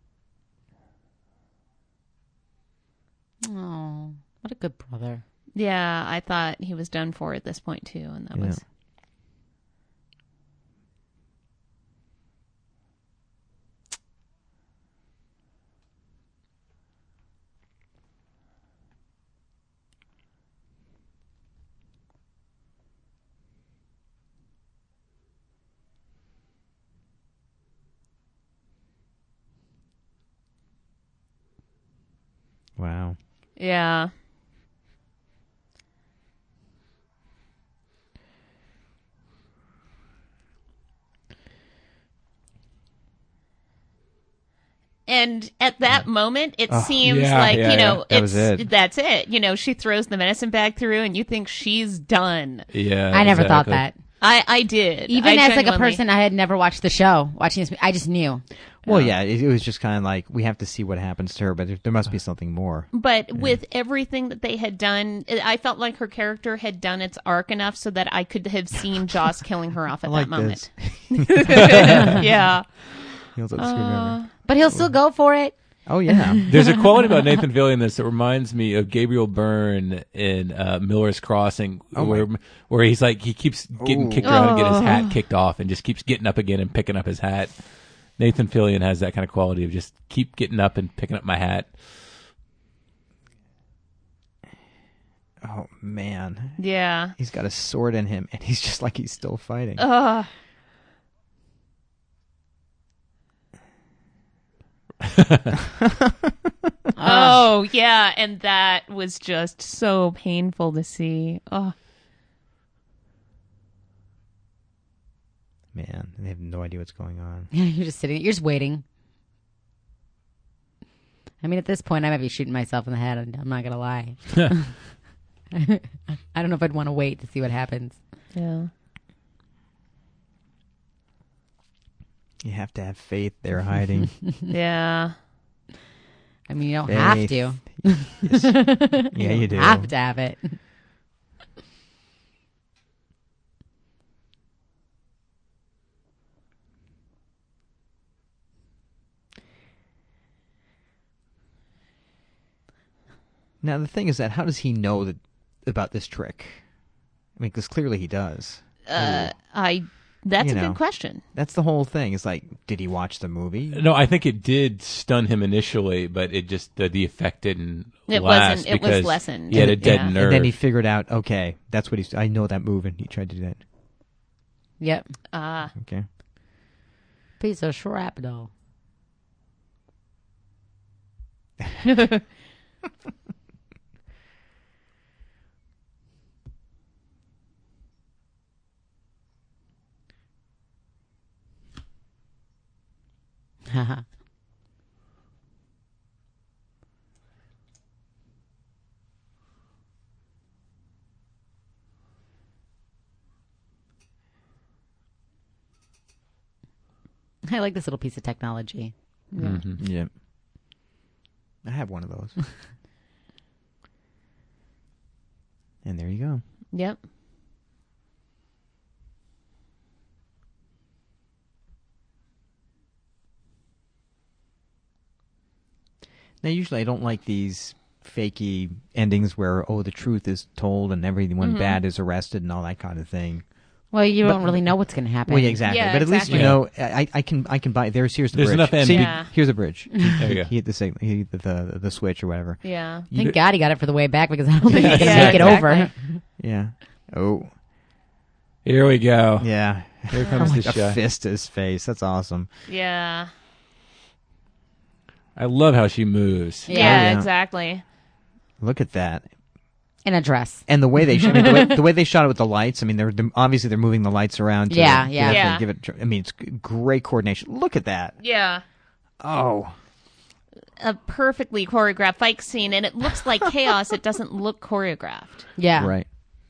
Oh, what a good brother.
Yeah, I thought he was done for at this point too, and that
Yeah.
was
Wow.
yeah. And at that moment, it seems
yeah,
like,
yeah, yeah.
That was it.
that's it. She throws the medicine bag through and you think she's done.
Yeah,
I never thought
exactly.
that.
I did.
Even
I
as like a
genuinely-
person, I had never watched the show. Watching this, I just knew.
Well, yeah, it was just kind of like, we have to see what happens to her, but there must be something more.
But with everything that they had done, I felt like her character had done its arc enough so that I could have seen Joss killing her off at
I like
that moment.
this.
Yeah.
He holds up the screwdriver.
But he'll still go for it.
Oh, yeah.
There's a quality about Nathan Fillion in this that reminds me of Gabriel Byrne in Miller's Crossing, where he's like, he keeps getting kicked around and get his hat kicked off and just keeps getting up again and picking up his hat. Nathan Fillion has that kind of quality of just keep getting up and picking up my hat.
Oh, man.
Yeah.
He's got a sword in him, and he's just like he's still fighting.
Oh, yeah. And that was just so painful to see. Oh,
Man, they have no idea what's going on.
You're just sitting. You're just waiting. I mean, at this point, I might be shooting myself in the head. I'm not gonna lie. I don't know if I'd want to wait to see what happens.
yeah.
You have to have faith there, hiding.
Yeah.
I mean, you don't have
Faith.
to.
Yes. Yeah, you do.
Have to have it.
Now the thing is that how does he know that about this trick? I mean, because clearly he does.
That's
You
a
know.
good question.
That's the whole thing. It's like, did he watch the movie?
No, I think it did stun him initially, but it just the effect didn't
It
last
wasn't- it was
because
lessened.
He had a
And-
dead
yeah.
nerve.
And then he figured out, okay, that's what he's. I know that move, and he tried to do that.
Yep.
Okay.
Piece of shrapnel. Haha. I like this little piece of technology.
Yeah. I have one of those. And there you go.
Yep.
Now, usually I don't like these fakey endings where, oh, the truth is told and everyone bad is arrested and all that kind of thing.
Well, you don't really know what's going to happen.
Well, yeah, exactly.
Yeah,
but at least, you
exactly.
know, I can buy, here's the
There's
bridge.
enough
See,
Yeah.
here's a bridge.
There you go.
He hit the switch or whatever.
Yeah.
Thank God he got it for the way back because I don't think he's going to
Yeah,
make it
exactly.
over.
Yeah. Oh,
Here we go.
yeah.
Here comes the
Like a
shot.
fist to his face. That's awesome.
Yeah.
I love how she moves.
Yeah,
yeah.
exactly.
Look at that.
In a dress.
And the way they, the way they shot it with the lights. I mean, they're obviously they're moving the lights around. To
Yeah,
to
yeah.
actually
Yeah.
Give it. I mean, it's great coordination. Look at that.
Yeah.
Oh,
A perfectly choreographed fight scene, and it looks like chaos. It doesn't look choreographed.
Yeah.
right.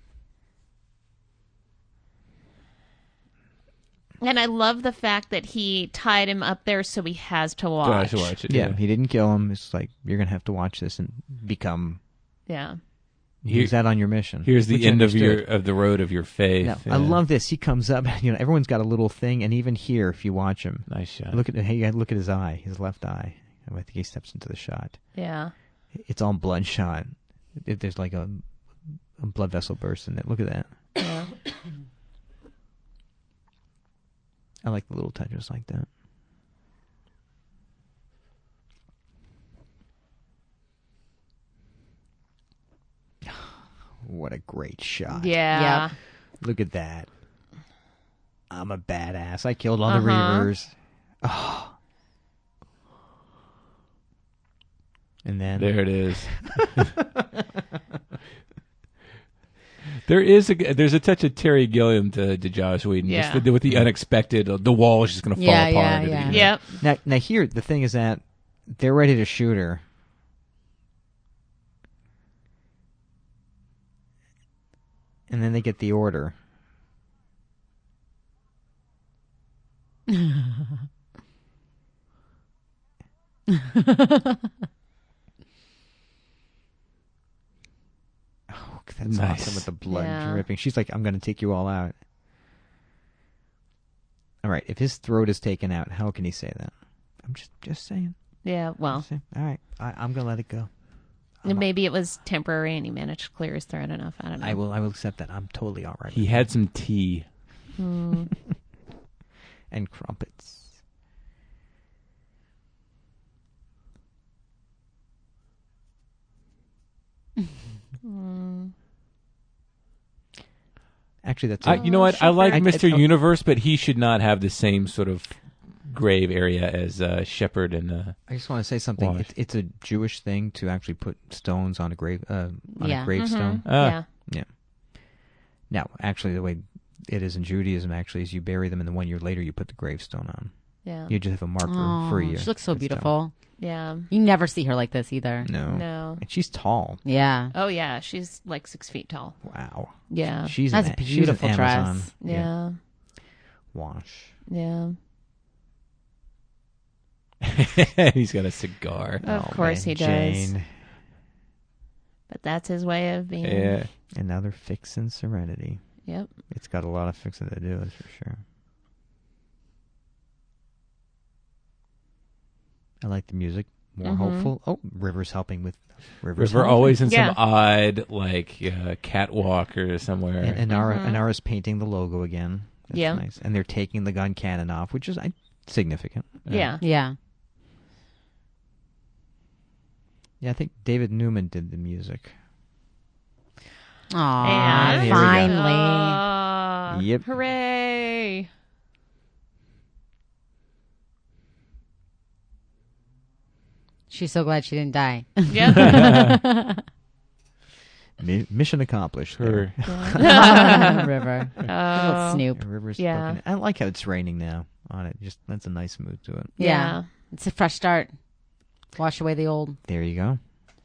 And I love the fact that he tied him up there so he has to watch.
Gosh, watch it.
Yeah, he didn't kill him. It's like you're gonna have to watch this and become.
Yeah.
Use that on your mission.
Here's the
Which
end of
understood.
the road of your faith.
Now,
Yeah.
I love this. He comes up. You know, everyone's got a little thing, and even here, if you watch him,
Nice shot.
look at his eye, his left eye. I think he steps into the shot.
Yeah.
It's all bloodshot. There's like a blood vessel burst in it. Look at that.
Yeah.
I like the little touches like that. What a great shot.
Yeah.
Yep.
Look at that. I'm a badass. I killed all the
Uh-huh.
Reavers. Oh. And then
There it is. There's a touch of Terry Gilliam to Josh Whedon.
Yeah.
Just with the unexpected, the wall is just going to fall
Yeah,
apart.
yeah,
at the
yeah.
beginning.
Yep.
now here the thing is that they're ready to shoot her. And then they get the order. Oh, that's
Nice.
awesome with the blood
Yeah.
dripping. She's like, I'm going to take you all out. All right, if his throat is taken out, how can he say that? I'm just saying.
Yeah. Well,
Just saying. All right, I'm going to let it go.
maybe it was temporary and he managed to clear his throat enough. I don't know.
I will accept that. I'm totally all right.
He had some tea.
And crumpets. Actually, that's it.
You know what? I like
I-
Mr.
I-
Universe, but he should not have the same sort of grave area as Shepard and.
I just want to say something.
Wash.
It's a Jewish thing to actually put stones on a grave
Yeah.
a gravestone.
Yeah.
Yeah. Now, actually, the way it is in Judaism, actually, is you bury them, and then 1 year later, you put the gravestone on.
Yeah.
You just have a marker
Oh,
for a year.
she looks so
It's
beautiful.
Yeah.
You never see her like this either.
No.
No.
And she's tall.
Yeah.
Oh yeah, she's like 6 feet tall.
Wow.
Yeah.
She's
That's
an,
a beautiful
she's an
dress.
Amazon.
Yeah.
Wash.
Yeah.
He's got a cigar.
Of
Oh,
course
man,
he does.
Jane.
But that's his way of being.
Yeah.
And now they're fixing Serenity.
Yep.
It's got a lot of fixing to do, that's for sure. I like the music. More hopeful. Oh, River's helping with River's
River
helping.
always in
Yeah.
some odd catwalk or somewhere.
And Inara's painting the logo again. That's
Yeah.
nice. And they're taking the gun cannon off, which is significant.
Yeah.
Yeah.
Yeah, I think David Newman did the music.
Aw,
And
here we go.
finally.
Yep.
Hooray!
She's so glad she didn't die.
Yep.
Mission accomplished.
Her
River. Little
Oh.
Snoop.
River's
Yeah.
looking. I like how it's raining now on it. Just that's a nice mood to it.
Yeah. It's a fresh start. Wash away the old.
There you go.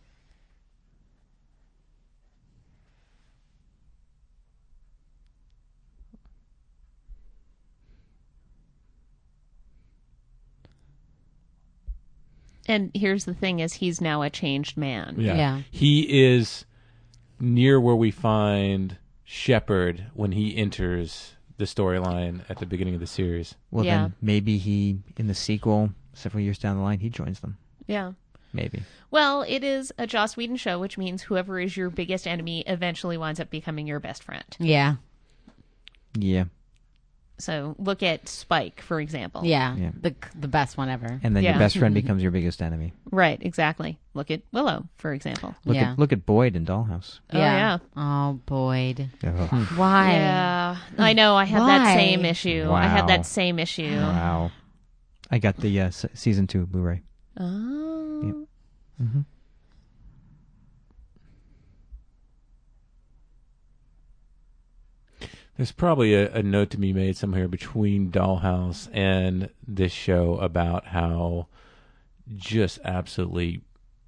And here's the thing: is he's now a changed man.
Yeah.
He is near where we find Shepard when he enters the storyline at the beginning of the series.
Well,
Yeah.
then maybe he, in the sequel, several years down the line, he joins them.
Yeah.
Maybe.
Well, it is a Joss Whedon show, which means whoever is your biggest enemy eventually winds up becoming your best friend.
Yeah.
Yeah.
So look at Spike, for example.
Yeah.
Yeah.
The best one ever.
And then
Yeah.
your best friend becomes your biggest enemy.
Right, exactly. Look at Willow, for example.
Yeah.
Look at Boyd in Dollhouse.
Oh, yeah.
Oh, Boyd.
Oh,
Why?
Yeah. I know. I had that
Why?
same issue. I had
Wow.
that same issue.
wow. I got the season 2 Blu-ray.
Oh.
Yep. Mm-hmm.
There's probably a note to be made somewhere between Dollhouse and this show about how just absolutely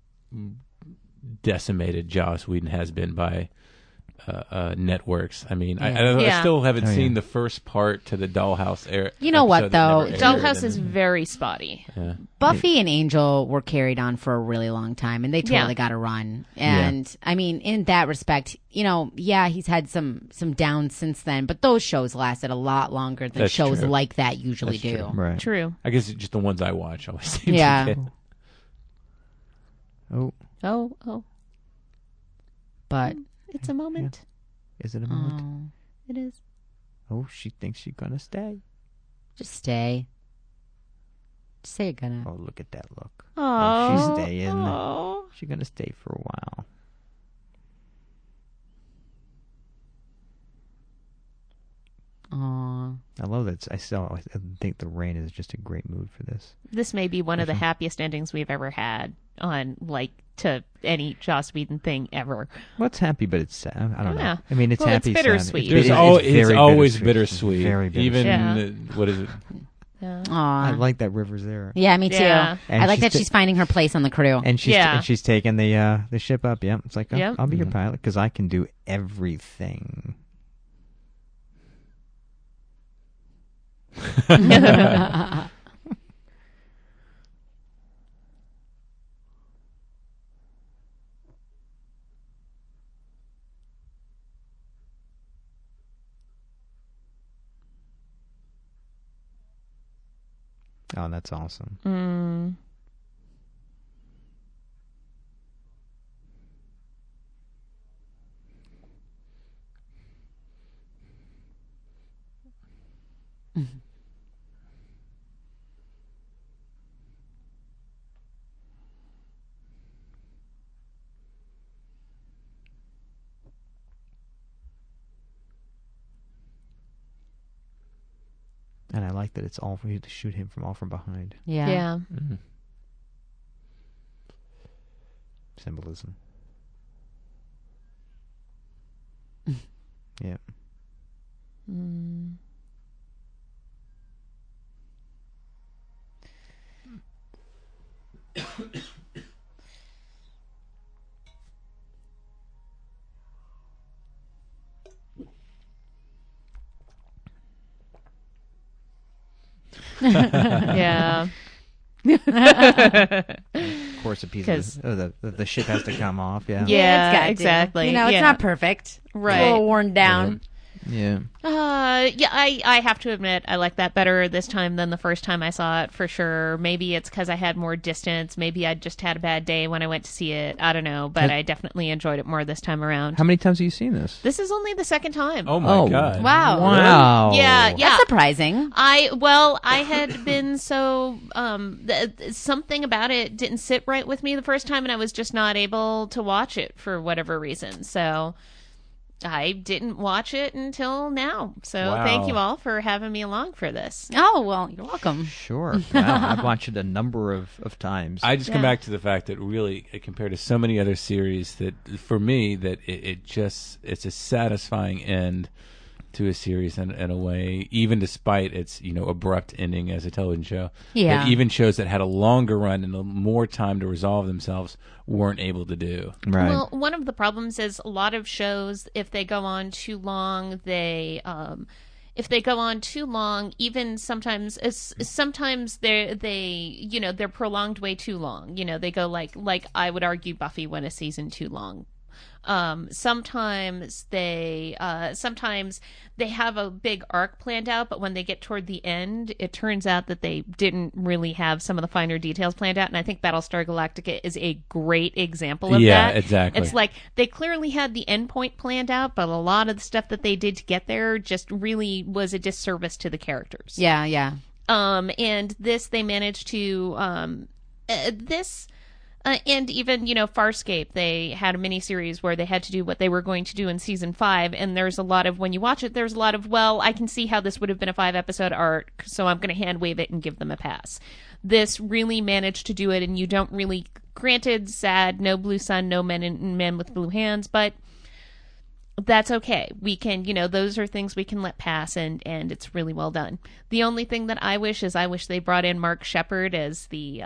decimated Joss Whedon has been by networks. I mean, I
Yeah.
still haven't
Oh,
seen
yeah.
the first part to the Dollhouse era.
You know what,
episode that
though?
never aired,
Dollhouse
and-
is very spotty.
Yeah.
Buffy and Angel were carried on for a really long time, and they totally
Yeah.
got a run. And I mean, in that respect, yeah, he's had some downs since then, but those shows lasted a lot longer than
That's
shows
true.
like that usually
That's
do.
true.
Right.
True.
I guess it's just the ones I watch always seem
Yeah.
to get.
Oh,
Oh.
But
It's a moment.
is it a moment?
oh,
It is.
Oh, she thinks she's gonna stay.
just stay. Just say you're gonna.
Oh, look at that look.
Oh.
she's staying.
Oh.
She's gonna stay for a while.
Aw.
I love that. I think the rain is just a great mood for this.
This may be one of the happiest endings we've ever had on, to any Joss Whedon thing ever.
Well, it's happy, but it's sad. I don't
Yeah.
know. I mean, it's
Well, it's
happy. sad.
bittersweet.
There's
It's
it's
very
always
bittersweet.
bittersweet.
Very bittersweet.
Even
Yeah.
what is it?
Yeah.
I
Aw.
like that River's there.
Yeah, me too.
Yeah.
And
I like
she's
that
ta-
she's finding her place on the crew.
And she's
Yeah.
and she's taking the ship up. Yeah, it's like
Yep.
I'll be your pilot because I can do everything. Oh, that's awesome.
Mm.
And I like that it's all for you to shoot him from all from behind.
Yeah.
Yeah.
Symbolism. Yeah.
Mm. Yeah.
Of course, a piece of the ship has to come off. Yeah.
Yeah,
it's got to.
exactly.
You know, it's
Yeah.
not perfect.
Right.
It's a little worn down.
Yeah.
Yeah, I have to admit I like that better this time than the first time I saw it, for sure. Maybe it's because I had more distance. Maybe I just had a bad day when I went to see it. I don't know, but I definitely enjoyed it more this time around.
How many times have you seen this?
This is only the second time.
Oh my god!
Wow.
Wow.
Yeah, yeah.
That's surprising.
I had been so something about it didn't sit right with me the first time, and I was just not able to watch it for whatever reason. So I didn't watch it until now. So
Wow.
thank you all for having me along for this.
Oh, well, you're welcome.
Sure. Wow. I've watched it a number of times.
I just come
Yeah.
back to the fact that really, compared to so many other series, that for me, that it's a satisfying end to a series in a way, even despite its abrupt ending as a television show.
Yeah.
That even shows that had a longer run and more time to resolve themselves weren't able to do.
Right.
Well, one of the problems is a lot of shows, if they go on too long, even sometimes they're prolonged way too long. They go like I would argue Buffy went a season too long. Sometimes they have a big arc planned out, but when they get toward the end, it turns out that they didn't really have some of the finer details planned out. And I think Battlestar Galactica is a great example of
Yeah,
that.
exactly.
It's like they clearly had the end point planned out, but a lot of the stuff that they did to get there just really was a disservice to the characters.
Yeah, yeah.
And this they managed to and even, Farscape, they had a miniseries where they had to do what they were going to do in season 5. And there's a lot of, when you watch it, there's a lot of, well, I can see how this would have been a 5-episode arc, so I'm going to hand wave it and give them a pass. This really managed to do it, and you don't really, granted, sad, no blue sun, no men with blue hands, but that's okay. We can, those are things we can let pass, and it's really well done. The only thing that I wish they brought in Mark Sheppard as the,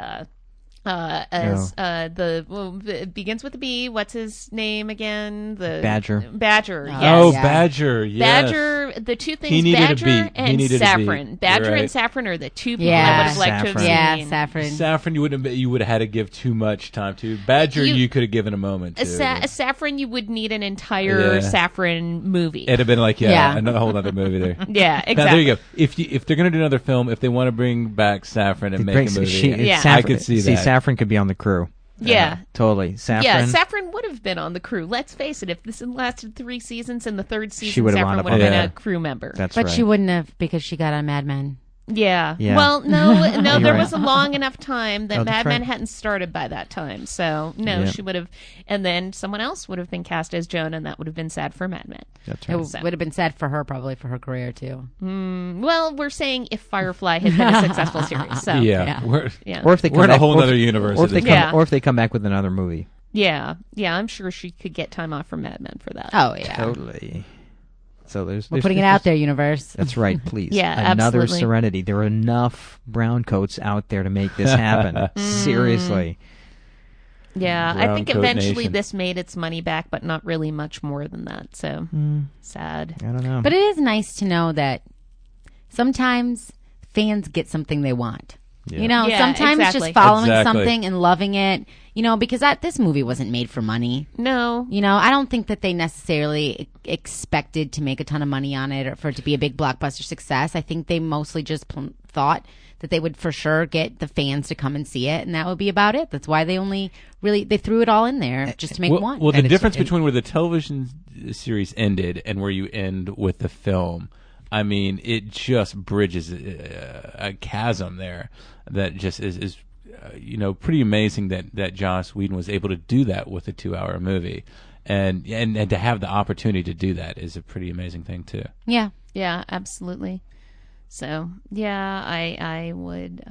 it begins with a B. What's his name again? The
Badger.
Badger. Yes.
Oh,
Yeah.
Badger. Yes.
Badger. The two
He
things,
needed a
Badger
beat. He
and
needed a
Saffron.
beat.
Badger
You're
and
right.
Saffron are the two people
Yeah.
I would have liked to have
Saffron.
Yeah,
seen.
Saffron.
Saffron, you would have had to give too much time to. Badger, you could have given a moment to.
A Saffron, you would need an entire
Yeah.
Saffron movie.
It'd have been like
Yeah.
another whole other movie there.
Yeah, exactly.
Now there you go. If they're going to do another film, if they want to bring back Saffron and make a movie,
Yeah.
I could see that.
Saffron could be on the crew.
Yeah.
Totally. Saffron.
Yeah, Saffron would have been on the crew. Let's face it, if this had lasted 3 seasons, in the third
She
season,
would have
Saffron
wound up
would have
on
been
that.
a crew member.
That's
But
right.
she wouldn't have because she got on Mad Men.
Yeah.
Yeah.
Well, no,
You're
there
right.
was a long enough time that
Oh, that's
Mad Men
right.
hadn't started by that time. So, no,
Yeah.
she would have. And then someone else would have been cast as Joan, and that would have been sad for Mad Men.
That's
It
right.
would have been sad for her, probably for her career too.
Well, we're saying if Firefly had been a successful series. So,
Yeah,
Yeah.
We're,
yeah.
Or if they come
we're in a
back,
whole
or if-
other universe.
Or if
at
they
this
come,
Yeah.
or if they come back with another movie.
Yeah. I'm sure she could get time off from Mad Men for that.
Oh yeah,
Totally. So
we're putting it out there, universe.
That's right, please.
Yeah,
Another
absolutely.
Serenity. There are enough brown coats out there to make this happen. Seriously.
Yeah, I
Brown
think
Coat
eventually
Nation.
this made its money back, but not really much more than that. So, sad.
I don't know.
But it is nice to know that sometimes fans get something they want. You know,
Yeah,
sometimes
exactly.
just following
Exactly.
something and loving it, because this movie wasn't made for money.
No.
I don't think that they necessarily expected to make a ton of money on it or for it to be a big blockbuster success. I think they mostly just thought that they would for sure get the fans to come and see it, and that would be about it. That's why they threw it all in there just to make one.
Well, the
And it's-
difference between where the television series ended and where you end with the film, I mean, it just bridges a chasm there that just is pretty amazing that Joss Whedon was able to do that with a 2-hour movie, and to have the opportunity to do that is a pretty amazing thing too.
Yeah.
Yeah, absolutely. So, yeah, I would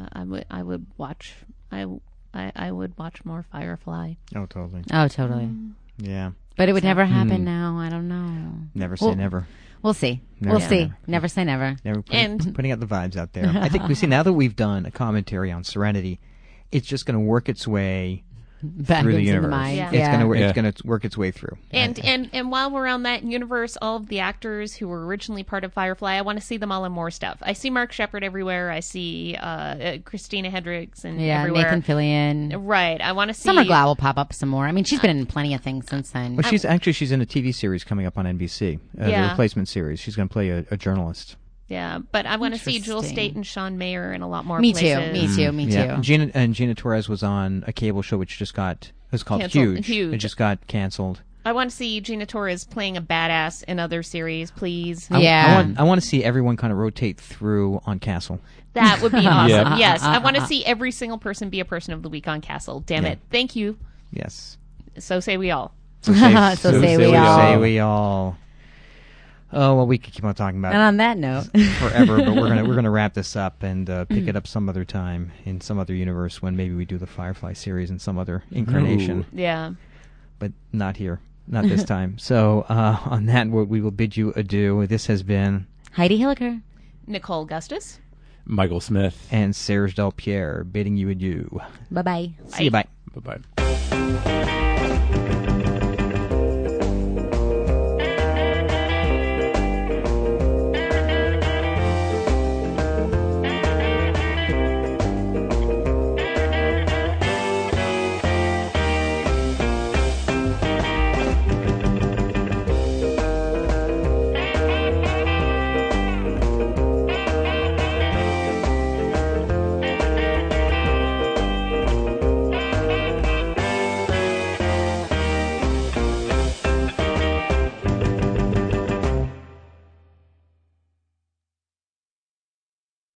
watch. I would watch more Firefly.
Oh, totally.
Oh, totally.
Yeah.
But it would never happen now. I don't know.
Never say
Well,
never.
We'll see.
Never
We'll
say
see.
never.
Never say never.
Never
And-
putting out the vibes out there. I think we see now that we've done a commentary on Serenity, it's just going to work its way
Back
through the
into
universe.
mind.
Yeah.
It's gonna work its way through.
And while we're on that universe, all of the actors who were originally part of Firefly, I want to see them all in more stuff. I see Mark Sheppard everywhere. I see Christina Hendricks and everywhere.
Nathan Fillion.
Right. I want to see
Summer Glau will pop up some more. I mean, she's been in plenty of things since then.
Well, she's in a TV series coming up on NBC, the replacement series. She's going to play a journalist.
Yeah, but I want to see Jewel
Interesting.
State and Sean Mayer in a lot more
Me
places.
too. Me too.
Yeah. Gina Torres was on a cable show which just got called
Canceled.
Huge. It just got canceled.
I want to see Gina Torres playing a badass in other series, please.
Yeah.
I want to see everyone kind of rotate through on Castle.
That would be awesome.
Yep.
Yes, I want to see every single person be a person of the week on Castle. Damn it. Thank you.
Yes.
So say we all.
So say we all.
Say we all. Oh well, we could keep on talking about
And on that note,
forever, but we're gonna wrap this up and pick it up some other time in some other universe when maybe we do the Firefly series in some other incarnation.
Ooh.
Yeah.
But not here, not this time. So on that, we will bid you adieu. This has been
Heidi Hilliker.
Nicole Gustus.
Michael Smith.
and Serge Delpierre bidding you adieu.
Bye-bye.
See you. Bye.
Bye-bye.